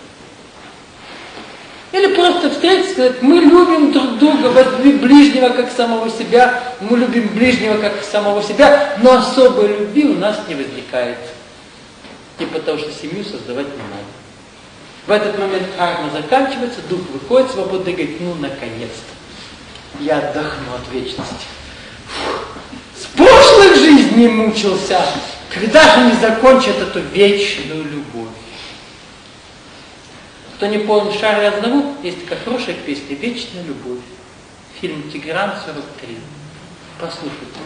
Или просто встретиться и сказать, мы любим друг друга, возлюби ближнего как самого себя, мы любим ближнего как самого себя, но особой любви у нас не возникает. Типа того, что семью создавать не надо. В этот момент карма заканчивается, дух выходит свободно и говорит, ну наконец-то, я отдохну от вечности. С прошлых жизней мучился, когда же не закончат эту вечную любовь? Кто не помнит Шарли Азнавур, есть такая хорошая песня «Вечная любовь». Фильм «Тегеран 43». Послушайте.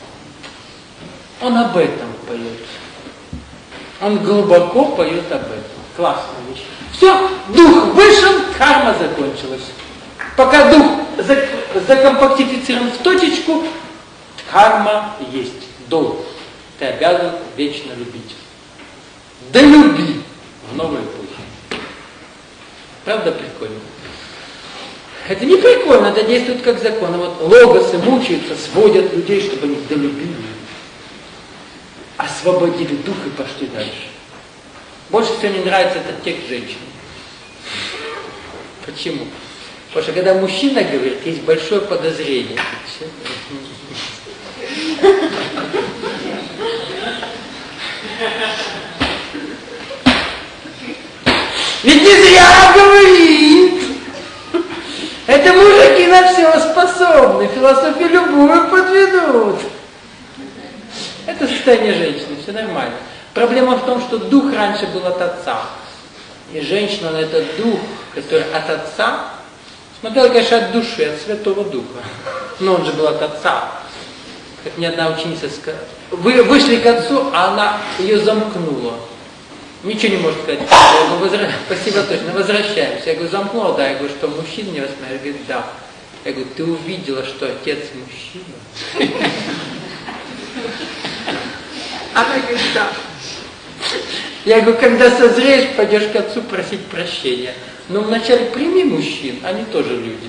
Он об этом поет. Он глубоко поет об этом. Классная вещь. Все, дух вышел, карма закончилась. Пока дух закомпактифицирован в точечку, карма есть, долг. Ты обязан вечно любить. Да люби в новой эпохе. Правда прикольно? Это не прикольно, это действует как закон. А вот логосы мучаются, сводят людей, чтобы они долюбили. Освободили дух и пошли дальше. Больше всего не нравится этот текст женщин. Почему? Потому что когда мужчина говорит, есть большое подозрение. Ведь не зря говорит. Это мужики на все способны, философию любую подведут. Это состояние женщины, все нормально. Проблема в том, что дух раньше был от отца. И женщина, он это дух, который от отца, смотрела, конечно, от души, от Святого Духа. Но он же был от отца. Как мне одна ученица сказала. Вы вышли к отцу, а она ее замкнула. Ничего не может сказать. Я говорю, спасибо точно, возвращаемся. Я говорю, замкнула, да. Я говорю, что мужчина не восьмая. Я говорю, да. Я говорю, ты увидела, что отец мужчина? Она говорит, да. Я говорю, когда созреешь, пойдешь к отцу просить прощения. Но вначале прими мужчин, они тоже люди.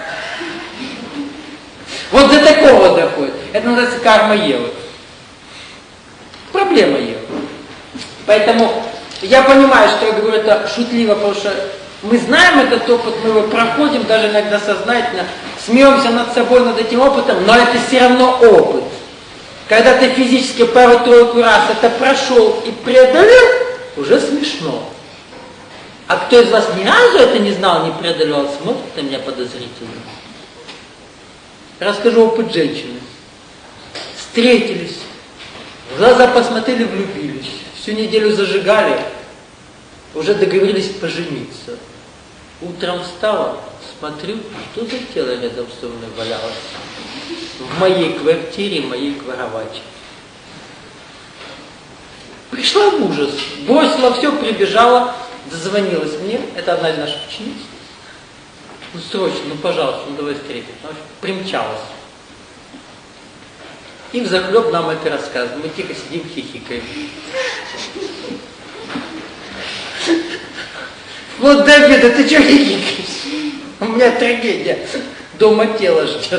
Вот до такого доходит. Это называется карма Евы. Проблема Евы. Поэтому я понимаю, что я говорю это шутливо, потому что мы знаем этот опыт, мы его проходим, даже иногда сознательно, смеемся над собой, над этим опытом, но это все равно опыт. Когда ты физически пару-тройку раз это прошел и преодолел, уже смешно. А кто из вас ни разу это не знал, не преодолел, смотрит на меня подозрительно. Расскажу опыт женщины. Встретились, в глаза посмотрели, влюбились. Всю неделю зажигали, уже договорились пожениться. Утром встала, смотрю, что за тело рядом со мной валялось. В моей квартире, в моей кровати. Пришла в ужас, бросила все, прибежала, дозвонилась мне, это одна из наших учениц. Ну срочно, ну пожалуйста, ну давай встретимся. Она примчалась. И взахлеб нам это рассказывают. Мы тихо сидим, хихикаем. Вот, Давид, а ты что хихикаешь? У меня трагедия. Дома тело ждет.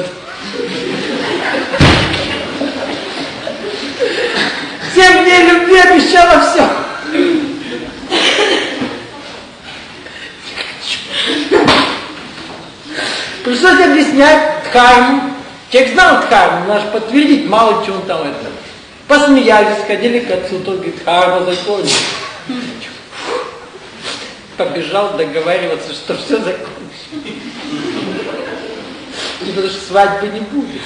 Всем мне любви обещала все. Пришлось объяснять дхарму. Человек знал дхарму, надо подтвердить, мало чего он там это. Посмеялись, сходили к отцу, тот говорит, дхарма закончена. Побежал договариваться, что все закончено. Потому что свадьбы не будет.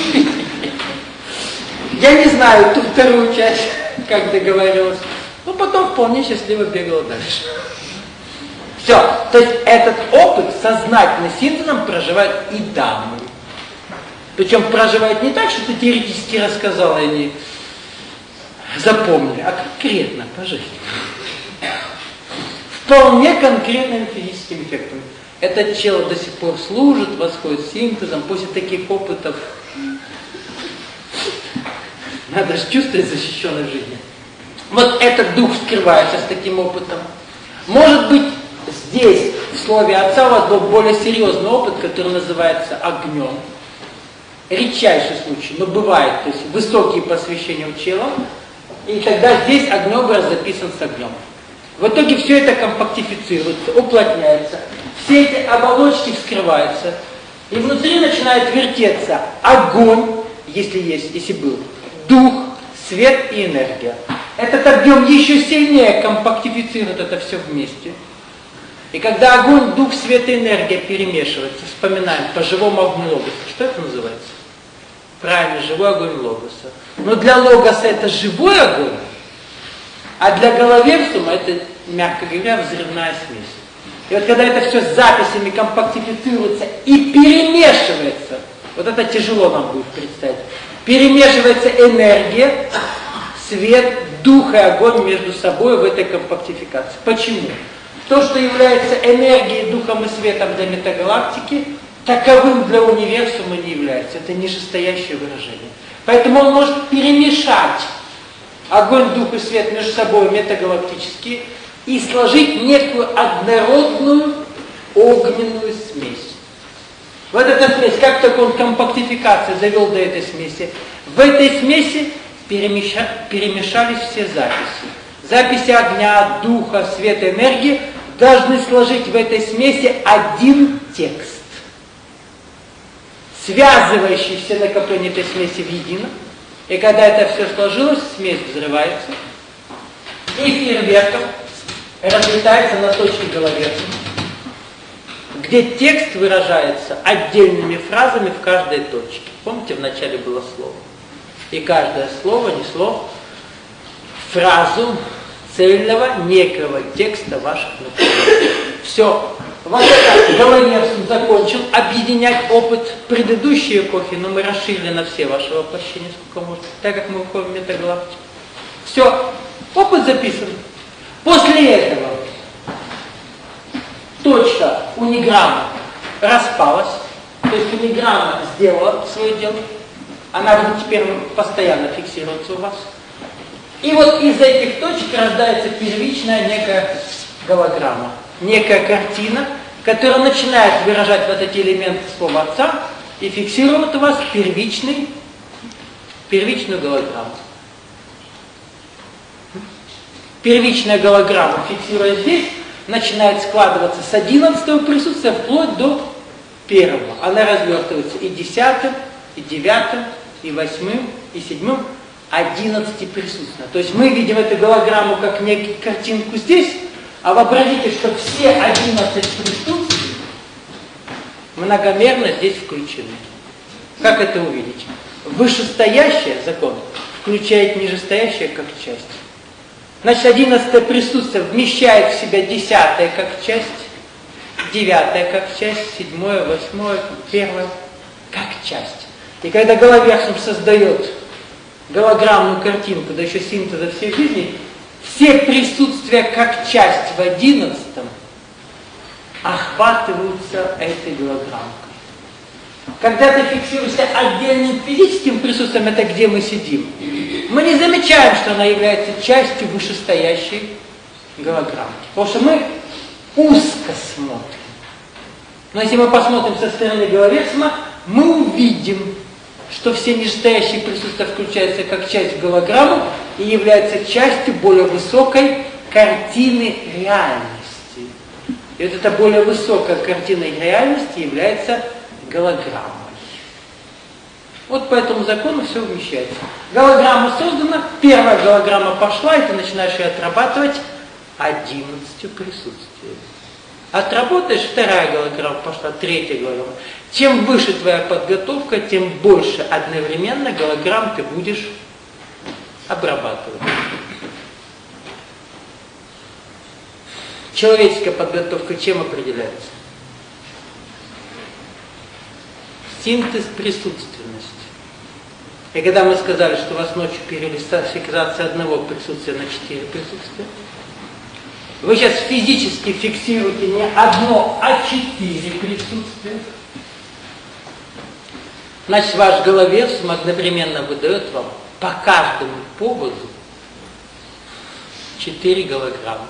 Я не знаю ту вторую часть, как договаривалась. Но потом вполне счастливо бегала дальше. Все. То есть этот опыт сознательно синтезом проживают и дамы. Причем проживают не так, что ты теоретически рассказал, и они запомнили, а конкретно по жизни. Вполне конкретными физическими эффектами. Это тело до сих пор служит, восходит синтезом. После таких опытов надо же чувствовать защищенной жизни. Вот этот дух скрывается с таким опытом. Может быть, здесь, в слове Отца, у вас был более серьезный опыт, который называется огнем. Редчайший случай, но бывает, то есть высокие посвящения в тело, и тогда здесь огнеобраз записан с огнем. В итоге все это компактифицируется, уплотняется, все эти оболочки вскрываются, и внутри начинает вертеться огонь, если был, дух, свет и энергия. Этот объем еще сильнее компактифицирует это все вместе. И когда огонь, дух, свет и энергия перемешиваются, вспоминаем по живому огню логоса. Что это называется? Правильно, живой огонь логоса. Но для логоса это живой огонь, а для головерсума это, мягко говоря, взрывная смесь. И вот когда это все с записями компактифицируется и перемешивается, вот это тяжело нам будет представить, перемешивается энергия, свет, дух и огонь между собой в этой компактификации. Почему? То, что является энергией, духом и светом для метагалактики, таковым для универсума не является. Это нижестоящее выражение. Поэтому он может перемешать огонь, дух и свет между собой метагалактически и сложить некую однородную огненную смесь. Вот эта смесь, как только он компактификацию завел до этой смеси, в этой смеси перемешались все записи. Записи огня, духа, света, энергии должны сложить в этой смеси один текст, связывающий все накопления этой смеси в едино. И когда это все сложилось, смесь взрывается, и фейерверком разлетается на точке головерца, где текст выражается отдельными фразами в каждой точке. Помните, вначале было слово? И каждое слово несло фразу цельного некого текста ваших наблюдений. Все. Вот это головерсум закончил объединять опыт предыдущей эпохи, но мы расширили на все ваши воплощения, сколько можно, так как мы уходим в метагалактику. Все. Опыт записан. После этого точка униграмма распалась, то есть униграмма сделала свое дело, она будет теперь постоянно фиксироваться у вас. И вот из этих точек рождается первичная некая голограмма, некая картина, которая начинает выражать вот эти элементы слова Отца и фиксирует у вас первичную голограмму. Первичная голограмма, фиксируя здесь, начинает складываться с 11-го присутствия вплоть до 1-го. Она развертывается и 10-м, и 9-м, и 8-м, и 7-м, 11 присутственно. То есть мы видим эту голограмму как некую картинку здесь, а вообразите, что все 11 присутствий многомерно здесь включены. Как это увидеть? Вышестоящее закон включает нижестоящее как часть. Значит, 11 присутствие вмещает в себя 10 как часть, 9 как часть, 7, 8, 1 как часть. И когда головерсум создает голограммную картинку, да еще синтеза всей жизни, все присутствия как часть в 11-м охватываются этой голограммкой. Когда ты фиксируешься отдельным физическим присутствием, это где мы сидим, мы не замечаем, что она является частью вышестоящей голограммки. Потому что мы узко смотрим. Но если мы посмотрим со стороны Головерсума, мы увидим, что все нижестоящие присутствия включаются как часть в голограмму и являются частью более высокой картины реальности. И вот эта более высокая картина реальности является голограммой. Вот по этому закону все вмещается. Голограмма создана, первая голограмма пошла, и ты начинаешь ее отрабатывать 11 присутствиями. Отработаешь, вторая голограмма пошла, третья голограмма. Чем выше твоя подготовка, тем больше одновременно голограмм ты будешь обрабатывать. Человеческая подготовка чем определяется? Синтез присутственности. И когда мы сказали, что у вас ночью фиксация одного присутствия на 4 присутствия, вы сейчас физически фиксируете не одно, а 4 присутствия. Значит, ваш Головерсум одновременно выдает вам по каждому поводу 4 голограммы.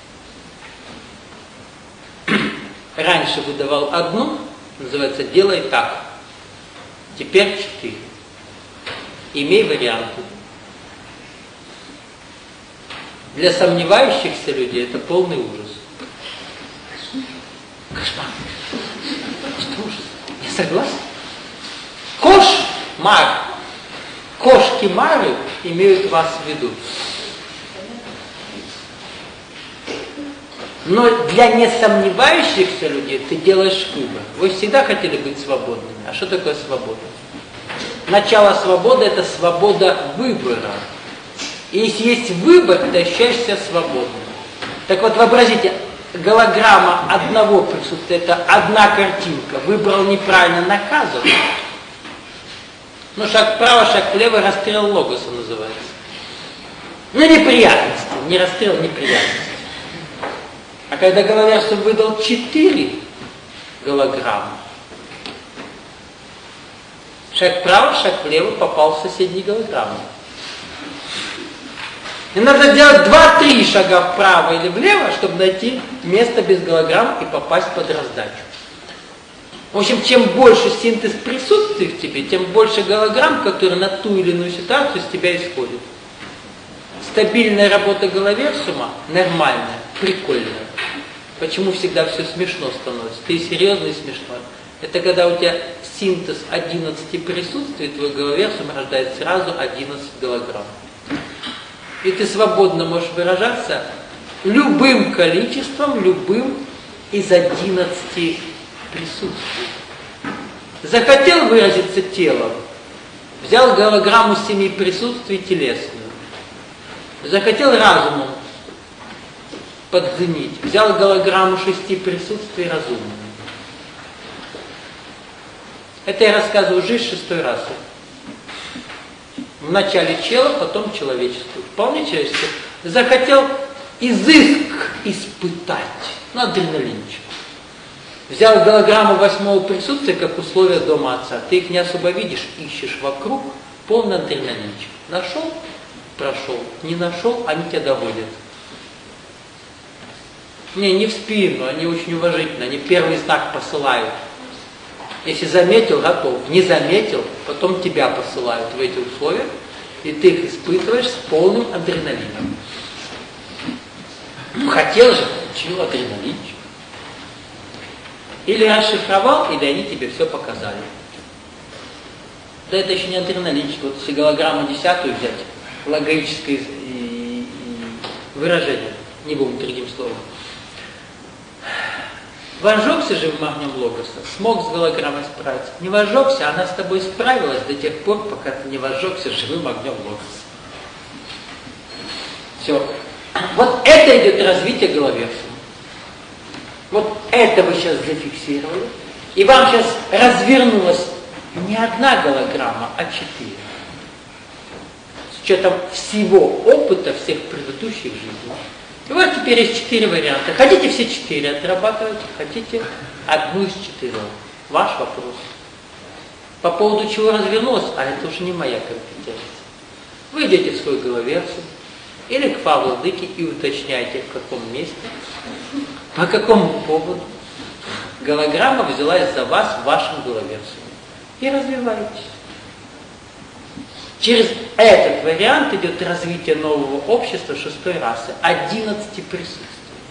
Раньше выдавал одну, называется «делай так». Теперь 4. Имей варианты. Для сомневающихся людей это полный ужас. Кошмар. Что ужас? Я согласен. Кошмар. Кошки-мары имеют вас в виду. Но для несомневающихся людей ты делаешь выбор. Вы всегда хотели быть свободными. А что такое свобода? Начало свободы – это свобода выбора. И если есть выбор, ты ощущаешь себя свободным. Так вот, вообразите, голограмма одного присутствия – это одна картинка. Выбрал неправильно, наказан. Ну, шаг вправо, шаг влево, расстрел логоса называется. Ну, неприятности. Не расстрел, неприятности. А когда Головерсум выдал 4 голограммы, шаг вправо, шаг влево, попал в соседние голограммы. И надо делать 2-3 шага вправо или влево, чтобы найти место без голограмм и попасть под раздачу. В общем, чем больше синтез присутствий в тебе, тем больше голограмм, которые на ту или иную ситуацию с тебя исходят. Стабильная работа Головерсума нормальная, прикольная. Почему всегда все смешно становится? Ты серьезный и смешной. Это когда у тебя синтез 11 присутствий, твой Головерсум рождает сразу 11 голограмм. И ты свободно можешь выражаться любым количеством, любым из 11 присутствий. Захотел выразиться телом, взял голограмму 7 присутствий телесную. Захотел разумом подзенить, взял голограмму 6 присутствий разумным. Это я рассказываю уже 6-й раз. Вначале чело, потом человечество. Вполне человечество. Захотел изыск испытать. Ну, адреналинчик. Взял голограмму 8-го присутствия как условие дома отца. Ты их не особо видишь, ищешь вокруг, полный адреналинчик. Нашел, прошел. Не нашел, они тебя доводят. Не в спину, они очень уважительно. Они первый знак посылают. Если заметил, готов. Не заметил, потом тебя посылают в эти условия, и ты их испытываешь с полным адреналином. Хотел же, получил адреналинчик. Или расшифровал, или они тебе все показали. Да это еще не адреналинчик. Вот если голограмму 10-ю взять, логическое выражение, не будем другим словом. Возжегся живым огнем логоса, смог с голограммой справиться. Не возжегся, она с тобой справилась до тех пор, пока ты не возжегся живым огнем логоса. Все. Вот это идет развитие Головерсума. Вот это вы сейчас зафиксировали. И вам сейчас развернулась не одна голограмма, а 4. С учетом всего опыта всех предыдущих жизней. И вот теперь есть 4 варианта. Хотите все 4 отрабатывать, хотите одну из 4. Ваш вопрос. По поводу чего развернулась, а это уже не моя компетенция. Вы идете в свой головерсум или к Фа-владыке и уточняете, в каком месте, по какому поводу голограмма взялась за вас в вашем головерсуме. И развиваетесь. Через этот вариант идет развитие нового общества 6-й расы, 11 присутствий.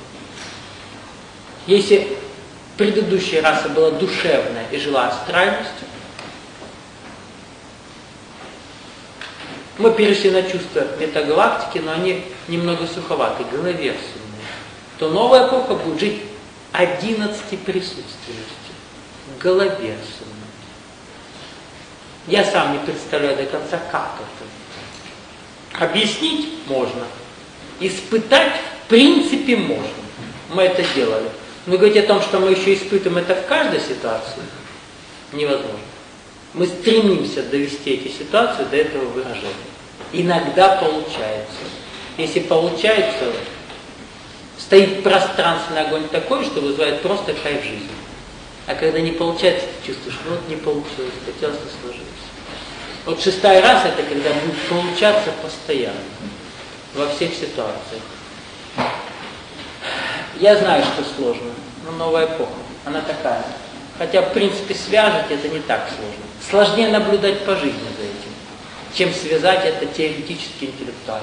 Если предыдущая раса была душевная и жила астральностью, мы перешли на чувства метагалактики, но они немного суховаты, головерсумные, то новая эпоха будет жить 11 присутственностью, головерсумной. Я сам не представляю до конца, как это. Объяснить можно. Испытать в принципе можно. Мы это делали. Но говорить о том, что мы еще испытываем это в каждой ситуации, невозможно. Мы стремимся довести эти ситуации до этого выражения. Иногда получается. Если получается, стоит пространственный огонь такой, что вызывает просто кайф жизни. А когда не получается, ты чувствуешь, ну вот не получилось, хотелось, не сложилось. Вот 6-я раса, это когда будет получаться постоянно, во всех ситуациях. Я знаю, что сложно, но новая эпоха, она такая. Хотя, в принципе, связать это не так сложно. Сложнее наблюдать по жизни за этим, чем связать это теоретически, интеллектуально.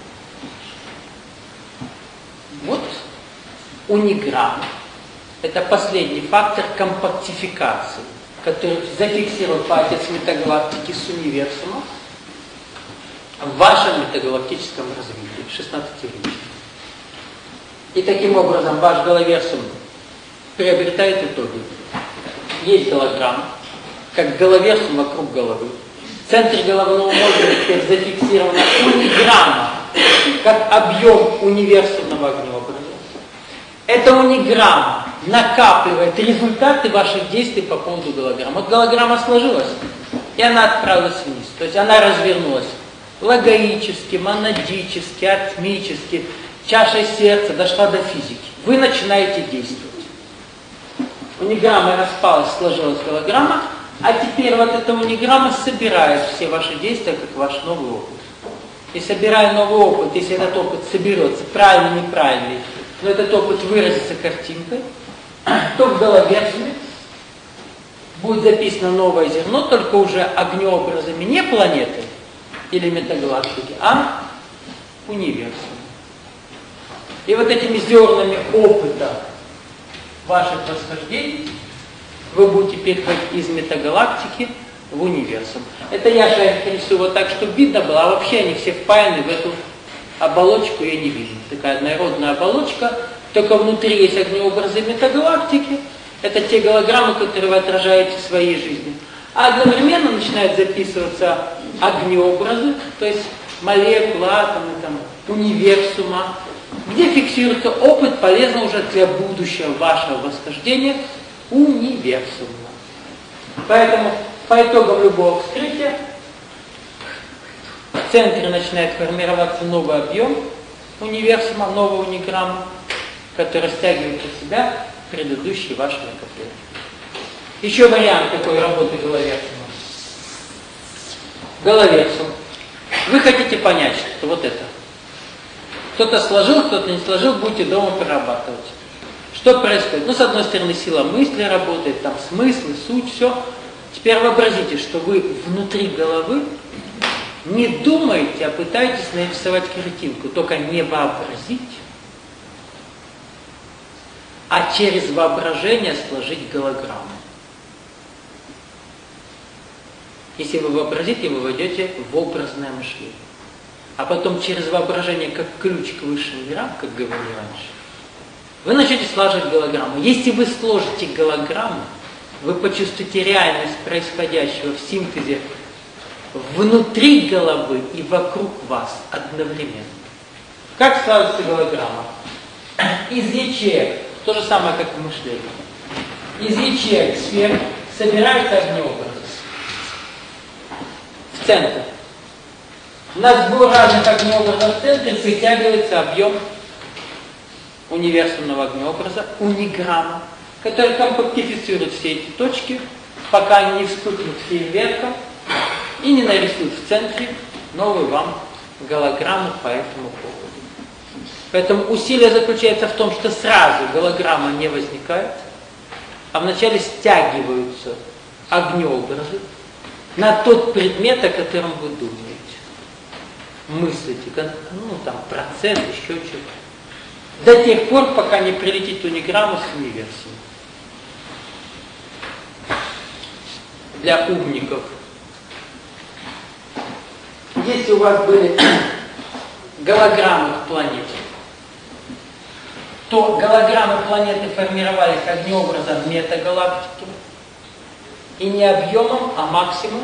Вот униграмма. Это последний фактор компактификации, который зафиксирован по отец метагалактики с универсумом в вашем метагалактическом развитии, 16-речии. И таким образом ваш головерсум приобретает итоги. Есть голограмма, как головерсум вокруг головы. В центре головного мозга теперь зафиксирована униграмма, как объем универсумного огнеобраза. Эта униграмма накапливает результаты ваших действий по поводу голограммы. Вот голограмма сложилась, и она отправилась вниз. То есть она развернулась логоически, монадически, атмически, чашей сердца, дошла до физики. Вы начинаете действовать. Униграмма распалась, сложилась голограмма, а теперь вот эта униграмма собирает все ваши действия, как ваш новый опыт. И собирая новый опыт, если этот опыт соберется, правильный, неправильный, но этот опыт выразится картинкой, то в головерсуме будет записано новое зерно, только уже огнеобразами не планеты или метагалактики, а универсума. И вот этими зернами опыта ваших восхождений вы будете переходить из метагалактики в универсум. Это я же рисую вот так, чтобы видно было, а вообще они все впаяны в эту оболочку, я не вижу. Такая однородная оболочка, только внутри есть огнеобразы метагалактики. Это те голограммы, которые вы отражаете в своей жизни. А одновременно начинают записываться огнеобразы, то есть молекулы, атомы, там, универсума, где фиксируется опыт, полезный уже для будущего вашего восхождения универсума. Поэтому по итогам любого вскрытия в центре начинает формироваться новый объем универсума, новая униграмма, которая стягивает на себя предыдущий ваш накопление. Еще вариант такой работы головерсума. Головерсум. Вы хотите понять, что вот это. Кто-то сложил, кто-то не сложил, будете дома прорабатывать. Что происходит? Ну, с одной стороны, сила мысли работает, там смыслы, суть, все. Теперь вообразите, что вы внутри головы не думаете, а пытаетесь нарисовать картинку. Только не вообразить, а через воображение сложить голограмму. Если вы вообразите, вы войдете в образное мышление. А потом через воображение, как ключ к высшим мирам, как говорили раньше, вы начнете сложить голограмму. Если вы сложите голограмму, вы почувствуете реальность происходящего в синтезе внутри головы и вокруг вас одновременно. Как складывается голограмма? Из ячеек, то же самое, как в мышлении. Из ячеек сфер собираются огнеобразы. В центр. На сбор разных огнеобразов в центре притягивается объем универсумного огнеобраза, униграмма, который компактифицирует все эти точки пока они не вспыхнут фейерверком и не нарисуют в центре новую вам голограмму по этому поводу. Поэтому усилие заключается в том, что сразу голограмма не возникает, а вначале стягиваются огнеобразы на тот предмет, о котором вы думаете. Мыслите, процесс, еще что-то. До тех пор, пока не прилетит униграмма с универсумом. Для умников. Если у вас были голограммы к планете, то голограммы планеты формировались огнеобразом метагалактики. И не объемом, а максимум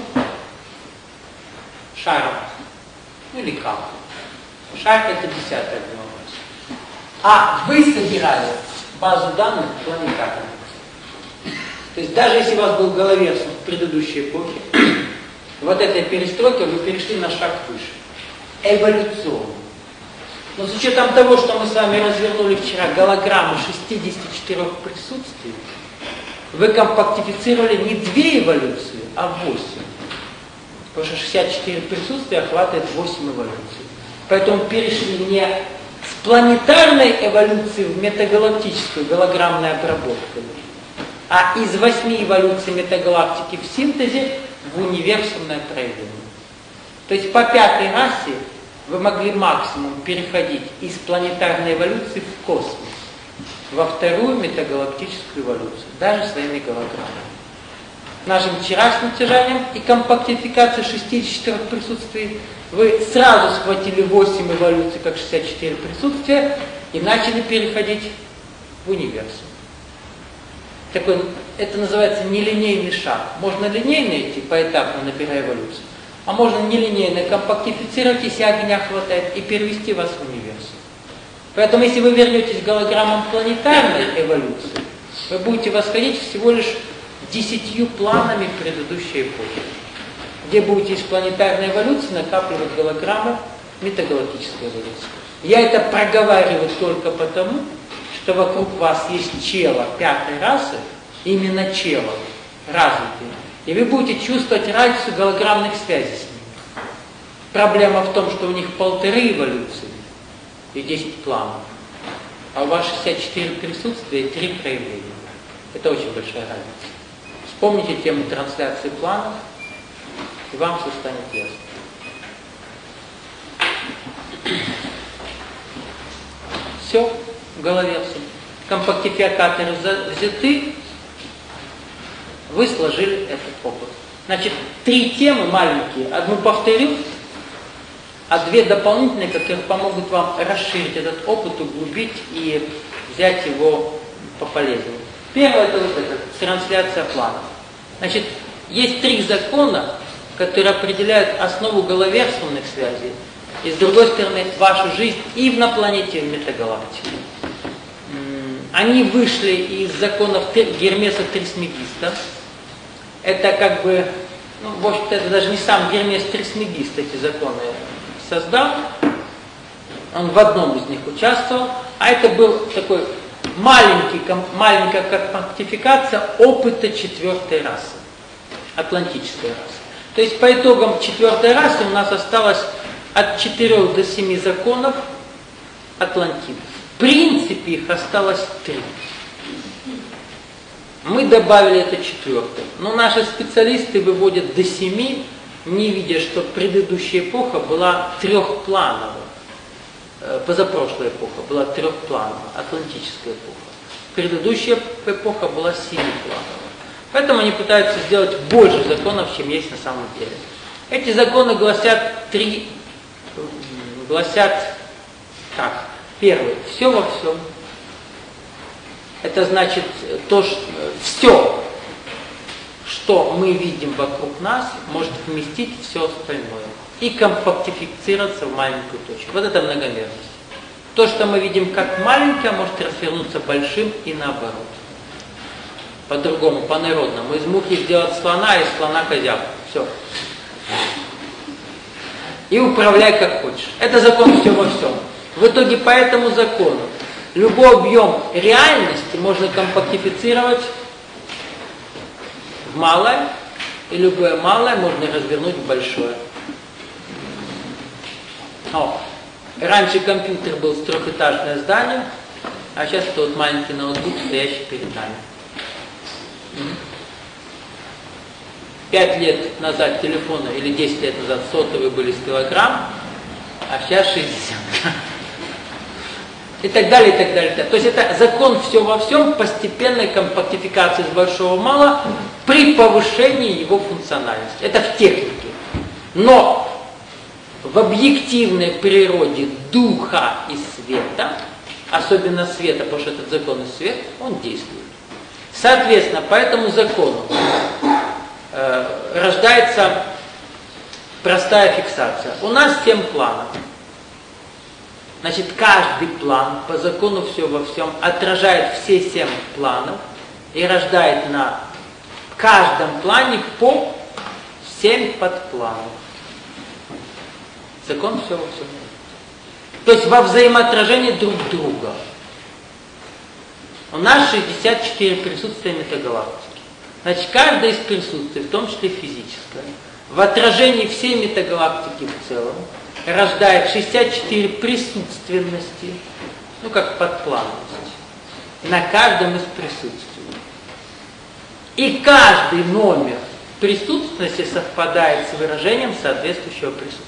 шаром. Или капом. Шар это 10-й огнеобраз. А вы собирали базу данных планетарных. То есть даже если у вас был головерсум в предыдущей эпохе, вот этой перестройкой вы перешли на шаг выше. Эволюционно. Но с учетом того, что мы с вами развернули вчера голограмму 64 присутствий, вы компактифицировали не 2 эволюции, а 8. Потому что 64 присутствия охватывает 8 эволюций. Поэтому перешли не с планетарной эволюции в метагалактическую голограммной обработкой, а из 8 эволюций метагалактики в синтезе в универсумное проявление. То есть по 5-й расе вы могли максимум переходить из планетарной эволюции в космос, во 2-ю метагалактическую эволюцию, даже своими голограммами. Нашим вчерашним тяжанием и компактификацией 64 присутствий вы сразу схватили 8 эволюций, как 64 присутствия, и начали переходить в универсум. Это называется нелинейный шаг. Можно линейно идти, поэтапно набирая эволюцию, а можно нелинейно компактифицировать, если огня хватает, и перевести вас в универсум. Поэтому, если вы вернетесь к голограммам планетарной эволюции, вы будете восходить всего лишь 10 планами предыдущей эпохи, где будете из планетарной эволюции накапливать голограммы метагалактической эволюции. Я это проговариваю только потому, что вокруг вас есть чело 5-й расы, именно чело, развитые, и вы будете чувствовать разницу голограммных связей с ними. Проблема в том, что у них 1,5 эволюции и 10 планов, а у вас 64 присутствия и 3 проявления. Это очень большая разница. Вспомните тему трансляции планов, и вам все станет ясно. Все, в голове все. Компактификаторы взяты, вы сложили этот опыт. Значит, 3 темы маленькие, одну повторю, а 2 дополнительные, которые помогут вам расширить этот опыт, углубить и взять его пополезнее. Первое это вот это, трансляция планов. Значит, есть 3 закона, которые определяют основу головерсумных связей, и с другой стороны вашу жизнь и в инопланете, и в метагалактике. Они вышли из законов Гермеса Трисмегиста. Это как бы, в общем-то, это даже не сам Гермес Трисмегист эти законы создал. Он в одном из них участвовал. А это был такой маленькая компактификация опыта 4-й расы, атлантической расы. То есть по итогам 4-й расы у нас осталось от 4 до 7 законов Атлантиды. В принципе их осталось 3. Мы добавили это 4-й. Но наши специалисты выводят до 7, не видя, что предыдущая эпоха была 3-плановая. Позапрошлая эпоха была 3-плановая, атлантическая эпоха. Предыдущая эпоха была 7-плановая. Поэтому они пытаются сделать больше законов, чем есть на самом деле. Эти законы гласят так. Первый. Все во всем. Это значит то, что все, что мы видим вокруг нас, может вместить все остальное и компактифицироваться в маленькую точку. Вот это многомерность. То, что мы видим как маленькое, может развернуться большим и наоборот. По-другому, по-народному. Из мухи сделать слона, из слона козявку. Все. И управляй как хочешь. Это закон все во всем. В итоге по этому закону любой объем реальности можно компактифицировать в в малое, и любое малое можно развернуть в большое. Раньше компьютер был с трехэтажное здание, а сейчас это вот маленький ноутбук, стоящий перед нами. 5 лет назад телефоны, или 10 лет назад сотовые были с килограмм, а сейчас 60 грамм. И так далее, и так далее. То есть это закон все во всем постепенной компактификации с большого в мало при повышении его функциональности. Это в технике. Но в объективной природе духа и света, особенно света, потому что этот закон и свет, он действует. Соответственно, по этому закону рождается простая фиксация. У нас 7 планов. Значит, каждый план по закону все во всем отражает все 7 планов и рождает на каждом плане по 7 подпланов. Закон все во всем. То есть во взаимоотражении друг друга. У нас 64 присутствия метагалактики. Значит, каждое из присутствий, в том числе физическое, в отражении всей метагалактики в целом, рождает 64 присутственности, ну как подплановости, на каждом из присутствий. И каждый номер присутственности совпадает с выражением соответствующего присутствия.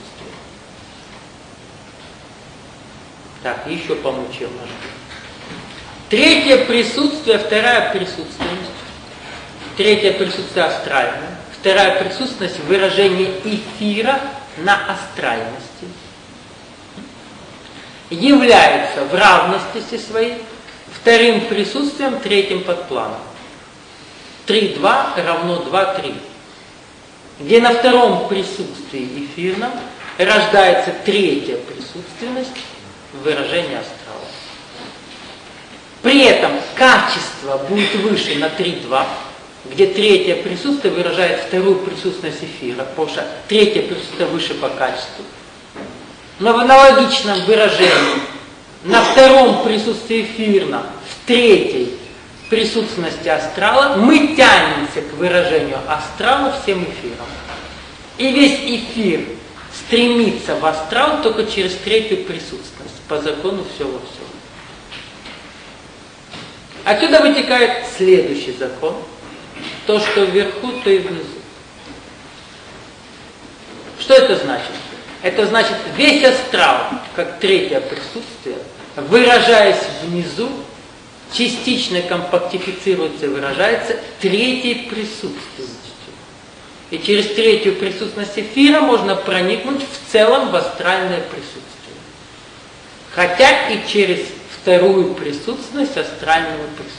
Так, еще помучил наш. Третье присутствие, вторая присутственность. Третье присутствие астральное. Вторая присутственность выражение эфира на астральности. Является в равности своей вторым присутствием третьим подпланом. 3,2 равно 2,3. Где на втором присутствии эфирном рождается третья присутственность выражение астрала. При этом качество будет выше на 3,2, где третье присутствие выражает вторую присутственность эфира, потому что третье присутствие выше по качеству. Но в аналогичном выражении на втором присутствии эфирном, в третьей присутственности астрала, мы тянемся к выражению астрала всем эфиром. И весь эфир стремится в астрал только через третью присутственность, по закону все во всем. Отсюда вытекает следующий закон. То, что вверху, то и внизу. Что это значит? Это значит, весь астрал, как третье присутствие, выражаясь внизу, частично компактифицируется и выражается третьей присутственностью. И через третью присутственность эфира можно проникнуть в целом в астральное присутствие. Хотя и через вторую присутственность астрального присутствия.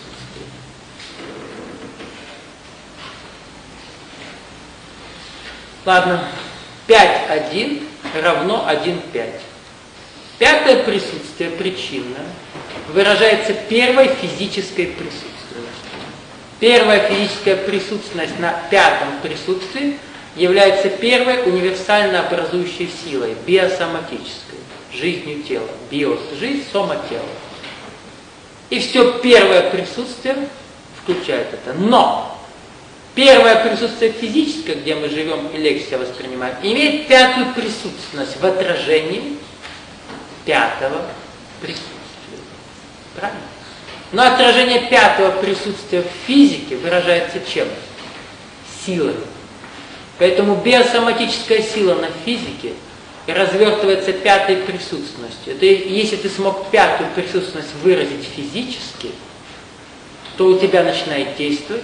Ладно, 5,1 равно 1,5. Пятое присутствие, причинное, выражается первой физической присутственностью. Первая физическая присутственность на пятом присутствии является первой универсально образующей силой, биосоматической, жизнью тела. Биос – жизнь, сома – тело. И все первое присутствие включает это. Но первое присутствие физическое, где мы живем и легче воспринимаем, имеет пятую присутственность в отражении пятого присутствия. Правильно? Но отражение пятого присутствия в физике выражается чем? Силой. Поэтому биосоматическая сила на физике развертывается пятой присутственностью. Это если ты смог пятую присутственность выразить физически, то у тебя начинает действовать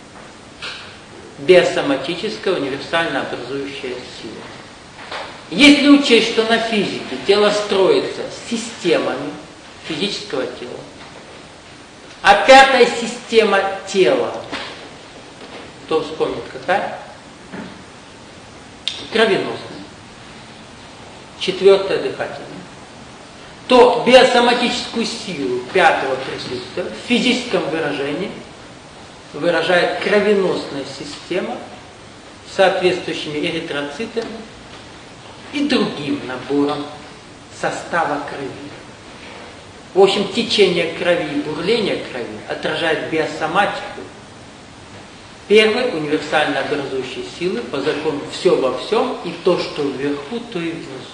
биосоматическая универсально образующая сила. Если учесть, что на физике тело строится системами физического тела, а пятая система тела, кто вспомнит какая? Кровеносная. Четвертая дыхательная. То биосоматическую силу пятого присутствия в физическом выражении выражает кровеносная система с соответствующими эритроцитами и другим набором состава крови. В общем, течение крови и бурление крови отражает биосоматику первой универсально образующей силы по закону все во всем, и то, что вверху, то и внизу.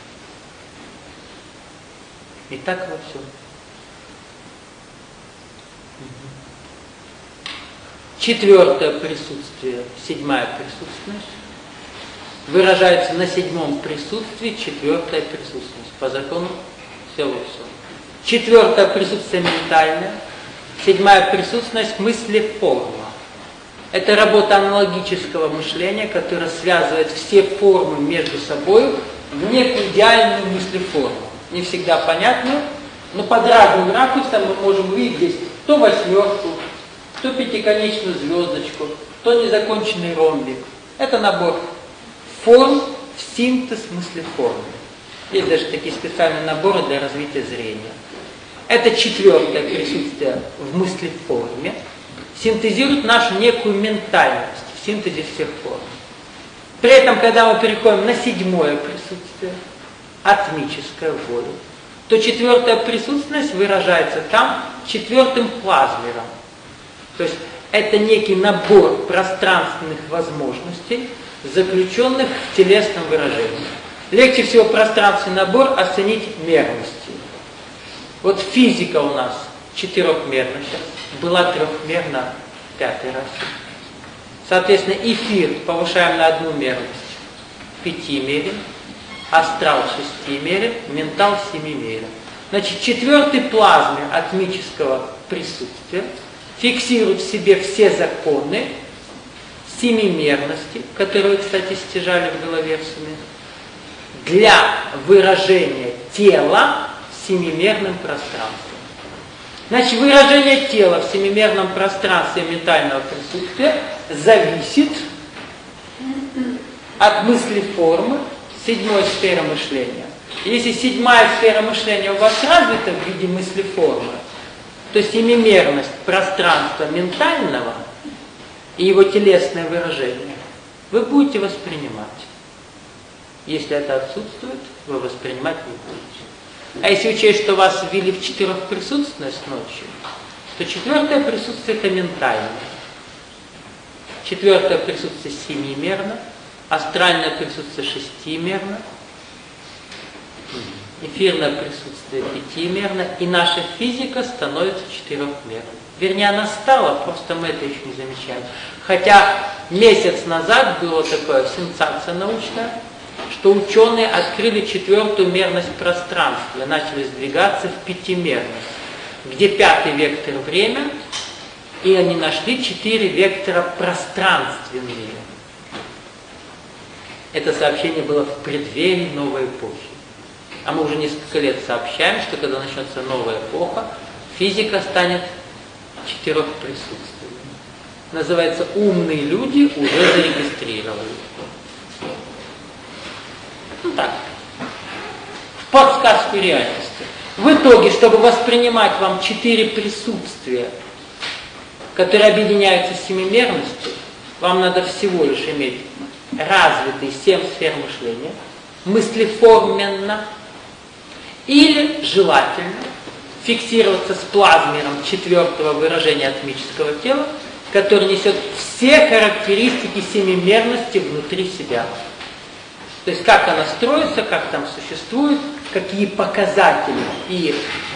И так во всем. Четвертое присутствие, седьмая присутственность, выражается на седьмом присутствии четвертая присутственность, по закону все во всем. Четвертое присутствие ментальное, седьмая присутственность мысли форма. Это работа аналогического мышления, которая связывает все формы между собой в некую идеальную мыслеформу. Не всегда понятную, но под разным ракурсом мы можем увидеть здесь то восьмерку, то пятиконечную звездочку, то незаконченный ромбик. Это набор форм в синтез мыслеформы. Есть даже такие специальные наборы для развития зрения. Это четвертое присутствие в мыслеформе синтезирует нашу некую ментальность в синтезе всех форм. При этом, когда мы переходим на седьмое присутствие, атмическая воля, то четвертая присутственность выражается там четвертым плазмером. То есть это некий набор пространственных возможностей, заключенных в телесном выражении. Легче всего пространственный набор оценить мерностью. Вот физика у нас четырехмерна сейчас, была трехмерна пятый раз. Соответственно, эфир повышаем на одну мерность в пятимере, астрал в шестимере, ментал в семимере. Значит, четвертый плазмер атмического присутствия фиксирует в себе все законы семимерности, которые, кстати, стяжали в головерсами, для выражения тела в семимерном пространстве. Значит, выражение тела в семимерном пространстве ментального присутствия зависит от мыслеформы седьмой сферы мышления. Если седьмая сфера мышления у вас развита в виде мыслеформы, то семимерность пространства ментального и его телесное выражение вы будете воспринимать. Если это отсутствует, вы воспринимать не будете. А если учесть, что вас ввели в четырехприсутственность ночью, то четвертое присутствие это ментальное. Четвертое присутствие семимерно, астральное присутствие шестимерно, эфирное присутствие пятимерно, и наша физика становится четырехмерной. Вернее, она стала, просто мы это еще не замечаем. Хотя месяц назад была такая сенсация научная, что ученые открыли четвертую мерность пространства и начали сдвигаться в пятимерность, где пятый вектор время, и они нашли 4 вектора пространственные. Это сообщение было в преддверии новой эпохи. А мы уже несколько лет сообщаем, что когда начнется новая эпоха, физика станет четырехприсутственной. Называется «Умные люди уже зарегистрировали». Ну так, в подсказку реальности. В итоге, чтобы воспринимать вам 4 присутствия, которые объединяются с семимерностью, вам надо всего лишь иметь развитые 7 сфер мышления, мыслеформенно, или желательно фиксироваться с плазмером четвертого выражения атмического тела, который несет все характеристики семимерности внутри себя. То есть как она строится, как там существует, какие показатели и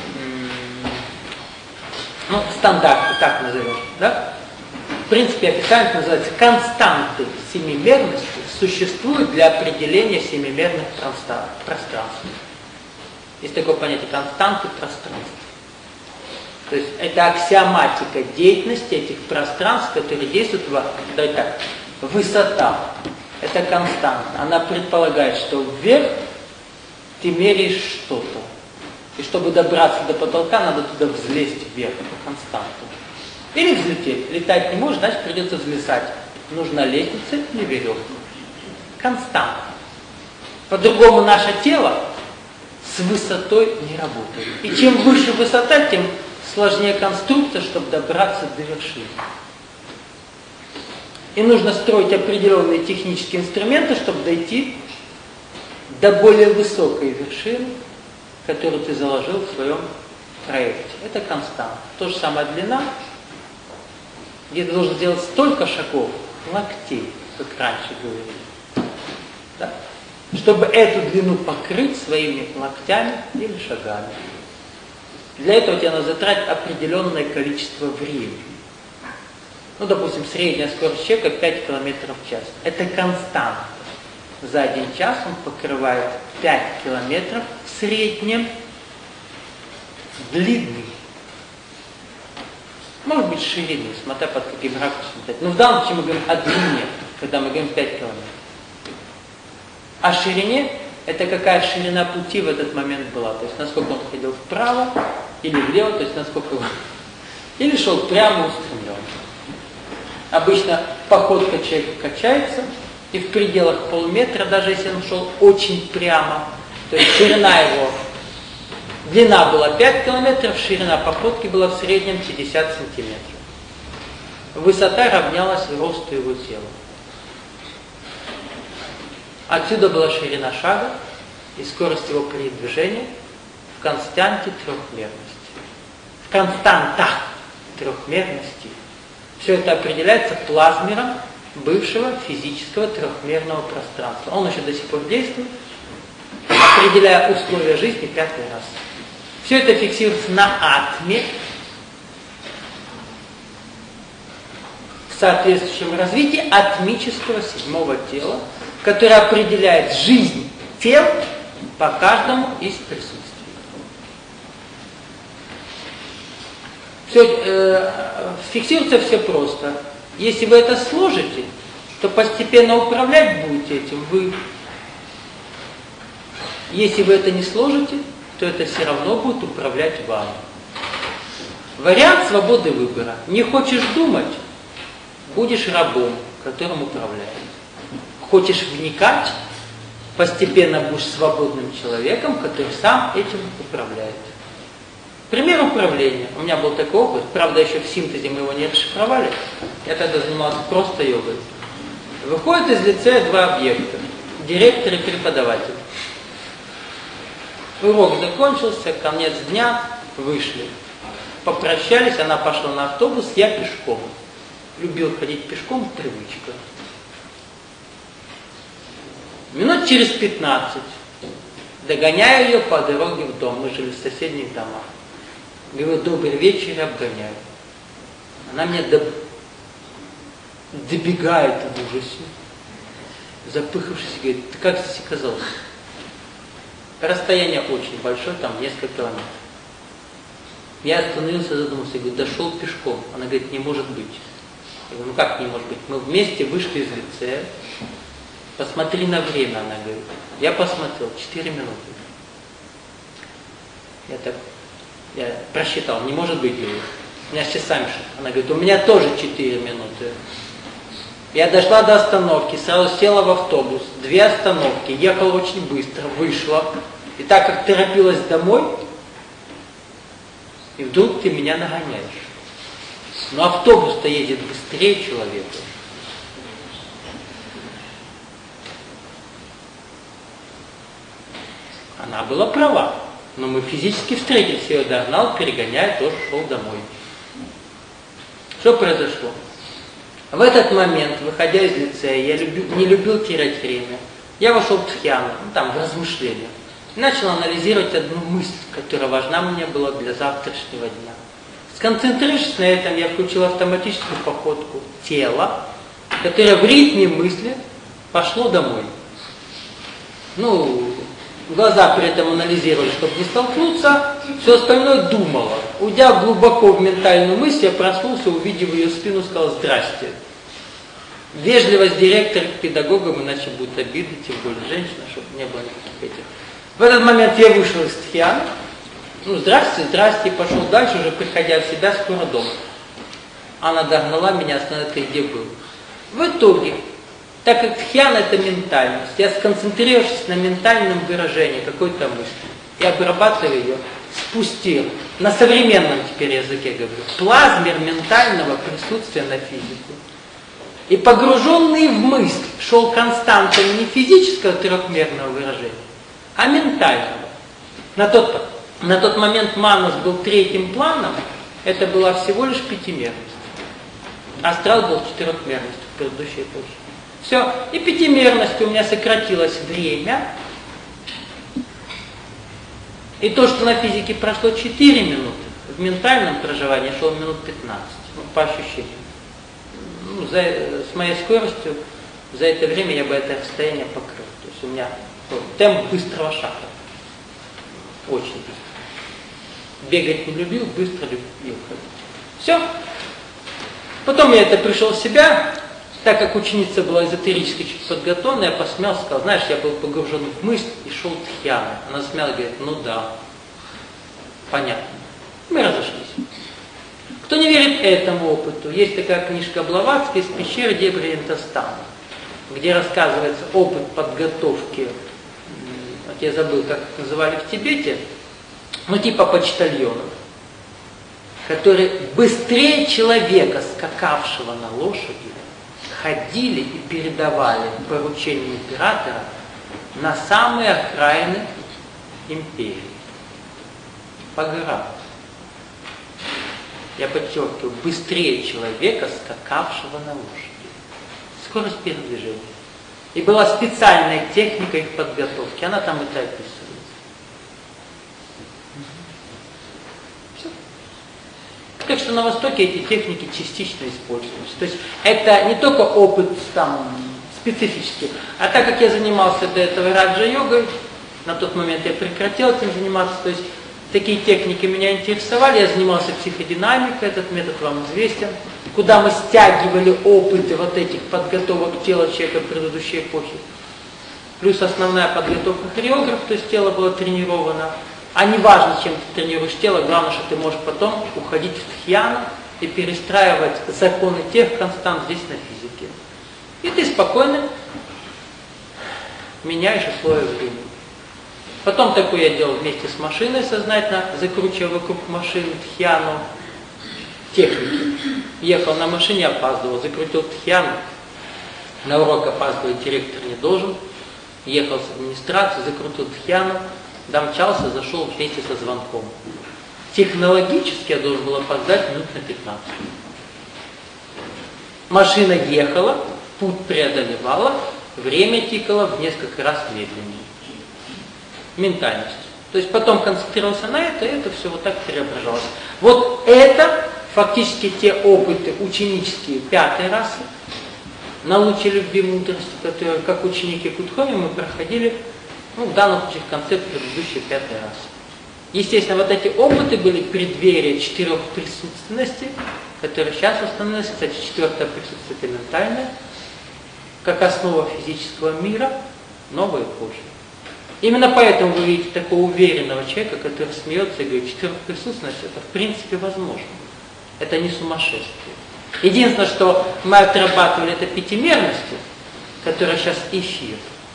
стандарты, так назовем, да? В принципе, официально это называется константы семимерности существуют для определения семимерных пространств. Есть такое понятие константы пространств. То есть это аксиоматика деятельности этих пространств, которые действуют давайте так, высота. Это константа. Она предполагает, что вверх ты меряешь что-то. И чтобы добраться до потолка, надо туда взлезть вверх, по константу. Или взлететь. Летать не можешь, значит придется взлезать. Нужна лестница или веревка. Константа. По-другому наше тело с высотой не работает. И чем выше высота, тем сложнее конструкция, чтобы добраться до вершины. И нужно строить определенные технические инструменты, чтобы дойти до более высокой вершины, которую ты заложил в своем проекте. Это константа. То же самое длина. где ты должен сделать столько шагов, локтей, как раньше говорили, да? Чтобы эту длину покрыть своими локтями или шагами. Для этого тебе надо затратить определенное количество времени. Ну, допустим, средняя скорость человека 5 км в час. Это константа. За 1 час он покрывает 5 километров в среднем длины. Может быть, ширины, смотря под каким ракурсом. Но в данном случае мы говорим о длине, когда мы говорим 5 километров. О ширине – это какая ширина пути в этот момент была. То есть, насколько он ходил вправо или влево, то есть, насколько он... Или шел прямо устремленно. Обычно походка человека качается, и в пределах полуметра, даже если он шел очень прямо, то есть ширина его, длина была 5 километров, ширина походки была в среднем 50 сантиметров. Высота равнялась росту его тела. Отсюда была ширина шага и скорость его передвижения в константе трехмерности. В константах трехмерности. Все это определяется плазмером бывшего физического трехмерного пространства. Он еще до сих пор действует, определяя условия жизни 5-й раз. Все это фиксируется на атме в соответствующем развитии атмического 7-го тела, которое определяет жизнь тел по каждому из присутствий. Фиксируется все просто. Если вы это сложите, то постепенно управлять будете этим вы. Если вы это не сложите, то это все равно будет управлять вами. Вариант свободы выбора. Не хочешь думать, будешь рабом, которым управляют. Хочешь вникать, постепенно будешь свободным человеком, который сам этим управляет. Пример управления. У меня был такой опыт, правда, еще в синтезе мы его не расшифровали. Я тогда занимался просто йогой. Выходят из лицея 2 объекта. Директор и преподаватель. Урок закончился, конец дня, вышли. Попрощались, она пошла на автобус, я пешком. Любил ходить пешком, привычка. Минут через 15 догоняю ее по дороге в дом. Мы жили в соседних домах. Говорю, добрый вечер, я обгоняю. Она меня добегает в ужасе. Запыхавшись, говорит, ты как здесь оказался? Расстояние очень большое, там несколько километров. Я остановился, задумался, говорю, дошел пешком. Она говорит, не может быть. Я говорю, ну как не может быть? Мы вместе вышли из лицея. Посмотри на время, она говорит. Я посмотрел, 4 минуты. Я просчитал, не может быть, говорит. У меня с часами что. Она говорит, у меня тоже 4 минуты. Я дошла до остановки, сразу села в автобус, 2 остановки, ехала очень быстро, вышла. И так как торопилась домой, и вдруг ты меня нагоняешь. Но автобус-то едет быстрее человека. Она была права, но мы физически встретились, я ее догнал, перегоняя, тоже шел домой. Что произошло? В этот момент, выходя из лицея, я не любил терять время. Я вошел в дхьяну, там, в размышления. И начал анализировать одну мысль, которая важна мне была для завтрашнего дня. Сконцентрируясь на этом, я включил автоматическую походку тела, которое в ритме мысли пошло домой. Глаза при этом анализировали, чтобы не столкнуться, все остальное думало. Уйдя глубоко в ментальную мысль, я проснулся, увидев ее спину, сказал «Здрасте». Вежливость директора к педагогам, иначе будет обидно, тем более женщина, чтобы не было никаких этих. В этот момент я вышел из дхьяны. Здрасте, здрасте, и пошел дальше, уже приходя в себя, скоро дома. Она догнала меня, остановила, ты где был? В итоге, так как дхьяна это ментальность, я сконцентрировавшись на ментальном выражении какой-то мысли и обрабатывая ее, спустил, на современном теперь языке говорю, плазмер ментального присутствия на физику. И погруженный в мысль шел константами не физического трехмерного выражения, а ментального. На тот момент манас был 3-м планом, это была всего лишь 5-мерность. Астрал был четырехмерностью в предыдущей эпохе. Все. И пятимерностью у меня сократилось время. И то, что на физике прошло 4 минуты, в ментальном проживании шло минут 15, ну, по ощущениям. Ну, с моей скоростью за это время я бы это расстояние покрыл. То есть у меня темп быстрого шага. Очень быстро. Бегать не любил, быстро любил ходить. Все. Потом я это пришел в себя. Так как ученица была эзотерически чуть подготовленная, я посмеялся, сказал, знаешь, я был погружен в мысль и шел тхьяна. Она смеялась, говорит, ну да, понятно. Мы разошлись. Кто не верит этому опыту, есть такая книжка Блаватской «Из пещеры дебри Энтостана», где рассказывается опыт подготовки, вот я забыл, как их называли в Тибете, ну типа почтальонов, которые быстрее человека, скакавшего на лошади, ходили и передавали поручения императора на самые окраины империи. По горам. Я подчеркиваю, быстрее человека, скакавшего на лошади. Скорость передвижения. И была специальная техника их подготовки. Она там это описывается. Все. Так что на Востоке эти техники частично используются. То есть это не только опыт там специфический, а так как я занимался до этого раджа-йогой, на тот момент я прекратил этим заниматься, то есть такие техники меня интересовали, я занимался психодинамикой, этот метод вам известен, куда мы стягивали опыты вот этих подготовок тела человека предыдущей эпохи. Плюс основная подготовка хореограф, то есть тело было тренировано. А не важно, чем ты тренируешь тело, главное, что ты можешь потом уходить в тхьяну и перестраивать законы тех констант здесь на физике. И ты спокойно меняешь условия времени. Потом такое я делал вместе с машиной сознательно, закручивая вокруг машины тхьяну техники. Ехал на машине, опаздывал, закрутил тхьяну. На урок опаздывать директор не должен. Ехал с администрацией, закрутил тхьяну, домчался, зашел вместе со звонком. Технологически я должен был опоздать минут на 15. Машина ехала, путь преодолевала, время тикало в несколько раз медленнее. Ментальность. То есть потом концентрировался на это, и это все вот так преображалось. Вот это фактически те опыты ученические 5-й расы, на луче любви мудрости, которые, как ученики Кудхоми, мы проходили, ну, в данном случае в конце предыдущей 5-й расы. Естественно, вот эти опыты были преддверие 4 присутственностей, которые сейчас установились. Кстати, 4-е присутствие это ментальное, как основа физического мира новой эпохи. Именно поэтому вы видите такого уверенного человека, который смеется и говорит, 4 присутственность это в принципе возможно. Это не сумасшествие. Единственное, что мы отрабатывали это пятимерностью, которая сейчас эфир.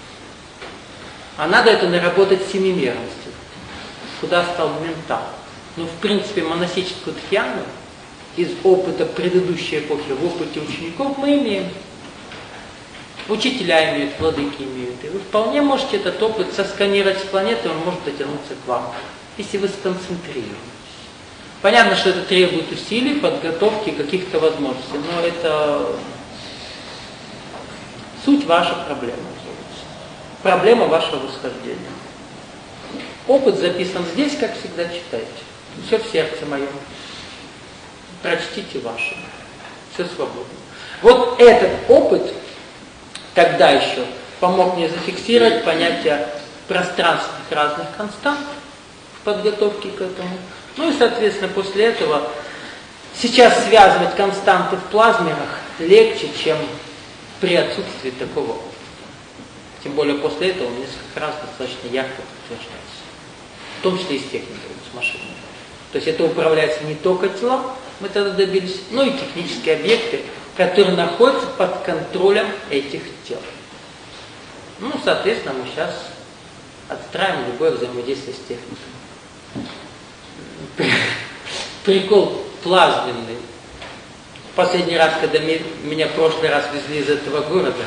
А надо это наработать семимерностью, куда стал ментал. Но в принципе монастическую тхьяну из опыта предыдущей эпохи в опыте учеников мы имеем. Учителя имеют, владыки имеют. И вы вполне можете этот опыт сосканировать с планеты, он может дотянуться к вам, если вы сконцентрируетесь. Понятно, что это требует усилий, подготовки, каких-то возможностей, но это суть ваша проблема. Проблема вашего восхождения. Опыт записан здесь, как всегда, читайте. Все в сердце моем. Прочтите ваше. Все свободно. Вот этот опыт тогда еще помог мне зафиксировать понятие пространственных разных констант в подготовке к этому. Ну и, соответственно, после этого сейчас связывать константы в плазмерах легче, чем при отсутствии такого опыта. Тем более после этого он несколько раз достаточно ярко подтверждается. В том числе и с техникой, с машиной. То есть это управляется не только телом, мы тогда добились, но и технические объекты, которые находятся под контролем этих тел. Ну, соответственно, мы сейчас отстраиваем любое взаимодействие с техникой. Прикол плазменный. Последний раз, когда меня в прошлый раз везли из этого города,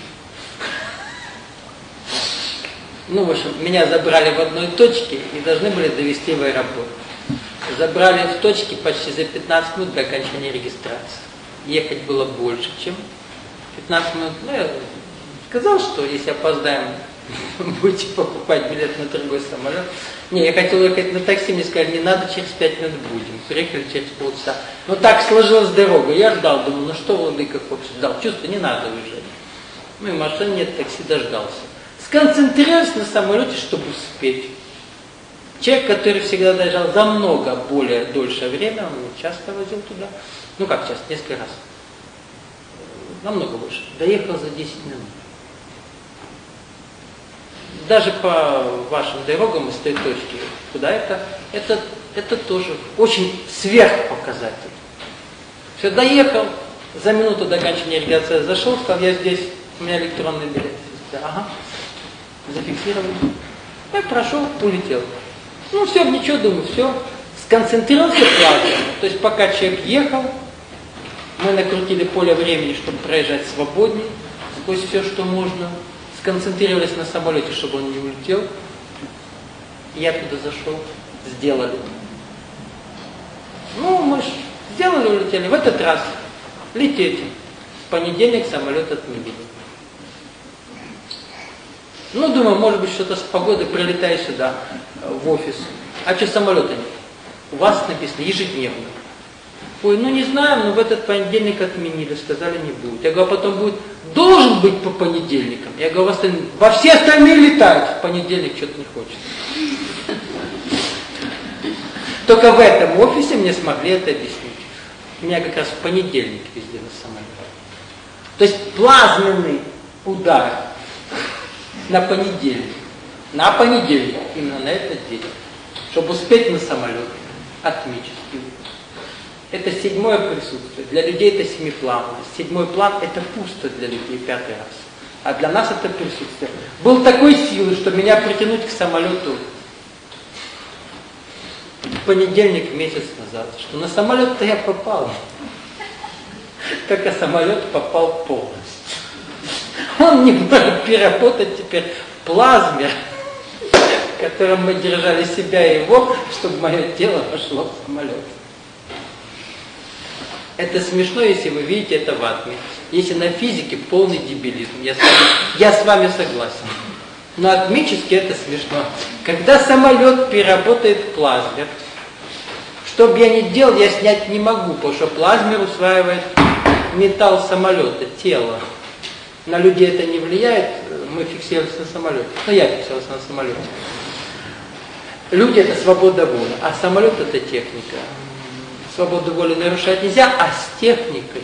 ну, в общем, меня забрали в одной точке и должны были довести в аэропорт. Забрали в точке почти за 15 минут до окончания регистрации. ехать было больше, чем 15 минут. Ну, я сказал, что если опоздаем, будете покупать билет на другой самолет. Не, я хотел ехать на такси, мне сказали, не надо, через 5 минут будем. Приехали через полчаса. Но так сложилась дорога. Я ждал, думал, ну что владыка хочет? Ждал. Чувство, не надо уезжать. Ну и машины нет, такси дождался. Сконцентрировался на самолете, чтобы успеть. Человек, который всегда доезжал за много более дольшее время, он часто возил туда. Ну как часто, несколько раз. Намного больше. Доехал за 10 минут. Даже по вашим дорогам из той точки, куда это тоже очень сверхпоказатель. Все, доехал, за минуту до окончания регистрации зашел, сказал, я здесь, у меня электронный билет. Ага, зафиксировали. Я прошел, улетел. Ну все, ничего, думаю, все. Сконцентрировался плавно. То есть пока человек ехал, мы накрутили поле времени, чтобы проезжать свободнее, сквозь все, что можно. Сконцентрировались на самолете, чтобы он не улетел. Я туда зашел, сделали. Ну, мы же сделали, улетели. В этот раз летите. В понедельник самолет отменили. Ну, думаю, может быть, что-то с погодой, прилетаю сюда, в офис. А что самолета нет? У вас написано ежедневно. Ой, ну не знаю, но в этот понедельник отменили, сказали не будет. Я говорю, а потом будет, должен быть по понедельникам. Я говорю, во все остальные летают, в понедельник что-то не хочет. Только в этом офисе мне смогли это объяснить. У меня как раз в понедельник везде на самолете. То есть плазменный удар на понедельник. На понедельник, именно на этот день. Чтобы успеть на самолет. Атмический. Это 7-е присутствие. Для людей это 7-плановость. 7-й план это пусто для людей 5-й раз. А для нас это присутствие. Был такой силы, что меня притянуть к самолету в понедельник месяц назад. Что на самолет-то я попал. Только самолет попал полностью. Он немного переработать теперь плазмер, в котором мы держали себя и его, чтобы мое тело вошло в самолет. Это смешно, если вы видите это в атме. Если на физике полный дебилизм, я с вами согласен. Но атмически это смешно. Когда самолет переработает плазмер, что бы я ни делал, я снять не могу, потому что плазмер усваивает металл самолета, тело. На людей это не влияет, мы фиксируемся на самолете. Но я фиксировался на самолете. Люди это свобода воли, а самолет это техника. Свободу воли нарушать нельзя, а с техникой.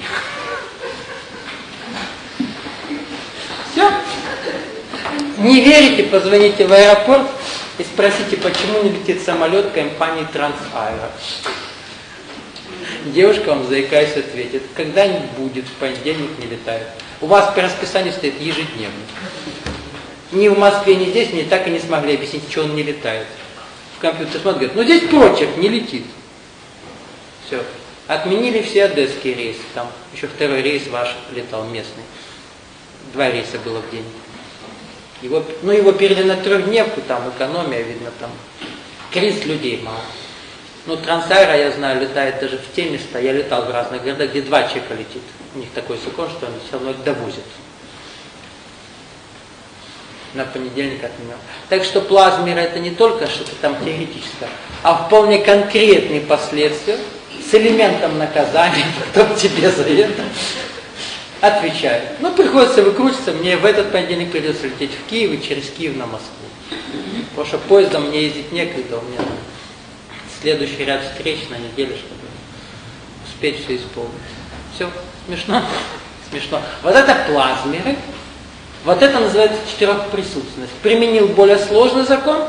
Все. Не верите, позвоните в аэропорт и спросите, почему не летит самолет компании Трансаэро. Девушка вам, заикаясь, ответит, когда-нибудь будет, в понедельник не летает. У вас по расписанию стоит ежедневно. Ни в Москве, ни здесь, ни так и не смогли объяснить, что он не летает. В компьютер смотрят, говорят, ну здесь прочерк, не летит. Все. Отменили все одесские рейсы. Там еще 2-й рейс ваш летал местный. 2 рейса было в день. Его передали на 3-дневку, там экономия, видно, там кризис людей мало. Ну, Трансаэро, я знаю, летает даже в те места. Я летал в разных городах, где 2 человека летит. У них такой закон, что они все равно их довозят. На понедельник отменил. Так что плазмер это не только что-то там теоретическое, а вполне конкретные последствия с элементом наказания, кто тебе за это отвечает. Ну, приходится выкрутиться, мне в этот понедельник придется лететь в Киев и через Киев на Москву. Потому что поездом мне ездить некогда, у меня следующий ряд встреч на неделю, чтобы успеть все исполнить. Все, смешно? Смешно. Вот это плазмеры, вот это называется 4-присутственность. Применил более сложный закон,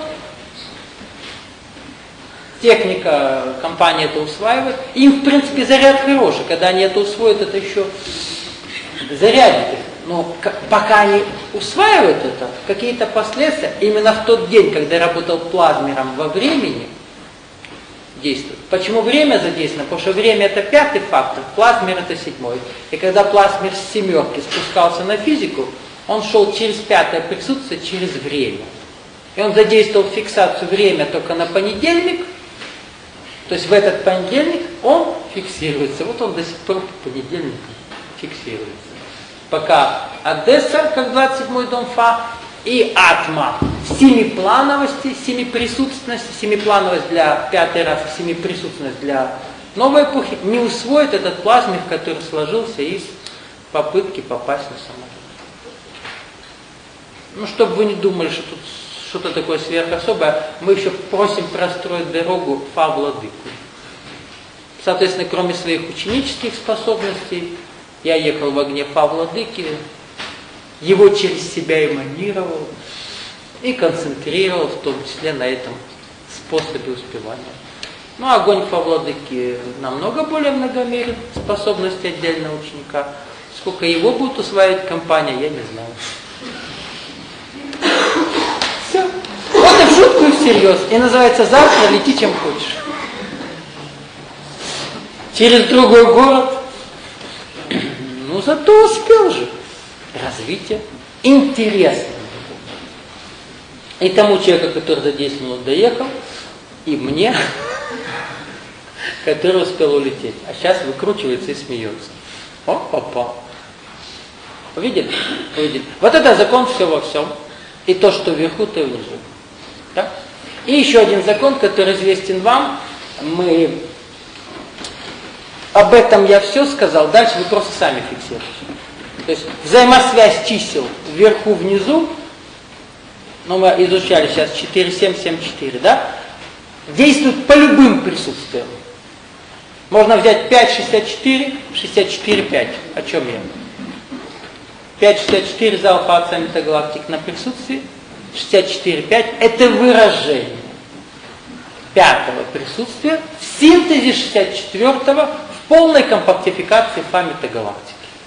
техника, компания это усваивает. Им, в принципе, заряд хороший. Когда они это усвоят, это еще зарядит их. Но пока они усваивают это, какие-то последствия, именно в тот день, когда я работал плазмером во времени, действует. Почему время задействовано? Потому что время это 5-й фактор, плазмер это 7-й. И когда плазмер с 7-ки спускался на физику, он шел через 5-е присутствие, через время. И он задействовал фиксацию время только на понедельник, То есть в этот понедельник он фиксируется. Вот он до сих пор по понедельнику фиксируется. Пока Одесса, как 27-й дом Фа, и Атма в семиплановости, семиприсутственности, семиплановость для пятой расы, семиприсутственность для новой эпохи, не усвоит этот плазмик, который сложился из попытки попасть на самолет. Ну, чтобы вы не думали, что тут что-то такое сверхособое, мы еще просим простроить дорогу Фа-Владыку. Соответственно, кроме своих ученических способностей, я ехал в огне Фа-Владыки, его через себя эманировал и концентрировал, в том числе на этом способе успевания. Ну, огонь Фа-Владыки намного более многомерен, способности отдельного ученика. Сколько его будет усваивать компания, я не знаю. Все. Вот и в шутку, и всерьез. И называется «Завтра лети, чем хочешь». Через другой город. Ну, зато успел же. Развитие. Интересно. И тому человеку, который за 10 минут доехал, и мне, который успел улететь. А сейчас выкручивается и смеется. О, попал. Увидели? Увидели. Вот это закон все во всем. И то, что вверху, то и внизу. Да? И еще один закон, который известен вам. Об этом я все сказал. Дальше вы просто сами фиксируете. То есть взаимосвязь чисел вверху-внизу, ну мы изучали сейчас 4, 7, 7, 4, да? Действует по любым присутствиям. Можно взять 5, 64, 64, 5. О чем я? 5, 64 залпа от саммита галактик на присутствии, 64, 5 это выражение пятого присутствия в синтезе 64-го в полной компактификации саммита галактики.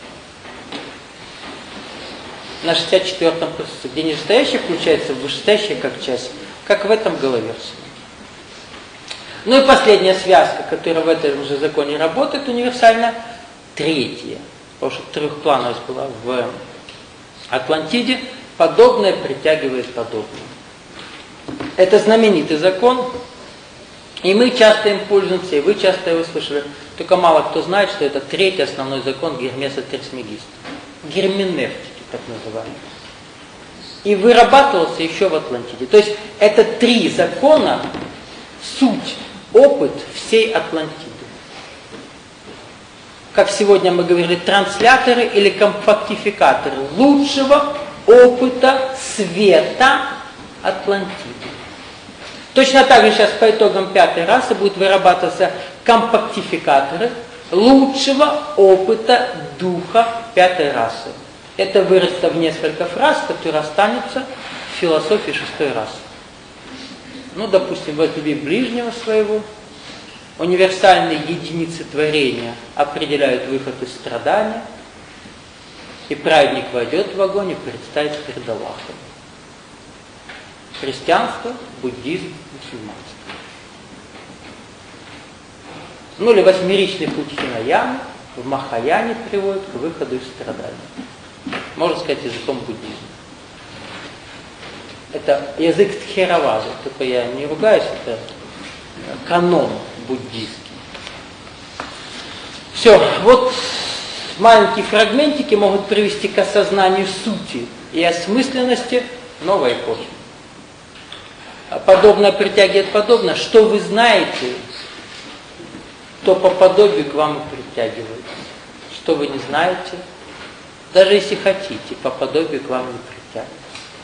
На 64-м присутствии, где нижестоящее включается в вышестоящее как часть, как в этом головерсе. Ну и последняя связка, которая в этом же законе работает универсально, третья. Потому что трехплановость была в Атлантиде, подобное притягивает подобное. Это знаменитый закон, и мы часто им пользуемся, и вы часто его слышали. Только мало кто знает, что это третий основной закон Гермеса Трисмегиста. Герменевтики, так называемый. И вырабатывался еще в Атлантиде. То есть это три закона, суть, опыт всей Атлантиды. Как сегодня мы говорили, трансляторы или компактификаторы лучшего опыта света Атлантиды. Точно так же сейчас по итогам пятой расы будут вырабатываться компактификаторы лучшего опыта духа пятой расы. Это вырастет в несколько фраз, которые останутся в философии шестой расы. Ну, допустим, возлюби ближнего своего. Универсальные единицы творения определяют выход из страдания, и праведник войдет в огонь и предстанет перед Аллахом. Христианство, буддизм, мусульманство. Ну или восьмеричный путь Хинаяны в Махаяне приводит к выходу из страданий. Можно сказать языком буддизма. Это язык Тхеравады, только я не ругаюсь, это канон буддийский. Все, вот маленькие фрагментики могут привести к осознанию сути и осмысленности новой эпохи. Подобное притягивает подобное. Что вы знаете, то по подобию к вам и притягивается. Что вы не знаете, даже если хотите, по подобию к вам не притягивается.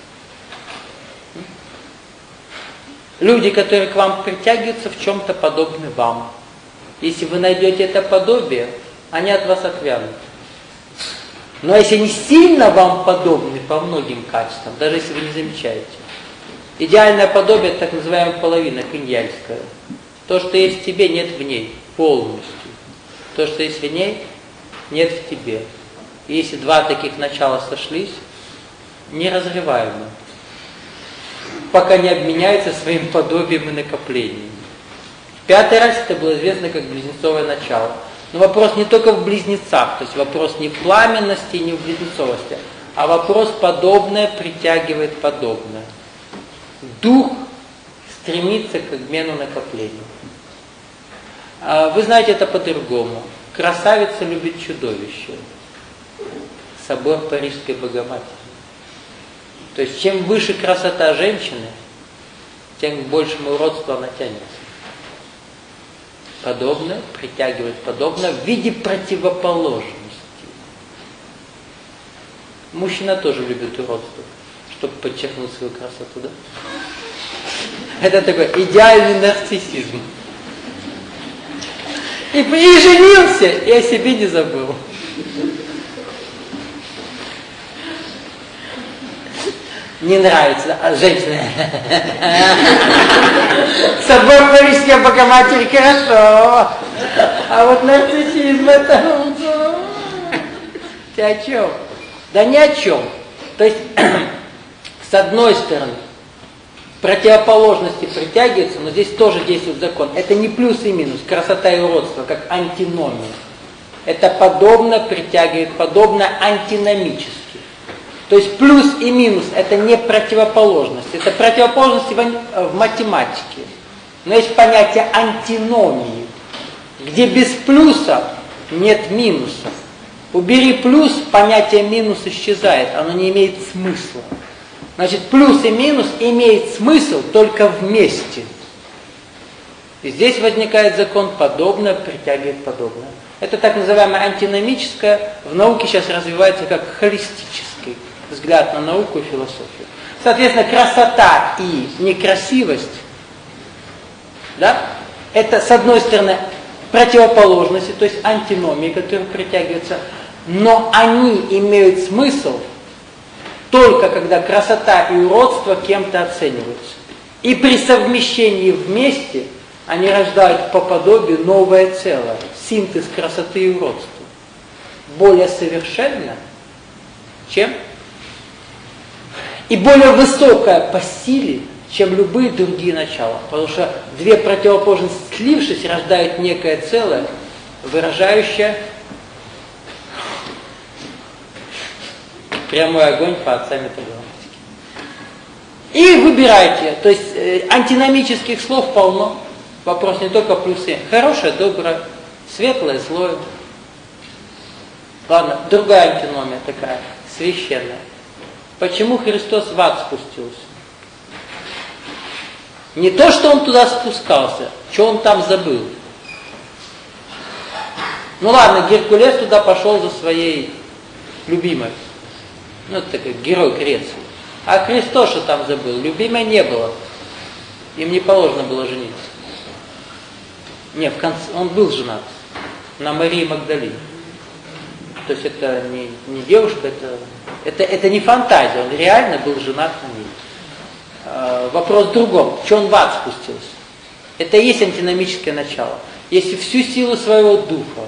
Люди, которые к вам притягиваются, в чем-то подобны вам. Если вы найдете это подобие, они от вас отвянут. Но если они сильно вам подобны по многим качествам, даже если вы не замечаете, идеальное подобие, так называемая половина, киньяльская. То, что есть в тебе, нет в ней полностью. То, что есть в ней, нет в тебе. И если два таких начала сошлись, неразрываемо, пока не обменяются своим подобием и накоплением. В пятой расе это было известно как близнецовое начало. Но вопрос не только в близнецах, то есть вопрос не в пламенности, не в близнецовости, а вопрос подобное притягивает подобное. Дух стремится к обмену накоплению. Вы знаете это по-другому. Красавица любит чудовище. Собор Парижской Богоматери. То есть, чем выше красота женщины, тем к большему уродству она тянется. Подобное притягивает подобное в виде противоположности. Мужчина тоже любит уродство, чтобы подчеркнуть свою красоту, да? Это такой идеальный нарциссизм. И женился, и о себе не забыл. Не нравится, а женщина. Собор Парижской Богоматери хорошо. А вот нарциссизм это... Ты о чем? Да ни о чем. То есть, с одной стороны, противоположности притягиваются, но здесь тоже действует закон. Это не плюс и минус, красота и уродство, как антиномия. Это подобно притягивает, подобно антиномически. То есть плюс и минус – это не противоположность, это противоположности в математике. Но есть понятие антиномии, где без плюса нет минуса. Убери плюс, понятие минус исчезает, оно не имеет смысла. Значит, плюс и минус имеет смысл только вместе. И здесь возникает закон подобное притягивает подобное. Это так называемое антиномическое, в науке сейчас развивается как холистический взгляд на науку и философию. Соответственно, красота и некрасивость, да, это, с одной стороны, противоположности, то есть антиномии, которые притягиваются, но они имеют смысл только когда красота и уродство кем-то оцениваются. И при совмещении вместе они рождают по подобию новое целое, синтез красоты и уродства. Более совершенно, чем и более высокое по силе, чем любые другие начала. Потому что две противоположности, слившись, рождают некое целое, выражающее прямой огонь по отцам метаграмматики. И выбирайте. То есть антиномических слов полно. Вопрос не только плюсы. Хорошее, доброе, светлое, злое. Ладно, другая антиномия такая, священная. Почему Христос в ад спустился? Не то, что он туда спускался, что он там забыл. Ну ладно, Геркулес туда пошел за своей любимой. Ну, это такой герой Греции. А Христос что там забыл? Любимой не было. Им не положено было жениться. Не, в конце, он был женат на Марии Магдалине. То есть это не девушка, это не фантазия, он реально был женат на ней. Вопрос в другом, что он в ад спустился? Это и есть антиномическое начало. Если всю силу своего духа,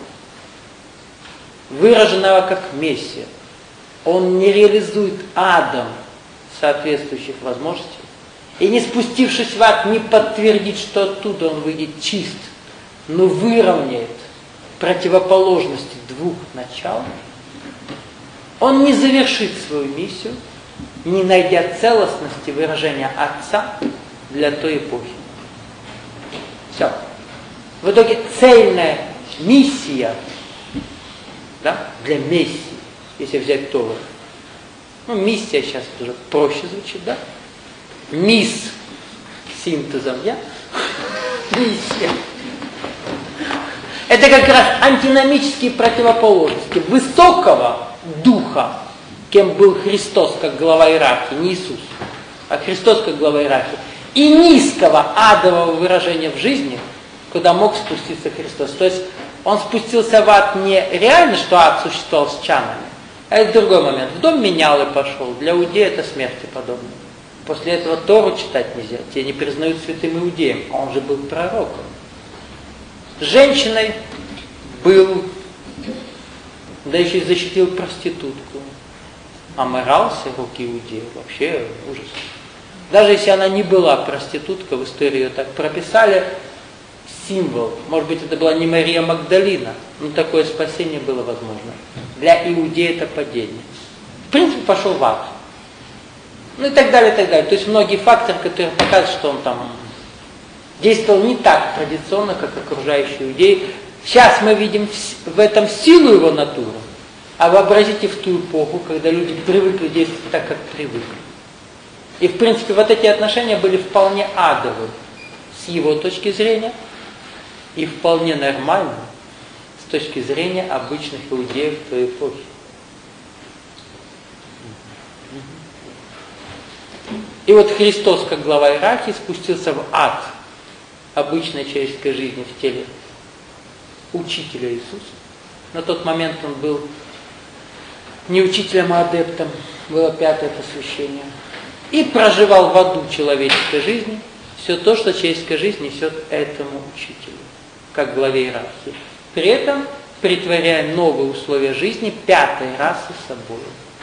выраженного как Мессия, он не реализует адом соответствующих возможностей, и не спустившись в ад, не подтвердит, что оттуда он выйдет чист, но выровняет противоположности двух начал, он не завершит свою миссию, не найдя целостности выражения Отца для той эпохи. Все. В итоге цельная миссия, да, для Мессии, если взять Тору. Ну, миссия сейчас уже проще звучит, да? Мисс синтезом, я? Миссия. Это как раз антиномические противоположности высокого духа, кем был Христос как глава иерархии, не Иисус, а Христос как глава иерархии, и низкого адового выражения в жизни, куда мог спуститься Христос. То есть он спустился в ад не реально, что ад существовал с чанами, а это другой момент. В дом менял и пошел. Для иудея это смерти подобно. После этого Тору читать нельзя. Тебя не признают святым иудеем, а он же был пророком. Женщиной был, да еще и защитил проститутку. Омырался руки иудеев. Вообще ужас. Даже если она не была проститутка, в истории ее так прописали, символ. Может быть, это была не Мария Магдалина, но такое спасение было возможно. Для иудея это падение. В принципе, пошел в ад. Ну и так далее, и так далее. То есть многие факторы, которые показывают, что он там действовал не так традиционно, как окружающие иудеи. Сейчас мы видим в этом силу его натуры. А вообразите в ту эпоху, когда люди привыкли действовать так, как привыкли. И в принципе вот эти отношения были вполне адовы с его точки зрения и вполне нормальны с точки зрения обычных иудеев той эпохи. И вот Христос, как глава иерархии, спустился в ад обычной человеческой жизни в теле учителя Иисуса. На тот момент он был не учителем, а адептом, было 5-е посвящение. И проживал в аду человеческой жизни все то, что человеческая жизнь несет этому учителю, как главе иерархии. При этом притворяя новые условия жизни 5-й расы собой.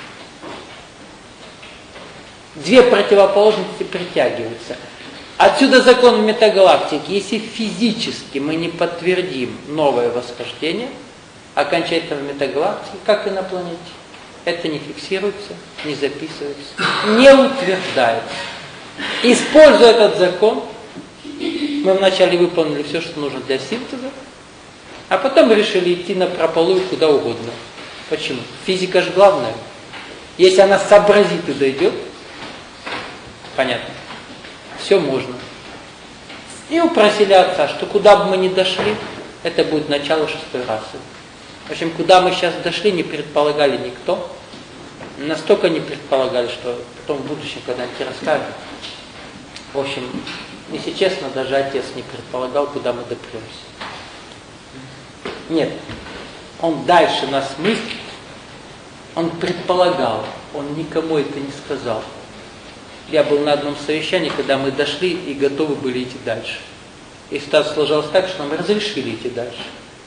Две противоположности притягиваются. Отсюда закон метагалактики. Если физически мы не подтвердим новое восхождение окончательного метагалактики, как и на планете, это не фиксируется, не записывается, не утверждается. Используя этот закон, мы вначале выполнили все, что нужно для синтеза, а потом решили идти на прополую куда угодно. Почему? Физика же главное. Если она сообразит и дойдет, понятно, все можно. И упросили отца, что куда бы мы ни дошли, это будет начало 6-й расы. В общем, куда мы сейчас дошли, не предполагали никто. Настолько не предполагали, что потом в будущем когда-нибудь расскажут. В общем, если честно, даже отец не предполагал, куда мы допремся. Нет, он дальше нас мыслит, он предполагал, он никому это не сказал. Я был на одном совещании, когда мы дошли и готовы были идти дальше. И ситуация сложилась так, что нам разрешили идти дальше.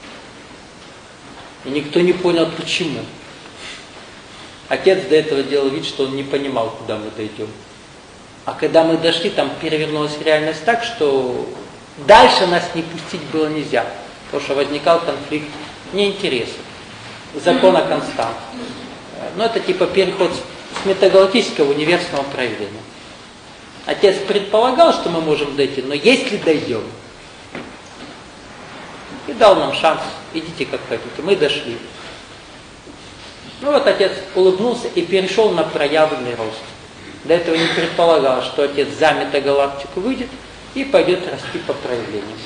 И никто не понял, почему. Отец до этого делал вид, что он не понимал, куда мы дойдем. А когда мы дошли, там перевернулась реальность так, что дальше нас не пустить было нельзя. Потому что возникал конфликт неинтересов. Закона констант. Но это типа переход с метагалактического в универсального проявления. Отец предполагал, что мы можем дойти, но если дойдем, и дал нам шанс, идите как хотите, мы дошли. Ну вот отец улыбнулся и перешел на проявленный рост. До этого не предполагал, что отец за метагалактику выйдет и пойдет расти по проявлениям.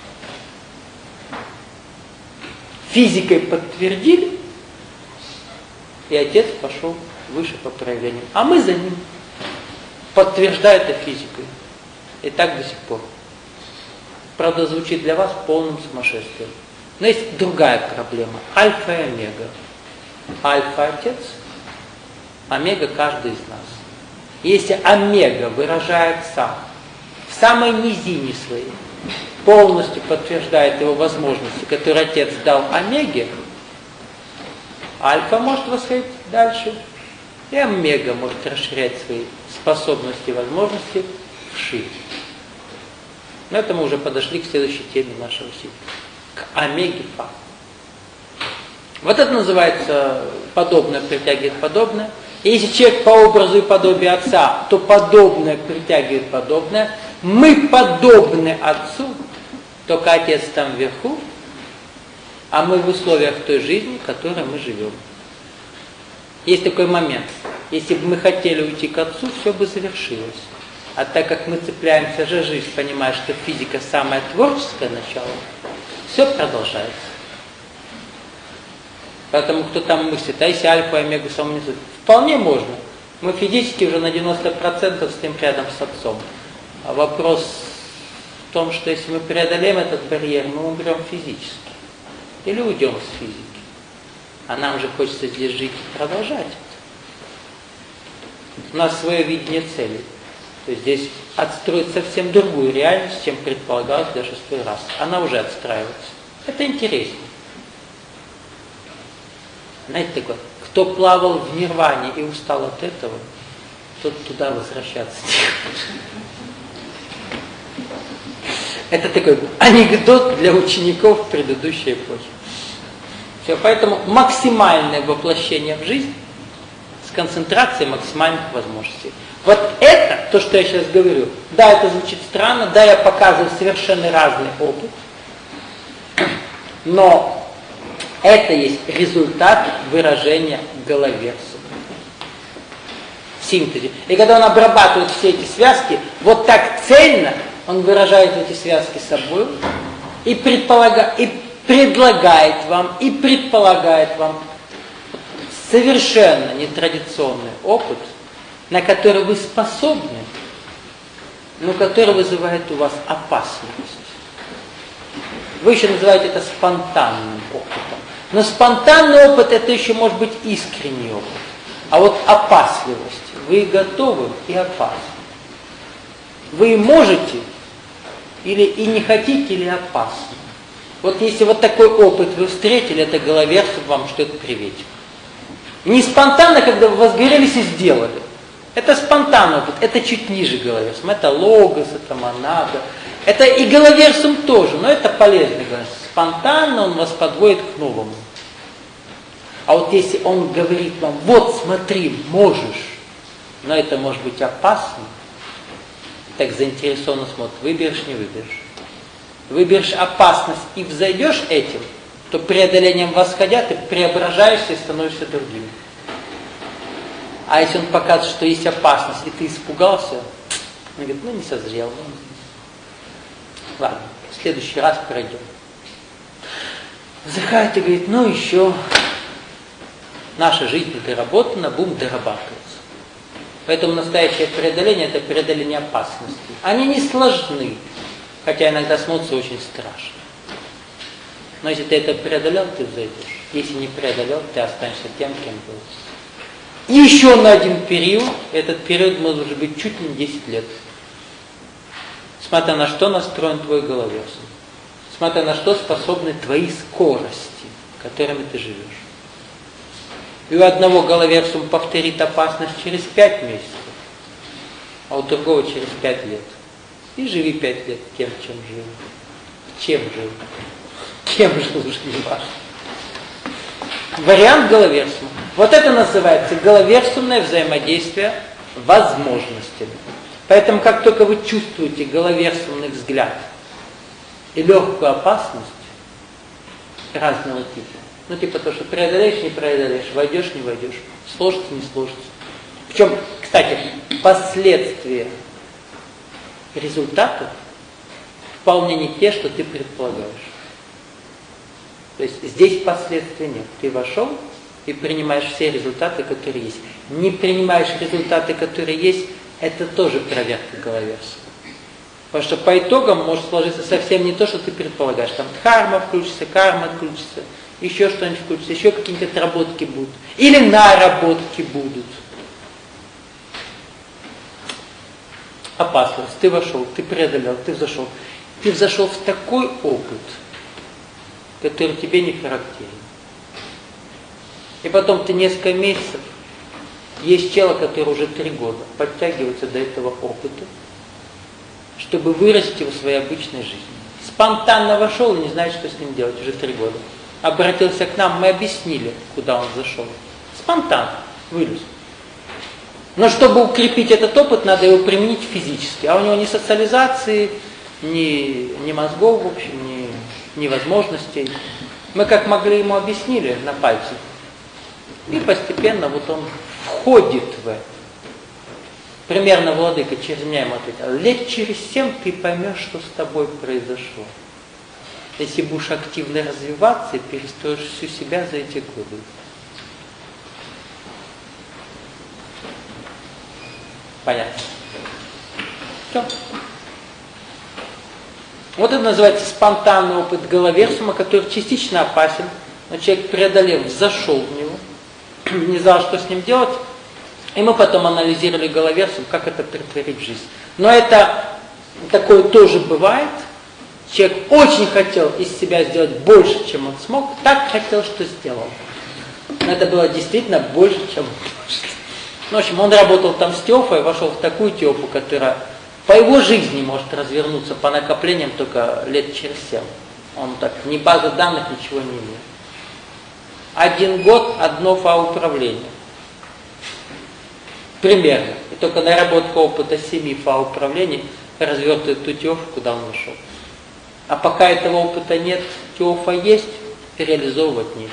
Физикой подтвердили, и отец пошел выше по проявлениям. А мы за ним, подтверждая это физикой. И так до сих пор. Правда, звучит для вас полным сумасшествием. Но есть другая проблема. Альфа и омега. Альфа – отец, омега – каждый из нас. Если омега выражает сам, в самой низине своей, полностью подтверждает его возможности, которые отец дал омеге, альфа может восходить дальше, и омега может расширять свои способности и возможности вширь. Но это мы уже подошли к следующей теме нашего сидения. К омеге фа. Вот это называется подобное притягивает подобное. И если человек по образу и подобию Отца, то подобное притягивает подобное. Мы подобны Отцу, только Отец там вверху, а мы в условиях той жизни, в которой мы живем. Есть такой момент. Если бы мы хотели уйти к Отцу, все бы завершилось. А так как мы цепляемся за жизнь, понимая, что физика самое творческое начало, все продолжается. Поэтому кто там мыслит, а если альфа и омегу самонизуют? Вполне можно. Мы физически уже на 90% стоим рядом с Отцом. А вопрос в том, что если мы преодолеем этот барьер, мы умрем физически. Или уйдем с физики. А нам же хочется здесь жить и продолжать это. У нас свое видение цели. То есть здесь отстроить совсем другую реальность, чем предполагалось для 6-й расы. Она уже отстраивается. Это интереснее. Знаете, такое, кто плавал в нирване и устал от этого, тот туда возвращаться не хочет. Это такой анекдот для учеников предыдущей эпохи. Все, поэтому максимальное воплощение в жизнь с концентрацией максимальных возможностей. Вот это, то, что я сейчас говорю, да, это звучит странно, да, я показываю совершенно разный опыт, но это есть результат выражения головерсума в синтезе. И когда он обрабатывает все эти связки, вот так цельно он выражает эти связки собой и предлагает вам, и предполагает вам совершенно нетрадиционный опыт, на который вы способны, но который вызывает у вас опасность. Вы еще называете это спонтанным опытом. Но спонтанный опыт это еще может быть искренний опыт. А вот опасливость. Вы готовы и опасны. Вы можете или и не хотите, или опасны. Вот если вот такой опыт вы встретили, это головерсум вам что-то приветит. Не спонтанно, когда вы возгорелись и сделали. Это спонтанный опыт, это чуть ниже головерсум. Это логос, это монада. Это и головерсум тоже, но это полезный головерсум. Спонтанно он вас подводит к новому. А вот если он говорит вам, вот смотри, можешь, но это может быть опасно, так заинтересованно смотрит, выберешь, не выберешь. Выберешь опасность и взойдешь этим, то преодолением восходя ты преображаешься и становишься другим. А если он показывает, что есть опасность, и ты испугался, он говорит, ну не созрел. Ладно, в следующий раз пройдем. Вздыхает и говорит, ну еще наша жизнь доработана, будем дорабатываться. Поэтому настоящее преодоление – это преодоление опасностей. Они не сложны, хотя иногда смотрятся очень страшно. Но если ты это преодолел, ты взойдешь. Если не преодолел, ты останешься тем, кем был. И еще на один период, этот период может уже быть чуть ли не 10 лет. Смотря на что настроен твой головерсум. Смотря на что способны твои скорости, которыми ты живешь. И у одного головерсум повторит опасность через 5 месяцев, а у другого через 5 лет. И живи 5 лет тем, чем жил. Чем жил? Кем жил, уже не важно. Вариант головерсума. Вот это называется головерсумное взаимодействие возможностями. Поэтому, как только вы чувствуете головерсумный взгляд и легкую опасность разного типа, ну типа то, что преодолеешь, не преодолеешь, войдешь, не войдешь, сложится, не сложится. Причем, кстати, последствия результатов вполне не те, что ты предполагаешь. То есть здесь последствий нет. Ты вошел и принимаешь все результаты, которые есть. Не принимаешь результаты, которые есть, это тоже проверка головерсума. Потому что по итогам может сложиться совсем не то, что ты предполагаешь. Там дхарма включится, карма включится, еще что-нибудь включится, еще какие-нибудь отработки будут. Или наработки будут. Опасность. Ты вошел, ты преодолел, ты взошел. Ты взошел в такой опыт, который тебе не характерен. И потом ты несколько месяцев, есть чело, который уже 3 года подтягивается до этого опыта, чтобы вырасти его в своей обычной жизни. Спонтанно вошел и не знает, что с ним делать, уже 3 года. Обратился к нам, мы объяснили, куда он зашел. Спонтанно вылез. Но чтобы укрепить этот опыт, надо его применить физически. А у него ни социализации, ни мозгов, в общем, ни возможностей. Мы как могли ему объяснили на пальцах. И постепенно вот он входит в это. Примерно владыка через меня ему ответил, лет через 7 ты поймешь, что с тобой произошло. Если будешь активно развиваться и перестроишь всю себя за эти годы. Понятно? Все. Вот это называется спонтанный опыт головерсума, который частично опасен, но человек, преодолев, зашел в него, не знал, что с ним делать, и мы потом анализировали головерсум, как это претворить в жизнь. Но это такое тоже бывает. Человек очень хотел из себя сделать больше, чем он смог, так хотел, что сделал. Но это было действительно больше, чем он смог. Ну, в общем, он работал там с Теофой, вошел в такую Теофу, которая по его жизни может развернуться по накоплениям только лет через 7. Он так, ни базы данных, ничего не имеет. 1 год, одно фауправление. Примерно. И только наработка опыта 7 фа управлений развертывает ту теофу, куда он вошел. А пока этого опыта нет, теофа есть, реализовывать нечем.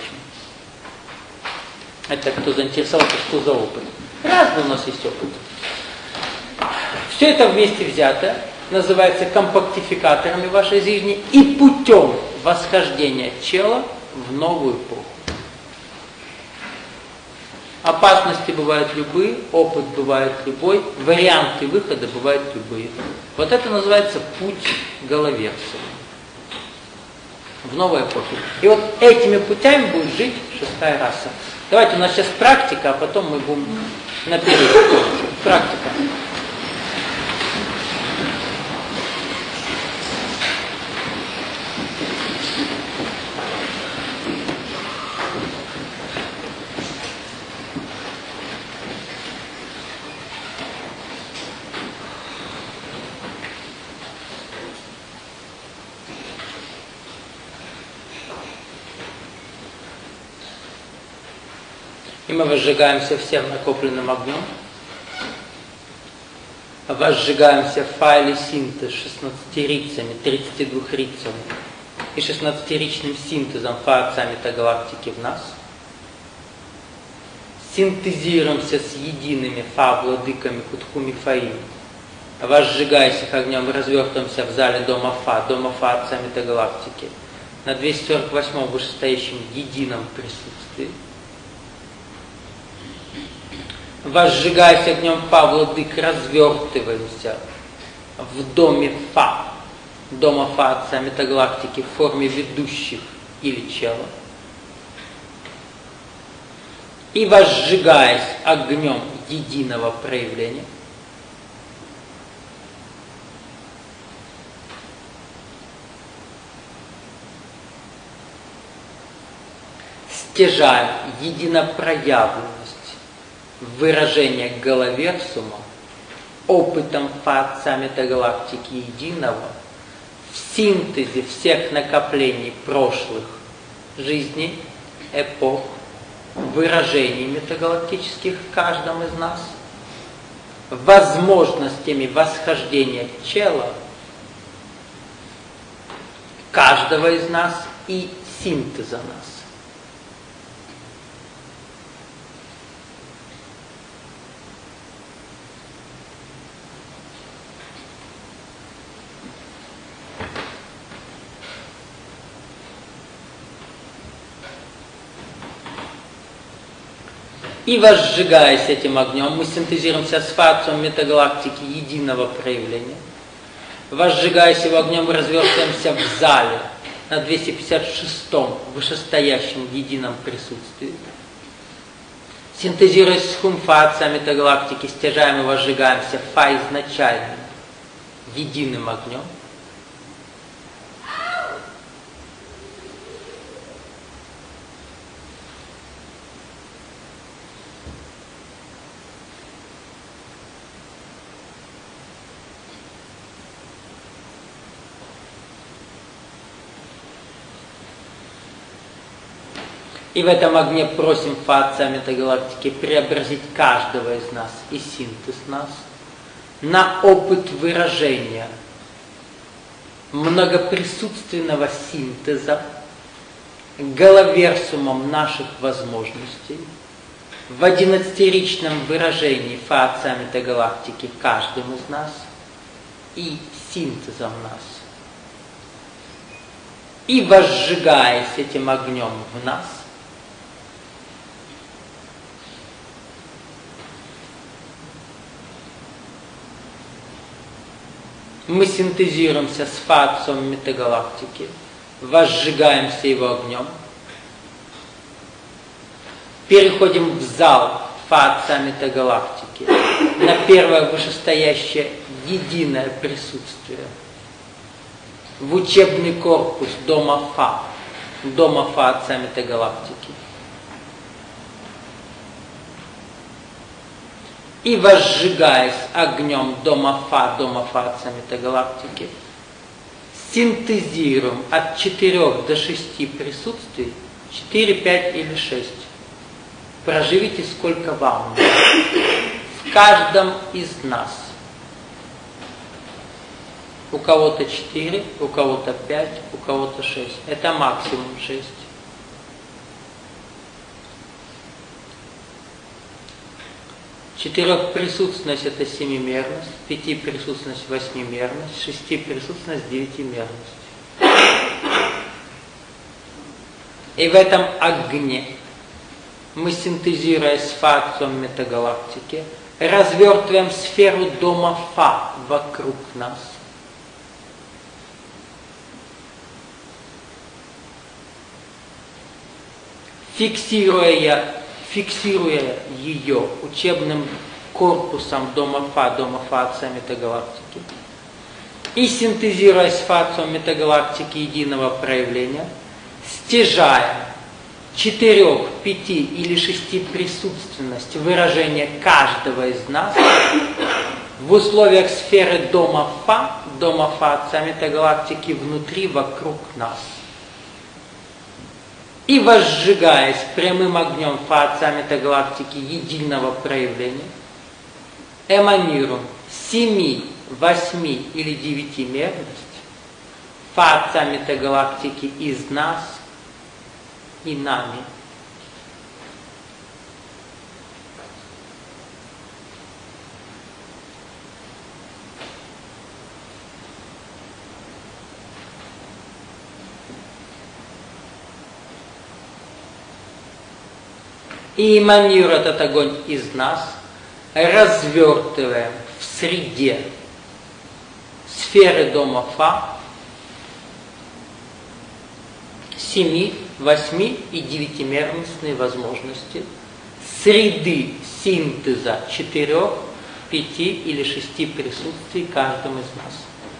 Это кто заинтересовался, что за опыт. Разный у нас есть опыт. Все это вместе взято называется компактификаторами вашей жизни и путем восхождения тела в новую эпоху. Опасности бывают любые, опыт бывает любой, варианты выхода бывают любые. Вот это называется путь Головерцева в новой эпохе. И вот этими путями будет жить шестая раса. Давайте, у нас сейчас практика, а потом мы будем наперед. Практика. И мы возжигаемся всем накопленным огнем. Возжигаемся в файле синтез 16-рицами, 32-рицами и 16-ричным синтезом фа-отца метагалактики в нас. Синтезируемся с едиными фа-владыками Кутху-Мифаим. Возжигаясь их огнем, развертываемся в зале дома фа-отца метагалактики, на 248-м вышестоящем едином присутствии. Возжигаясь огнем фа-владык, развертываемся в доме фа, дома фа-отца метагалактики в форме ведущих или чела. И возжигаясь огнем единого проявления, стяжаем единопроявленность выражения Головерсума опытом фа-отца метагалактики единого в синтезе всех накоплений прошлых жизней, эпох, выражений метагалактических в каждом из нас, возможностями восхождения тела каждого из нас и синтеза нас. И возжигаясь этим огнем, мы синтезируемся с фа-отцом метагалактики единого проявления. Возжигаясь его огнем, мы развертываемся в зале на 256-м вышестоящем едином присутствии. Синтезируясь с хум фа-отца метагалактики, стяжаем и возжигаемся фа изначальным единым огнем. И в этом огне просим фа-отца метагалактики преобразить каждого из нас и синтез нас на опыт выражения многоприсутственного синтеза Головерсумом наших возможностей в 11-ричном выражении фа-отца метагалактики каждым из нас и синтезом нас. И возжигаясь этим огнем в нас, мы синтезируемся с фа-отцом метагалактики, возжигаемся его огнем, переходим в зал фа-отца метагалактики, на первое вышестоящее единое присутствие, в учебный корпус дома фа-отца метагалактики. И возжигаясь огнем дома фа-отца метагалактики, синтезируем от 4 до 6 присутствий, 4, 5 или 6. Проживите сколько вам. В каждом из нас. У кого-то 4, у кого-то 5, у кого-то 6. Это максимум 6. Четырехприсутственность – это семимерность, пятиприсутственность – восьмимерность, шестиприсутственность – девятимерность. И в этом огне мы, синтезируя с фациум метагалактики, развертываем сферу дома Фа вокруг нас. Фиксируя ее учебным корпусом дома Фа метагалактики, и синтезируя с фациум метагалактики единого проявления, стяжая 4, 5 или 6 присутственность выражения каждого из нас в условиях сферы дома Фа метагалактики внутри, вокруг нас. И возжигаясь прямым огнем фация метагалактики единого проявления, эманируем 7, 8 или 9-мерность фация метагалактики из нас и нами. И эманируя этот огонь из нас, развертываем в среде сферы дома Фа 7, 8 и 9-мерностные возможности среды синтеза 4, 5 или 6 присутствий каждому из нас.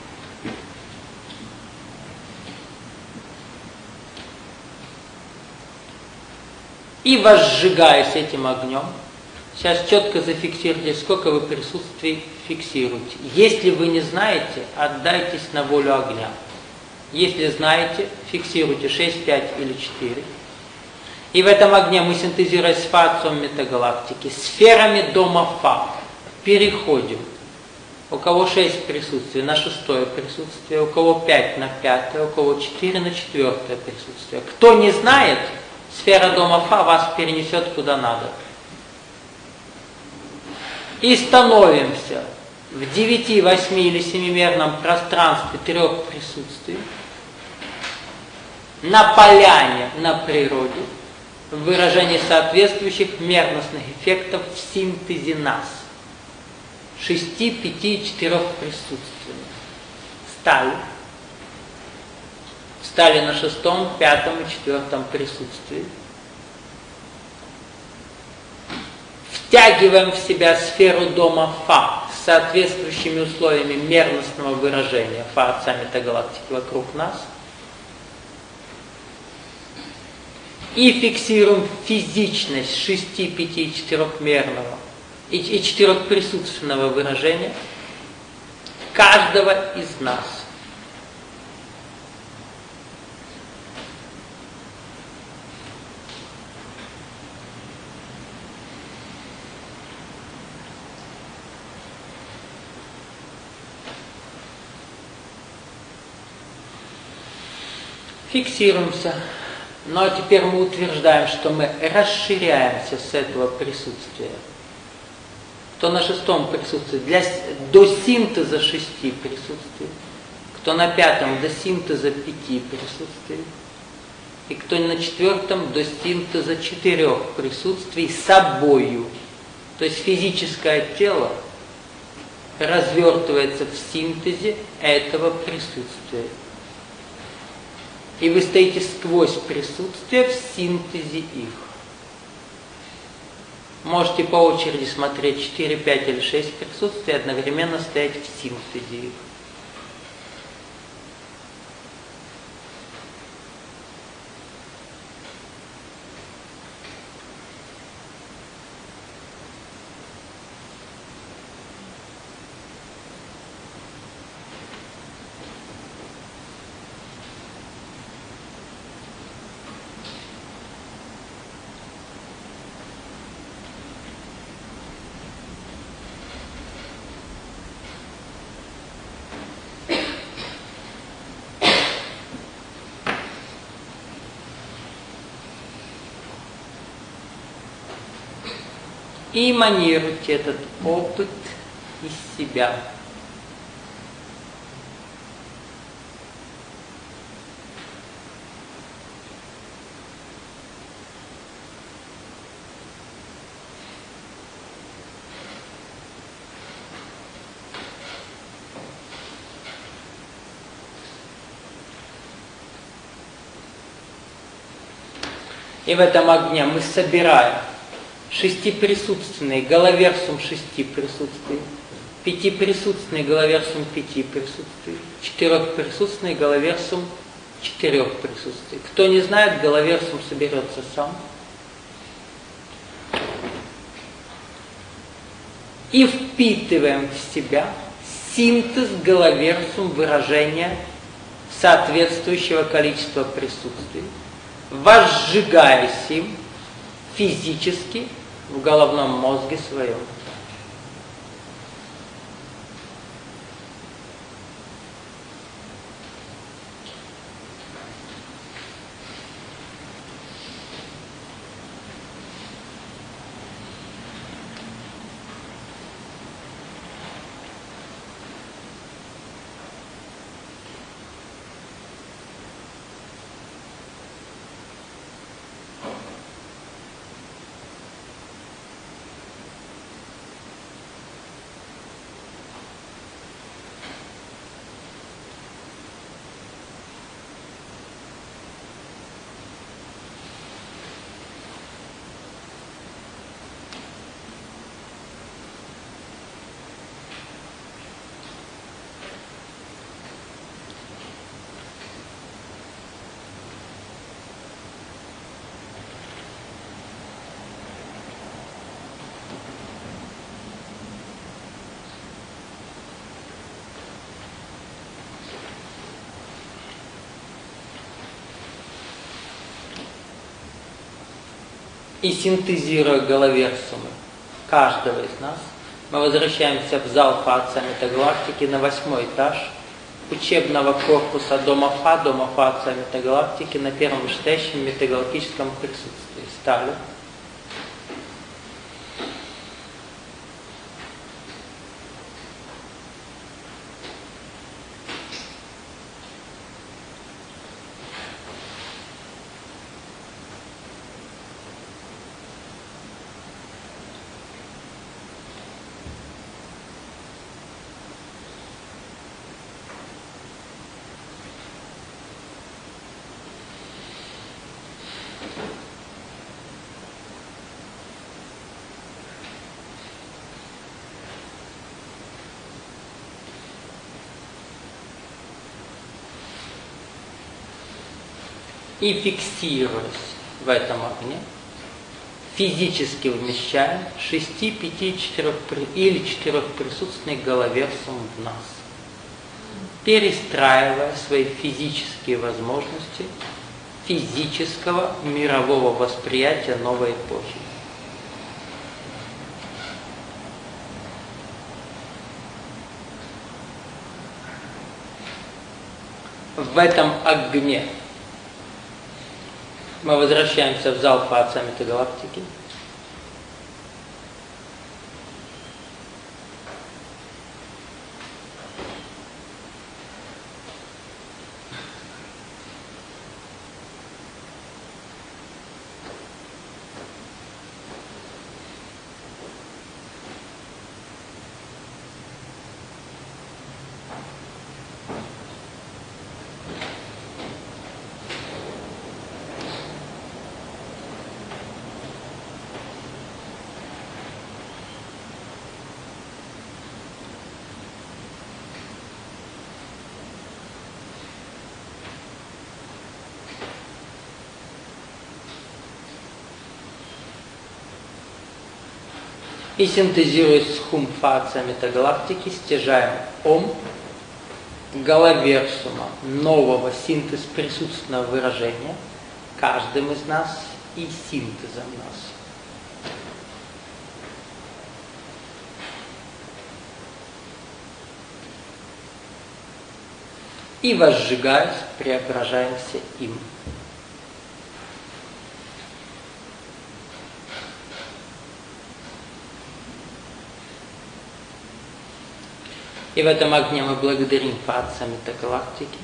И возжигаясь этим огнем, сейчас четко зафиксируйте, сколько вы присутствий фиксируете. Если вы не знаете, отдайтесь на волю огня. Если знаете, фиксируйте 6, 5 или 4. И в этом огне мы, синтезируя с фациум метагалактики, сферами дома Фа, переходим. У кого 6 присутствий на 6 присутствие, у кого 5 на 5, у кого 4 на 4 присутствие. Кто не знает, сфера дома Фа вас перенесет куда надо. И становимся в 9, 8 или 7-мерном пространстве 3 присутствий, на поляне, на природе, в выражении соответствующих мерностных эффектов в синтезе нас. 6, 5 и 4 присутствий. Встали на 6, 5 и 4 присутствии. Втягиваем в себя сферу дома Фа с соответствующими условиями мерностного выражения фация метагалактики вокруг нас. И фиксируем физичность 6, 5 и 4-мерного и 4-присутственного выражения каждого из нас. Фиксируемся. Но теперь мы утверждаем, что мы расширяемся с этого присутствия. Кто на 6 присутствии до синтеза 6 присутствий, кто на 5 до синтеза 5 присутствий, и кто на 4 до синтеза 4 присутствий собою. То есть физическое тело развертывается в синтезе этого присутствия. И вы стоите сквозь присутствие в синтезе их. Можете по очереди смотреть 4, 5 или 6 присутствий и одновременно стоять в синтезе их. и эманируйте этот опыт из себя. И в этом огне мы собираем шестиприсутственный головерсум шести присутствий, пятиприсутственный головерсум пяти присутствий, четырехприсутственный головерсум четырех присутствий. Кто не знает, головерсум соберется сам. И впитываем в себя синтез головерсум выражения соответствующего количества присутствий, возжигаясь им физически в головном мозге своем. И синтезируя головерсумы каждого из нас, мы возвращаемся в зал Фа-Отца Метагалактики на 8-й этаж учебного корпуса Дома Фа-Отца Метагалактики на первом вышестоящем метагалактическом присутствии. Стали. И фиксируясь в этом огне, физически вмещаем 6, 5, 4 или 4-присутственный головерсум в нас, перестраивая свои физические возможности физического мирового восприятия новой эпохи. В этом огне мы возвращаемся в зал Фа-Отца Метагалактики. И синтезируясь с хум Фа-Отца Метагалактики, стяжаем Ом, головерсума, нового синтез присутственного выражения, каждым из нас и синтезом нас. И возжигаясь, преображаемся им. И в этом огне мы благодарим Фа Отца Метагалактики.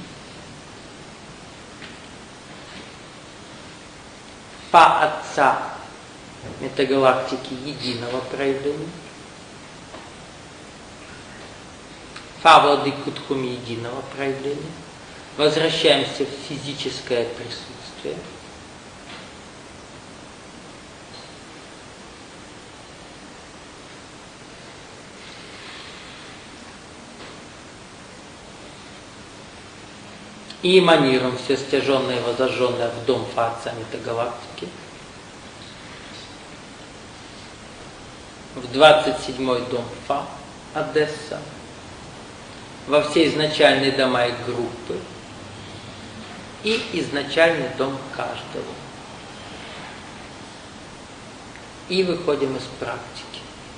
Фа Отца Метагалактики единого проявления. Фа Владыку Тхуми единого проявления. Возвращаемся в физическое присутствие. И эманируем все стяженное и возожженное в дом Фа Отца Метагалактики. В 27-й дом Фа, Одесса. Во все изначальные дома и группы. И изначальный дом каждого. И выходим из практики.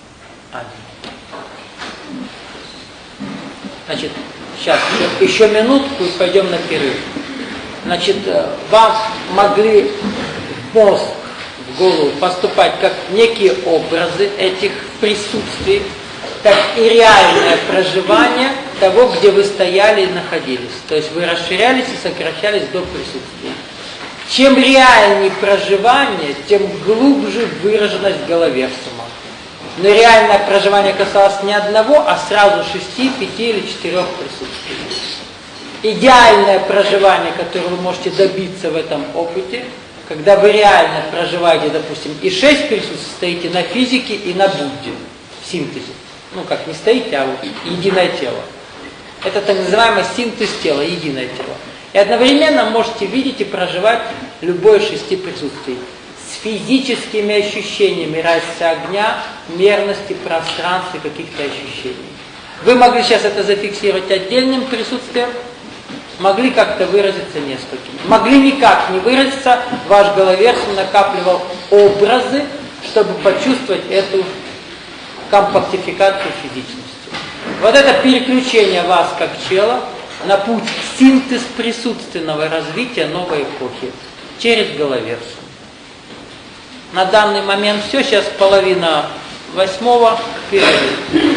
Значит, сейчас еще минутку и пойдем на перерыв. Значит, вам могли в мозг, в голову поступать как некие образы этих присутствий, так и реальное проживание того, где вы стояли и находились. То есть вы расширялись и сокращались до присутствия. Чем реальнее проживание, тем глубже выраженность в голове в самом. Но реальное проживание касалось не одного, а сразу 6, 5 или 4 присутствий. Идеальное проживание, которое вы можете добиться в этом опыте, когда вы реально проживаете, допустим, и 6 присутствий, стоите на физике и на Будде, в синтезе. Ну, как не стоите, а вот единое тело. Это так называемый синтез тела, единое тело. И одновременно можете видеть и проживать любое 6 присутствий. С физическими ощущениями разницы огня, мерности, пространства, каких-то ощущений. Вы могли сейчас это зафиксировать отдельным присутствием, могли как-то выразиться несколькими. Могли никак не выразиться, ваш головерсон накапливал образы, чтобы почувствовать эту компактификацию физичности. Вот это переключение вас как чела на путь к синтез присутственного развития новой эпохи через головерсон. На данный момент все, сейчас 7:30, перерыв.